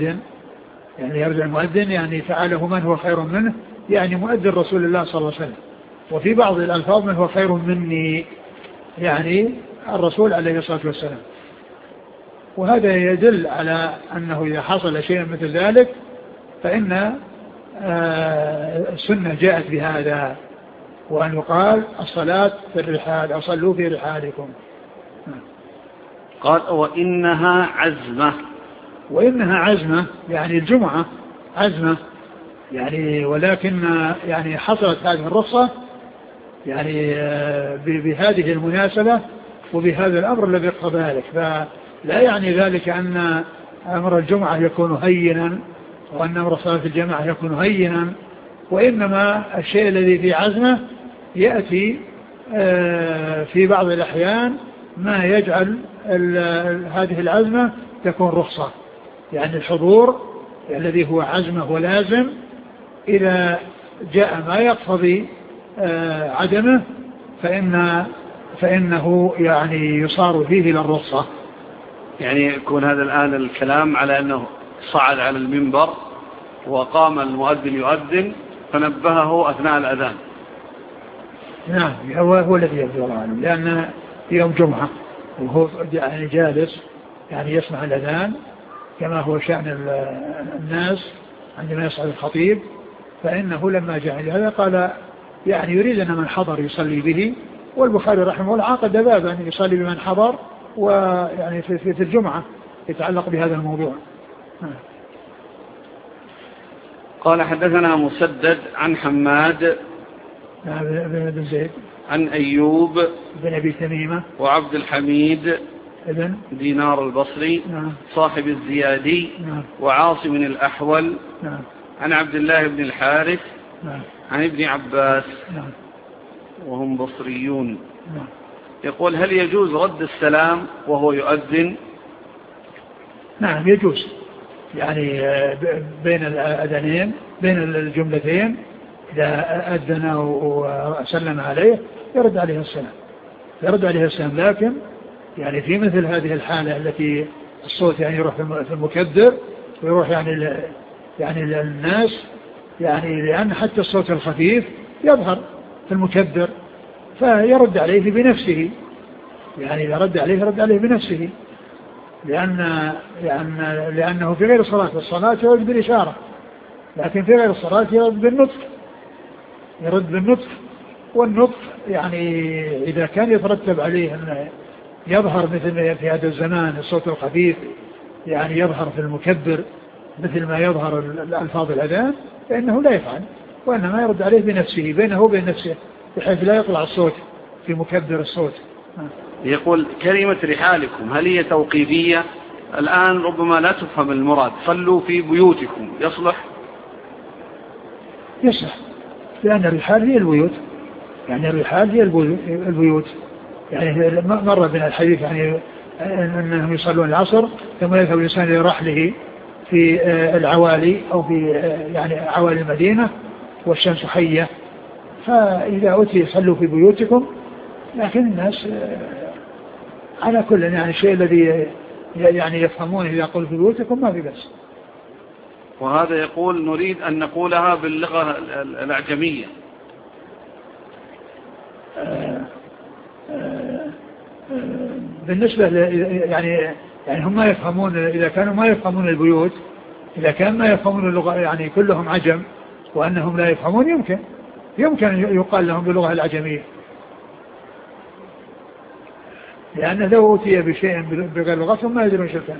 المؤذن يعني فعله من هو خير منه يعني مؤذن رسول الله صلى الله عليه وسلم. وفي بعض الألفاظ من هو خير مني يعني الرسول عليه الصلاة والسلام. وهذا يدل على أنه إذا حصل شيء مثل ذلك فإن السنة جاءت بهذا، وأن يقال الصلاة في الرحال أو صلوا في رحالكم. قال وإنها عزمة. وإنها عزمة يعني الجمعة عزمة يعني، ولكن يعني حصلت هذه الرخصة يعني بهذه المناسبة وبهذا الأمر الذي اقتضى ذلك. فلا يعني ذلك أن أمر الجمعة يكون هينا وأن أمر صلاة الجماعة يكون هينا، وإنما الشيء الذي في عزمه يأتي في بعض الأحيان ما يجعل هذه العزمة تكون رخصة. يعني الحضور الذي هو عزمه ولازم إذا جاء ما يقتضي عدمه فإنه يعني يصار فيه إلى الرخصة. يعني يكون هذا الآن الكلام على أنه صعد على المنبر وقام المؤذن يؤذن فنبهه أثناء الأذان. نعم هو الذي يبدو الله عنه، لأن يوم جمعة وهو يعني جالس يعني يسمع الأذان كما هو شأن الناس عندما يصعد الخطيب، فإنه لما جاء لهذا قال يعني يريد أن من حضر يصلي به، والبخاري رحمه الله عقد بابا أن يصلي بمن حضر ويعني في الجمعة يتعلق بهذا الموضوع. قال حدثنا مسدد عن حماد بن زيد عن أيوب بن أبي تميمة وعبد الحميد ابن دينار البصري صاحب الزيادي وعاصم الأحول عن عبد الله بن الحارث عن ابن عباس وهم بصريون. يقول هل يجوز رد السلام وهو يؤذن؟ نعم يجوز، يعني بين الأذانين بين الجملتين إذا أذن وسلم عليه يرد عليه السلام، لكن يعني في مثل هذه الحالة التي الصوت يعني يروح في المكدر ويروح يعني للناس، يعني لأن حتى الصوت الخفيف يظهر في المكدر فيرد عليه بنفسه، يعني إذا رد عليه يرد عليه بنفسه، لأنه في غير الصلاة، والصلاة يرد بالإشارة، لكن في غير الصلاة يرد بالنطق، والنطق يعني إذا كان يترتب عليه أن يظهر مثل في هذا الزمان الصوت الخفيف يعني يظهر في المكبر مثل ما يظهر الألفاظ الأذان، فإنه لا يفعل، وإنما يرد عليه بنفسه بينه وبين نفسه بحيث لا يطلع الصوت في مكبر الصوت. يقول كلمة رحالكم هل هي توقيفية؟ الآن ربما لا تفهم المراد، صلوا في بيوتكم، يصلح؟ يصلح، لأن الرحال هي البيوت، يعني الرحال هي البيوت، يعني مر بنا الحديث يعني أنهم يصلون العصر ثم يذهب الإنسان إلى رحله في العوالي أو في يعني عوالي المدينة والشمس حية، فإذا أتي صلوا في بيوتكم، لكن الناس على كل يعني الشيء الذي يعني يفهمونه إذا قلوا في بيوتكم ما في بس. وهذا يقول نريد أن نقولها باللغة الأعجمية. بالنسبة يعني هم ما يفهمون، إذا كانوا ما يفهمون البيوت، إذا كان ما يفهمون اللغة يعني كلهم عجم وأنهم لا يفهمون يمكن يقال لهم باللغة الأعجمية، لأن لو أوتي بشيء بغير لغتهم ما يدرون شيئا.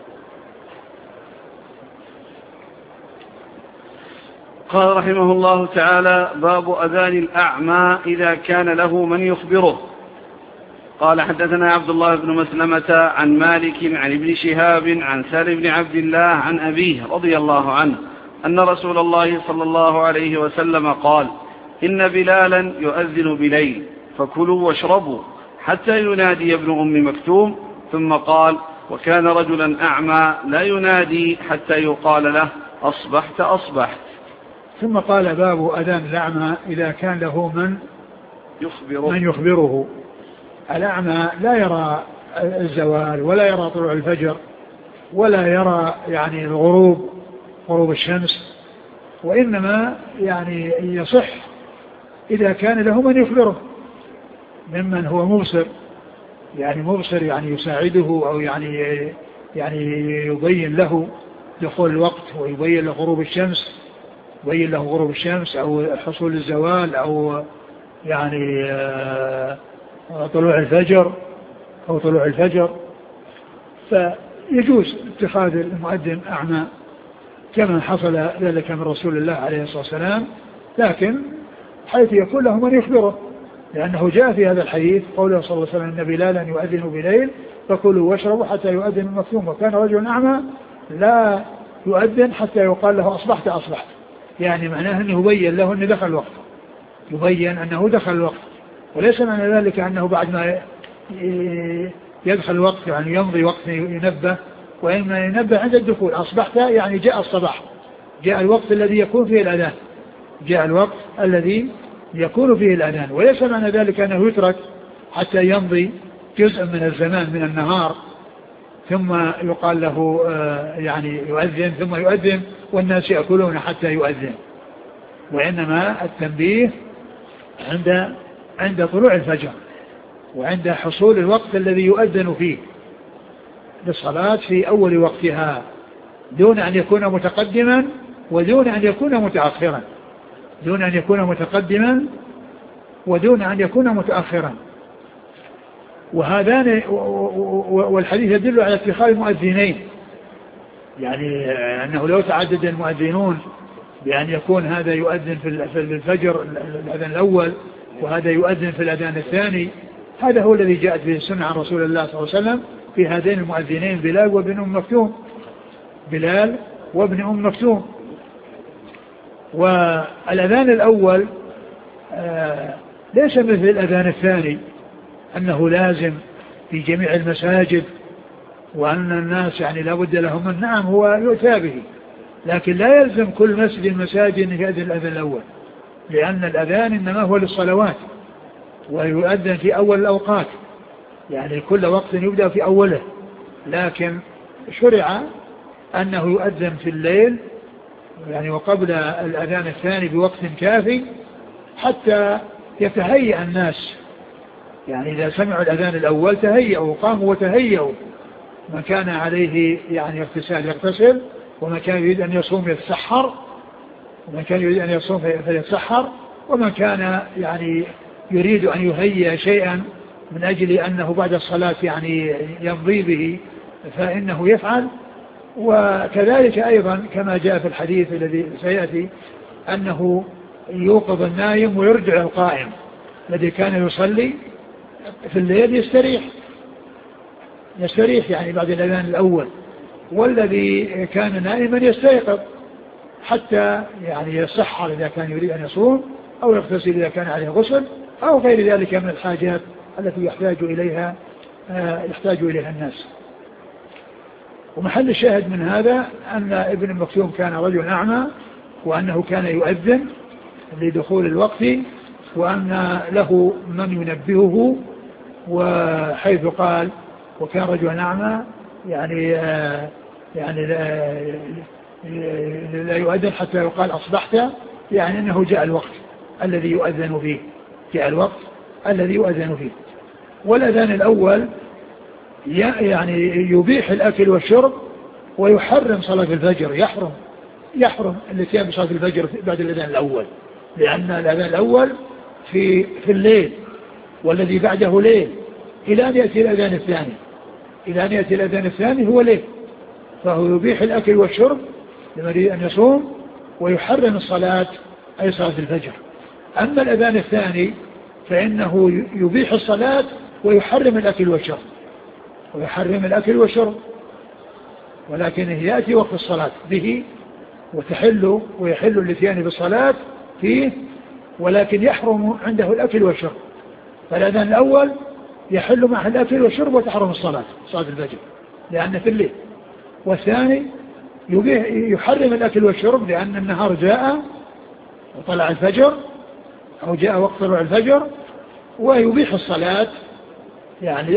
قال رحمه الله تعالى باب أذان الأعمى إذا كان له من يخبره. قال حدثنا عبد الله بن مسلمة عن مالك عن ابن شهاب عن سالم بن عبد الله عن أبيه رضي الله عنه أن رسول الله صلى الله عليه وسلم قال إن بلالا يؤذن بليل فكلوا واشربوا حتى ينادي ابن أم مكتوم، ثم قال وكان رجلا أعمى لا ينادي حتى يقال له أصبحت أصبحت. ثم قال باب أذان الأعمى إذا كان له من يخبره. الأعمى لا يرى الزوال ولا يرى طلوع الفجر ولا يرى يعني غروب الشمس، وإنما يعني يصح إذا كان له من يخبره ممن هو مبصر، يعني يساعده أو يعني يبين له دخول الوقت ويبين له غروب الشمس أو حصول الزوال أو يعني طلوع الفجر يجوز اتخاذ المؤذن أعمى كما حصل ذلك من رسول الله عليه الصلاة والسلام، لكن حيث يكون له من يخبره، لأنه جاء في هذا الحديث قوله صلى الله عليه وسلم إن بلالا يؤذن بليل فكلوا واشربوا حتى يؤذن المكتوم، وكان رجل أعمى لا يؤذن حتى يقال له أصبحت أصبحت، يعني معناه أنه يبين له أنه دخل الوقت، يبين أنه دخل الوقت، وليس معنى ذلك أنه بعد ما يدخل الوقت يعني يمضي وقت ينبه، وإما ينبه عند الدخول أصبحت يعني جاء الصباح، جاء الوقت الذي يكون فيه الأذان، جاء الوقت الذي يكون فيه الأذان، وليس معنى ذلك أنه يترك حتى يمضي جزء من الزمان من النهار ثم يقال له يعني يؤذن ثم يؤذن والناس يأكلون حتى يؤذن، وإنما التنبيه عند طلوع الفجر وعند حصول الوقت الذي يؤذن فيه للصلاة في أول وقتها، دون أن يكون متقدما ودون أن يكون متأخرا، دون أن يكون متقدما ودون أن يكون متأخرا. وهذان والحديث يدل على اتخاذ المؤذنين، يعني أنه لو تعدد المؤذنون بأن يكون هذا يؤذن في الفجر الأذان الأول وهذا يؤذن في الأذان الثاني، هذا هو الذي جاءت به السنة عن رسول الله صلى الله عليه وسلم في هذين المؤذنين بلال وابن أم مكتوم، بلال وابن أم مكتوم. والأذان الأول ليس مثل الأذان الثاني أنه لازم في جميع المساجد وأن الناس يعني لا بد لهم من، نعم هو يؤتى به، لكن لا يلزم كل مسجد المساجد أن يؤذن الأذان الأول، لأن الأذان إنما هو للصلوات ويؤذن في أول الأوقات، يعني كل وقت يبدأ في أوله، لكن شرع أنه يؤذن في الليل يعني وقبل الأذان الثاني بوقت كافي حتى يتهيأ الناس، يعني إذا سمعوا الأذان الأول تهيأوا قاموا وتهيأوا، من كان عليه يعني اغتسال يغتسل، ومن كان يريد أن يصوم يتسحر، ومن كان يريد أن يصوم فيتسحر، ومن كان يعني يريد أن يهيئ شيئا من أجل أنه بعد الصلاة يعني يمضي به فإنه يفعل. وكذلك أيضا كما جاء في الحديث الذي سيأتي أنه يوقظ النائم ويرجع القائم الذي كان يصلي في الليل يستريح يعني بعد الأذان الأول، والذي كان نائما يستيقظ حتى يعني يصحر إذا كان يريد أن يصوم أو يغتسل إذا كان عليه غسل أو غير ذلك من الحاجات التي يحتاج إليها الناس. ومحل الشاهد من هذا أن ابن مكتوم كان رجل أعمى، وأنه كان يؤذن لدخول الوقت، وأن له من ينبهه، وحيث قال وكان رجل أعمى يعني لا يؤذن حتى يقال أصبحت، يعني أنه جاء الوقت الذي يؤذن فيه، جاء الوقت الذي يؤذن فيه. والأذان الأول يعني يبيح الأكل والشرب ويحرم صلاة الفجر، يحرم الاتيان بصلاة الفجر بعد الأذان الأول، لأن الأذان الأول في الليل والذي بعده ليل إلى أن يأتي الأذان الثاني، إلى أن يأتي الأذان الثاني هو ليل، فهو يبيح الأكل والشرب لمن يريد أن يصوم ويحرم الصلاة أي صلاة الفجر. أما الأذان الثاني فإنه يبيح الصلاة ويحرم الأكل والشرب، ولكن يأتي وقت الصلاة به ويحل الاتيان بالصلاة فيه، ولكن يحرم عنده الأكل والشرب. فالأذان الأول يحل معه الأكل والشرب وتحرم صلاة الفجر لأنه في الليل، والثاني يحرم الأكل والشرب لأن النهار جاء وطلع الفجر أو جاء وقت طلوع الفجر، ويبيح الصلاة يعني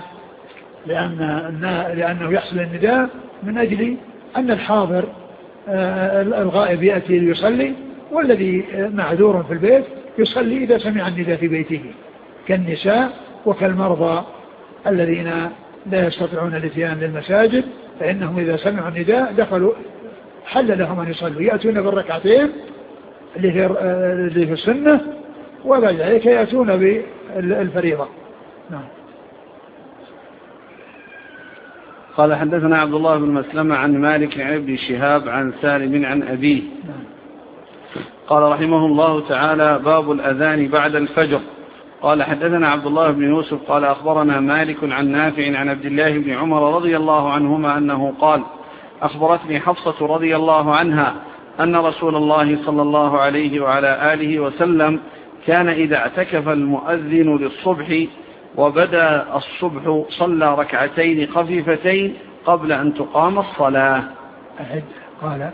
لأنه يحصل النداء من أجل أن الحاضر الغائب يأتي ليصلي، والذي معذور في البيت يصلي إذا سمع النداء في بيته، كالنساء وكالمرضى الذين لا يستطيعون الاتيان للمساجد، فإنهم إذا سمعوا النداء دخلوا حل لهم أن يصلوا، يأتون بالركعتين اللي في السنة، وبعد ذلك يأتون بالفريضة. نعم. قال حدثنا عبد الله بن مسلمة عن مالك عن ابن شهاب عن سالم عن أبيه قال رحمه الله تعالى: باب الأذان بعد الفجر. قال حدثنا عبد الله بن يوسف قال أخبرنا مالك عن نافع عن عبد الله بن عمر رضي الله عنهما أنه قال: أخبرتني حفصة رضي الله عنها أن رسول الله صلى الله عليه وعلى آله وسلم كان إذا اعتكف المؤذن للصبح وبدأ الصبح صلى ركعتين خفيفتين قبل أن تقام الصلاة. قال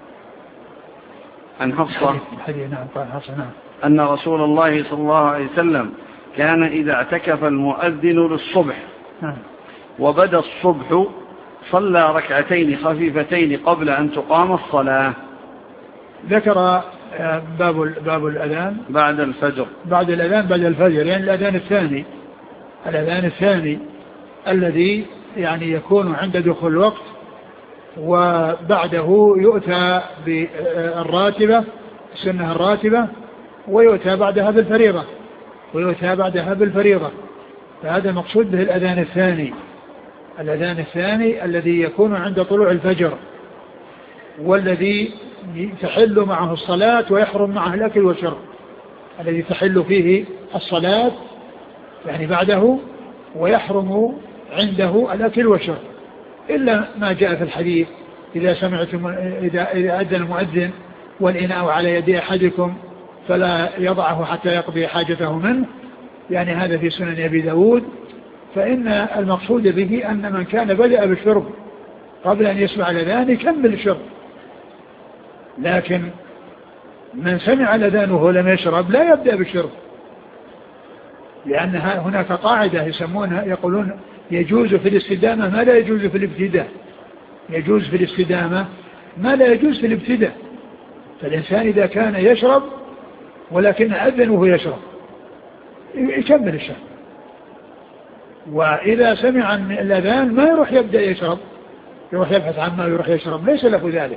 عن حفصة نعم. أن رسول الله صلى الله عليه وسلم كان إذا اعتكف المؤذن للصبح وبدأ الصبح صلى ركعتين خفيفتين قبل أن تقام الصلاة. ذكر باب الأذان بعد الفجر. بعد الأذان بعد الفجر، يعني الأذان الثاني الذي يعني يكون عند دخول الوقت، وبعده يؤتى بالراتبة، السنة الراتبة، ويؤتى بعدها بالفريضة. فهذا مقصود به الأذان الثاني الذي يكون عند طلوع الفجر، والذي تحل معه الصلاة ويحرم معه الأكل والشرب، الذي تحل فيه الصلاة يعني بعده، ويحرم عنده الأكل والشرب، إلا ما جاء في الحديث: إذا أذن المؤذن والإناء على يد أحدكم فلا يضعه حتى يقضي حاجته منه، يعني هذا في سنن أبي داود. فإن المقصود به أن من كان بدأ بالشرب قبل أن يسمع الأذان يكمل الشرب، لكن من سمع الأذان وهو لم يشرب لا يبدأ بالشرب، لأن هناك قاعدة يقولون يجوز في الاستدامة ما لا يجوز في الابتداء. يجوز في الاستدامة ما لا يجوز في الابتداء. فالإنسان إذا كان يشرب ولكن أذن وهو يشرب يكمل الشرب، وإذا سمع الأذان ما يروح يبدأ يشرب، يروح يبحث عما يروح يشرب، ليس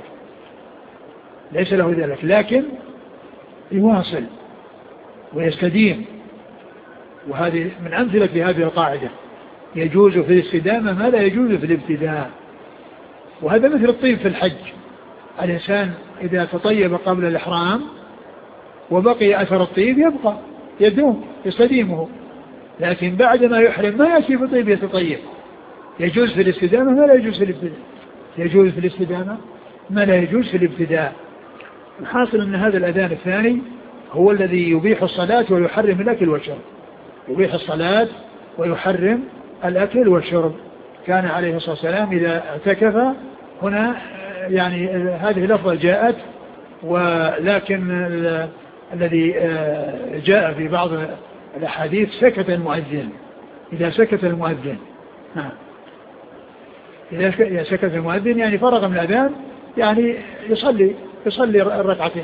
له ذلك، لكن يواصل ويستديم. وهذه من أمثلة هذه القاعدة: يجوز في الاستدامة ما لا يجوز في الابتداء. وهذا مثل الطيب في الحج، الإنسان إذا تطيب قبل الإحرام وبقي أثر الطيب يدوم يستديمه، لكن بعد ما يحرم ما يأتي بطيب يتطيب. يجوز في الاستدامة ما لا يجوز في الابتداء. الحاصل أن هذا الأذان الثاني هو الذي يبيح الصلاة ويحرم الأكل والشرب. كان عليه الصلاة والسلام إذا اعتكف، هنا يعني هذه اللفظة جاءت، ولكن الذي جاء في بعض الأحاديث سكت المؤذن. إذا سكت المؤذن إذا سكت المؤذن يعني فرغ من الأذان، يعني يصلي الركعتين.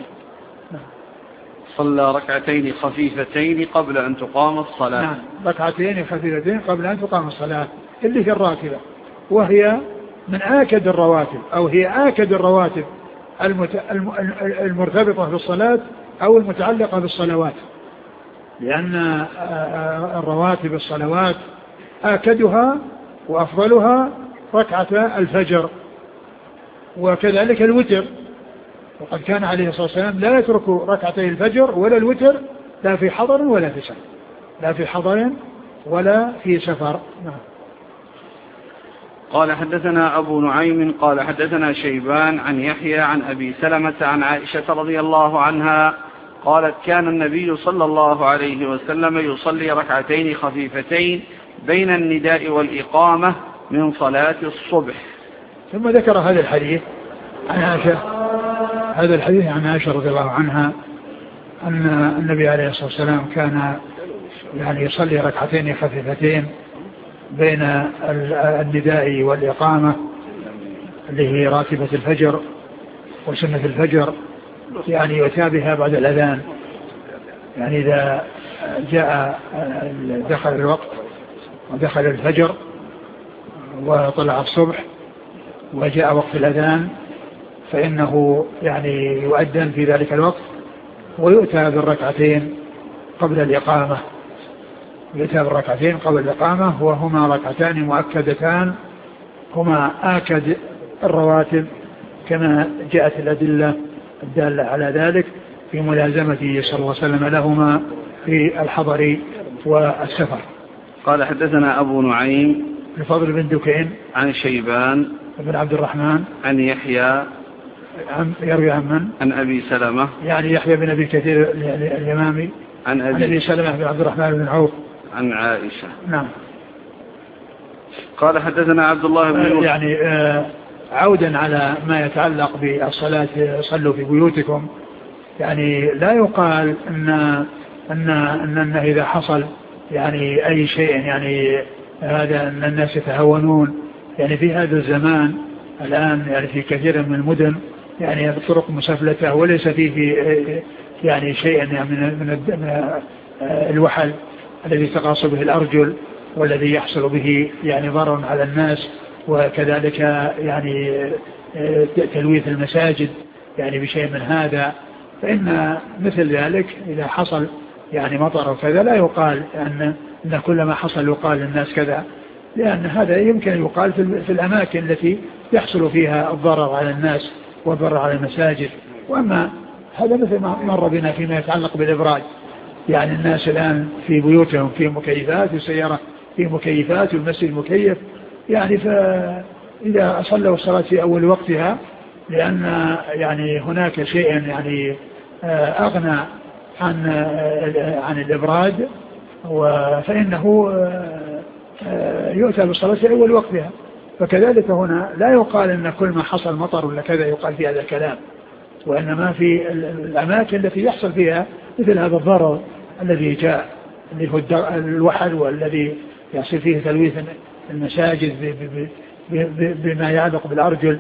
صلى ركعتين خفيفتين قبل أن تقام الصلاة. نعم، ركعتين خفيفتين قبل أن تقام الصلاة، اللي هي الراتبة، وهي من آكد الرواتب، أو هي آكد الرواتب المرتبطة بالصلاة أو المتعلقة بالصلوات، لأن الرواتب الصلوات آكدها وأفضلها ركعة الفجر، وكذلك الوتر. وقد كان عليه الصلاة والسلام لا يترك ركعتي الفجر ولا الوتر، لا في حضر ولا في سفر. قال حدثنا أبو نعيم قال حدثنا شيبان عن يحيى عن أبي سلمة عن عائشة رضي الله عنها قالت: كان النبي صلى الله عليه وسلم يصلي ركعتين خفيفتين بين النداء والإقامة من صلاة الصبح. ثم ذكر هذا الحديث عن عائشة رضي الله عنها أن النبي عليه الصلاة والسلام كان يعني يصلي ركعتين خفيفتين بين النداء والإقامة، اللي هي راتبة الفجر وسنة الفجر، يعني يتابعها بعد الأذان. يعني إذا جاء دخل الوقت ودخل الفجر وطلع الصبح وجاء وقت الأذان، فإنه يعني يؤذن في ذلك الوقت، ويؤتى بالركعتين قبل الإقامة، وهما ركعتان مؤكدتان هما آكد الرواتب كما جاءت الأدلة الدالة على ذلك في ملازمته صلى الله عليه وسلم لهما في الحضر والسفر. قال حدثنا أبو نعيم الفضل بن دكين عن شيبان بن عبد الرحمن عن يحيى يروي عن من؟ عن أبي سلمة يعني يحيى بن أبي كثير اليمامي عن أبي سلمة بن عبد الرحمن بن عوف عن عائشة. نعم. قال حدثنا عبد الله بن يوسف يعني عودا على ما يتعلق بالصلاة صلوا في بيوتكم، يعني لا يقال أن إذا حصل يعني أي شيء يعني هذا أن الناس يتهاونون، يعني في هذا الزمان الآن يعني في كثير من المدن يعني الطرق مسفلتة وليس فيه يعني شيء يعني من الوحل الذي تقاص به الأرجل والذي يحصل به يعني ضرر على الناس، وكذلك يعني تلويث المساجد يعني بشيء من هذا. فإن مثل ذلك إذا حصل يعني مطر وكذا لا يقال أن كل ما حصل يقال للناس كذا، لأن هذا يمكن يقال في الأماكن التي يحصل فيها الضرر على الناس والضرر على المساجد. وأما هذا مثل ما مر بنا فيما يتعلق بالإبراج، يعني الناس الآن في بيوتهم في مكيفات والسيارة في مكيفات والمسجد مكيف، يعني فإذا صلوا الصلاة في أول وقتها لأن يعني هناك شيء يعني أغنى عن الإبراد فإنه يؤتى بالصلاة في أول وقتها. فكذلك هنا لا يقال أن كل ما حصل مطر ولا كذا يقال في هذا الكلام، وإنما في الأماكن التي يحصل فيها مثل هذا الضرر الذي جاء اللي هو الوحل والذي يحصل فيه تلويث المساجد بما يعلق بالأرجل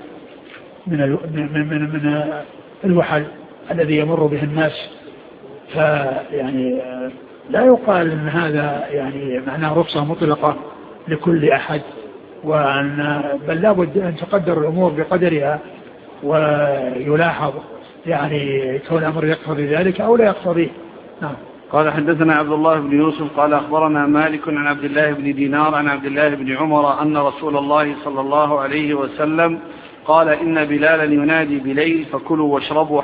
من الوحل الذي يمر به الناس. فيعني لا يقال أن هذا يعني معناه رخصة مطلقة لكل أحد، بل لابد أن تقدر الأمور بقدرها ويلاحظ يعني كون الأمر يقتضي ذلك أو لا يقتضيه. نعم. قال حدثنا عبد الله بن يوسف قال أخبرنا مالك عن عبد الله بن دينار عن عبد الله بن عمر أن رسول الله صلى الله عليه وسلم قال إن بلالا ينادي بليل فكلوا واشربوا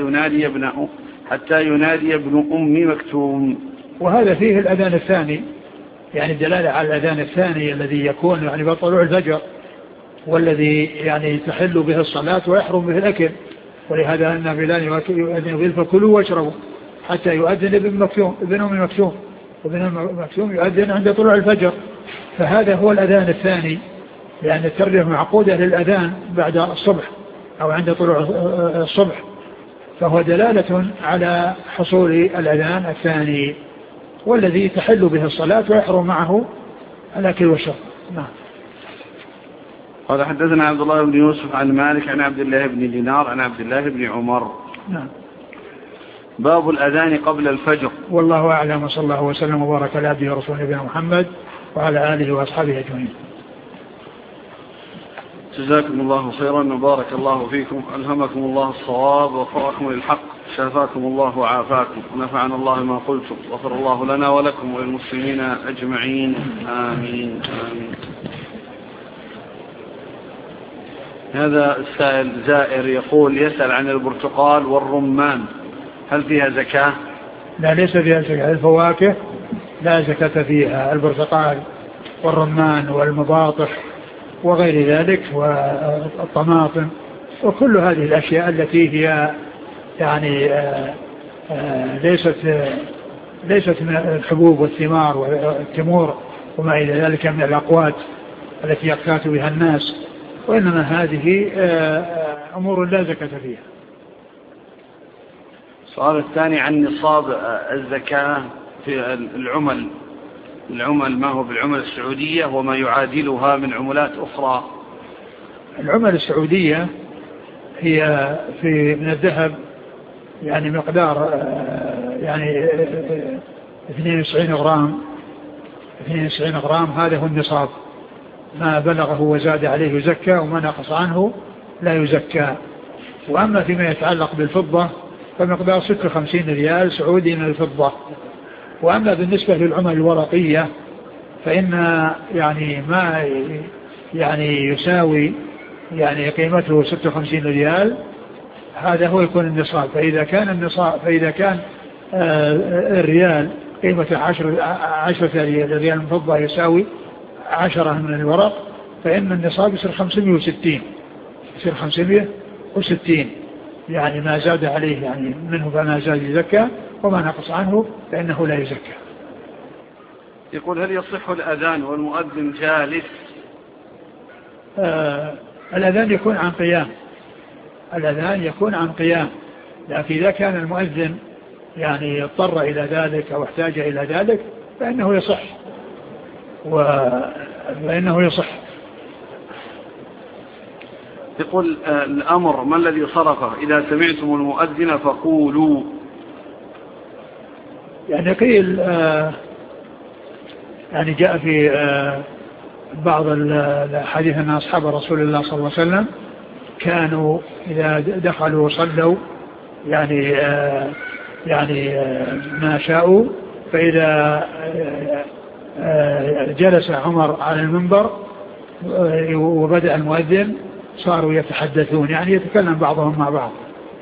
حتى ينادي ابن أم مكتوم. وهذا فيه الأذان الثاني، يعني الدلالة على الأذان الثاني الذي يكون يعني بطلوع الفجر والذي يعني تحل به الصلاة ويحرم به الأكل، ولهذا أن بلال يؤذن به فكلوا واشربوا حتى يؤذن ابن أم مكتوم، وابن أم مكتوم يؤذن عند طلوع الفجر. فهذا هو الأذان الثاني، لأن التربية معقودة للأذان بعد الصبح أو عند طلوع الصبح، فهو دلالة على حصول الأذان الثاني والذي تحل به الصلاة ويحرم معه الأكل والشرب. نعم. قال حدثنا عبد الله بن يوسف عن مالك عن عبد الله بن دينار عن عبد الله بن عمر. نعم. باب الأذان قبل الفجر. والله أعلم، وصلى الله وسلم وبارك على عبده ورسوله نبينا محمد وعلى آله وأصحابه أجمعين. جزاكم الله خيرا وبارك الله فيكم، ألهمكم الله الصواب ووفقكم للحق، شافاكم الله وعافاكم ونفعنا الله ما قلتم، غفر الله لنا ولكم وللمسلمين أجمعين، آمين آمين. هذا السائل زائر يقول يسأل عن البرتقال والرمان، هل فيها زكاة؟ لا، ليس فيها زكاة. الفواكه لا زكاة فيها، البرتقال والرمان والمباطح وغير ذلك والطماطم وكل هذه الأشياء التي هي يعني ليست من الحبوب والثمار والتمور وما إلى ذلك من الأقوات التي يقتات بها الناس، وإنما هذه أمور لا زكاة فيها. السؤال الثاني عن نصاب الزكاة في العمل ما هو بالعمل السعودية وما يعادلها من عملات أخرى. العمل السعودية هي من الذهب يعني مقدار يعني 92 غرام، هذا هو النصاب، ما بلغه وزاد عليه يزكى وما نقص عنه لا يزكى. وأما فيما يتعلق بالفضة فمقدار 56 ريال سعودي من الفضة. وأما بالنسبة للعمل الورقية فإن يعني ما يعني يساوي يعني قيمته 56 ريال، هذا هو يكون النصاب. فإذا كان الريال قيمة 10 ريال من فضة يساوي 10 من الورق، فإن النصاب يصير 560، يصير 560، يعني ما زاد عليه يعني منه فما زاد يزكى، وما نقص عنه فإنه لا يزكى. يقول هل يصح الأذان والمؤذن جالس؟ الأذان يكون عن قيام، الأذان يكون عن قيام، لكن إذا كان المؤذن يعني اضطر إلى ذلك أو احتاج إلى ذلك فإنه يصح، وإنه يصح. يقول الأمر ما الذي صرفه إذا سمعتم المؤذن فقولوا؟ يعني قيل يعني جاء في بعض الحديث أن أصحاب رسول الله صلى الله عليه وسلم كانوا إذا دخلوا صلوا يعني ما شاءوا، فإذا جلس عمر على المنبر وبدأ المؤذن صاروا يتحدثون، يعني يتكلم بعضهم مع بعض.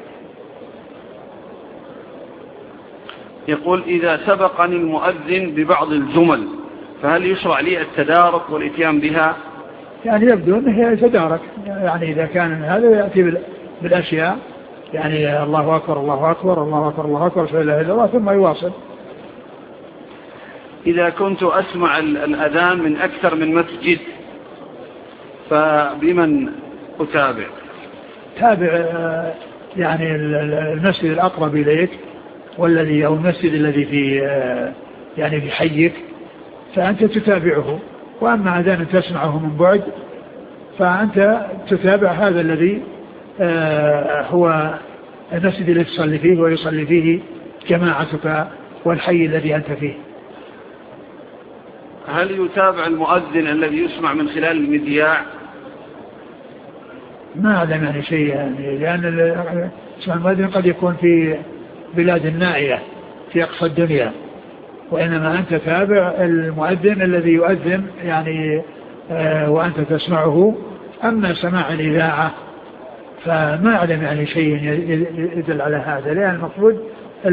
يقول إذا سبقني المؤذن ببعض الجمل فهل يشرع لي التدارك والإتيان بها؟ يعني يبدو أنه يتدارك، يعني إذا كان هذا يأتي بالأشياء، يعني الله أكبر الله أكبر الله أكبر الله أكبر لا إله إلا الله ثم يواصل. إذا كنت أسمع الأذان من أكثر من مسجد فبمن أتابع؟ تابع يعني المسجد الأقرب إليك والذي أو المسجد الذي في يعني في حيك فأنت تتابعه، وأما أذان تسمعه من بعد فأنت تتابع هذا الذي هو المسجد الذي تصلي فيه ويصلي فيه جماعتك والحي الذي أنت فيه. هل يتابع المؤذن الذي يسمع من خلال المذياع؟ ما أعلم يعني شيء، يعني لأن المؤذن قد يكون في بلاد النائية في أقصى الدنيا، وإنما أنت تابع المؤذن الذي يؤذن يعني وأنت تسمعه. أما سماع الإذاعة فما أعلم يعني شيء يدل على هذا، لأن المفروض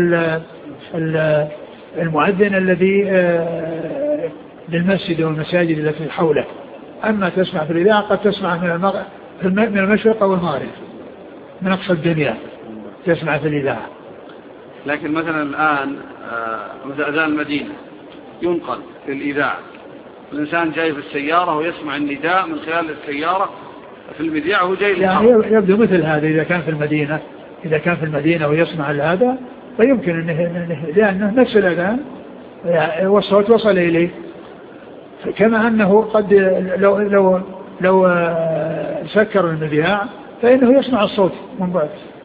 المؤذن الذي للمسجد والمساجد التي حوله. أما تسمع في الإذاعة قد تسمع من المشرق أو المغرب من أقصى الدنيا تسمع في الإذاعة. لكن مثلا الآن مثل أذان المدينة ينقل في الإذاعة، الإنسان جاي في السيارة ويسمع النداء من خلال السيارة في المذياع وهو جاي يعني يبدو مثل هذا إذا كان في المدينة ويسمع هذا فيمكن أنه لأنه نفس الأذان والصوت وصل إليه، كما أنه قد لو سكر المذياع فإنه يسمع الصوت من بعد.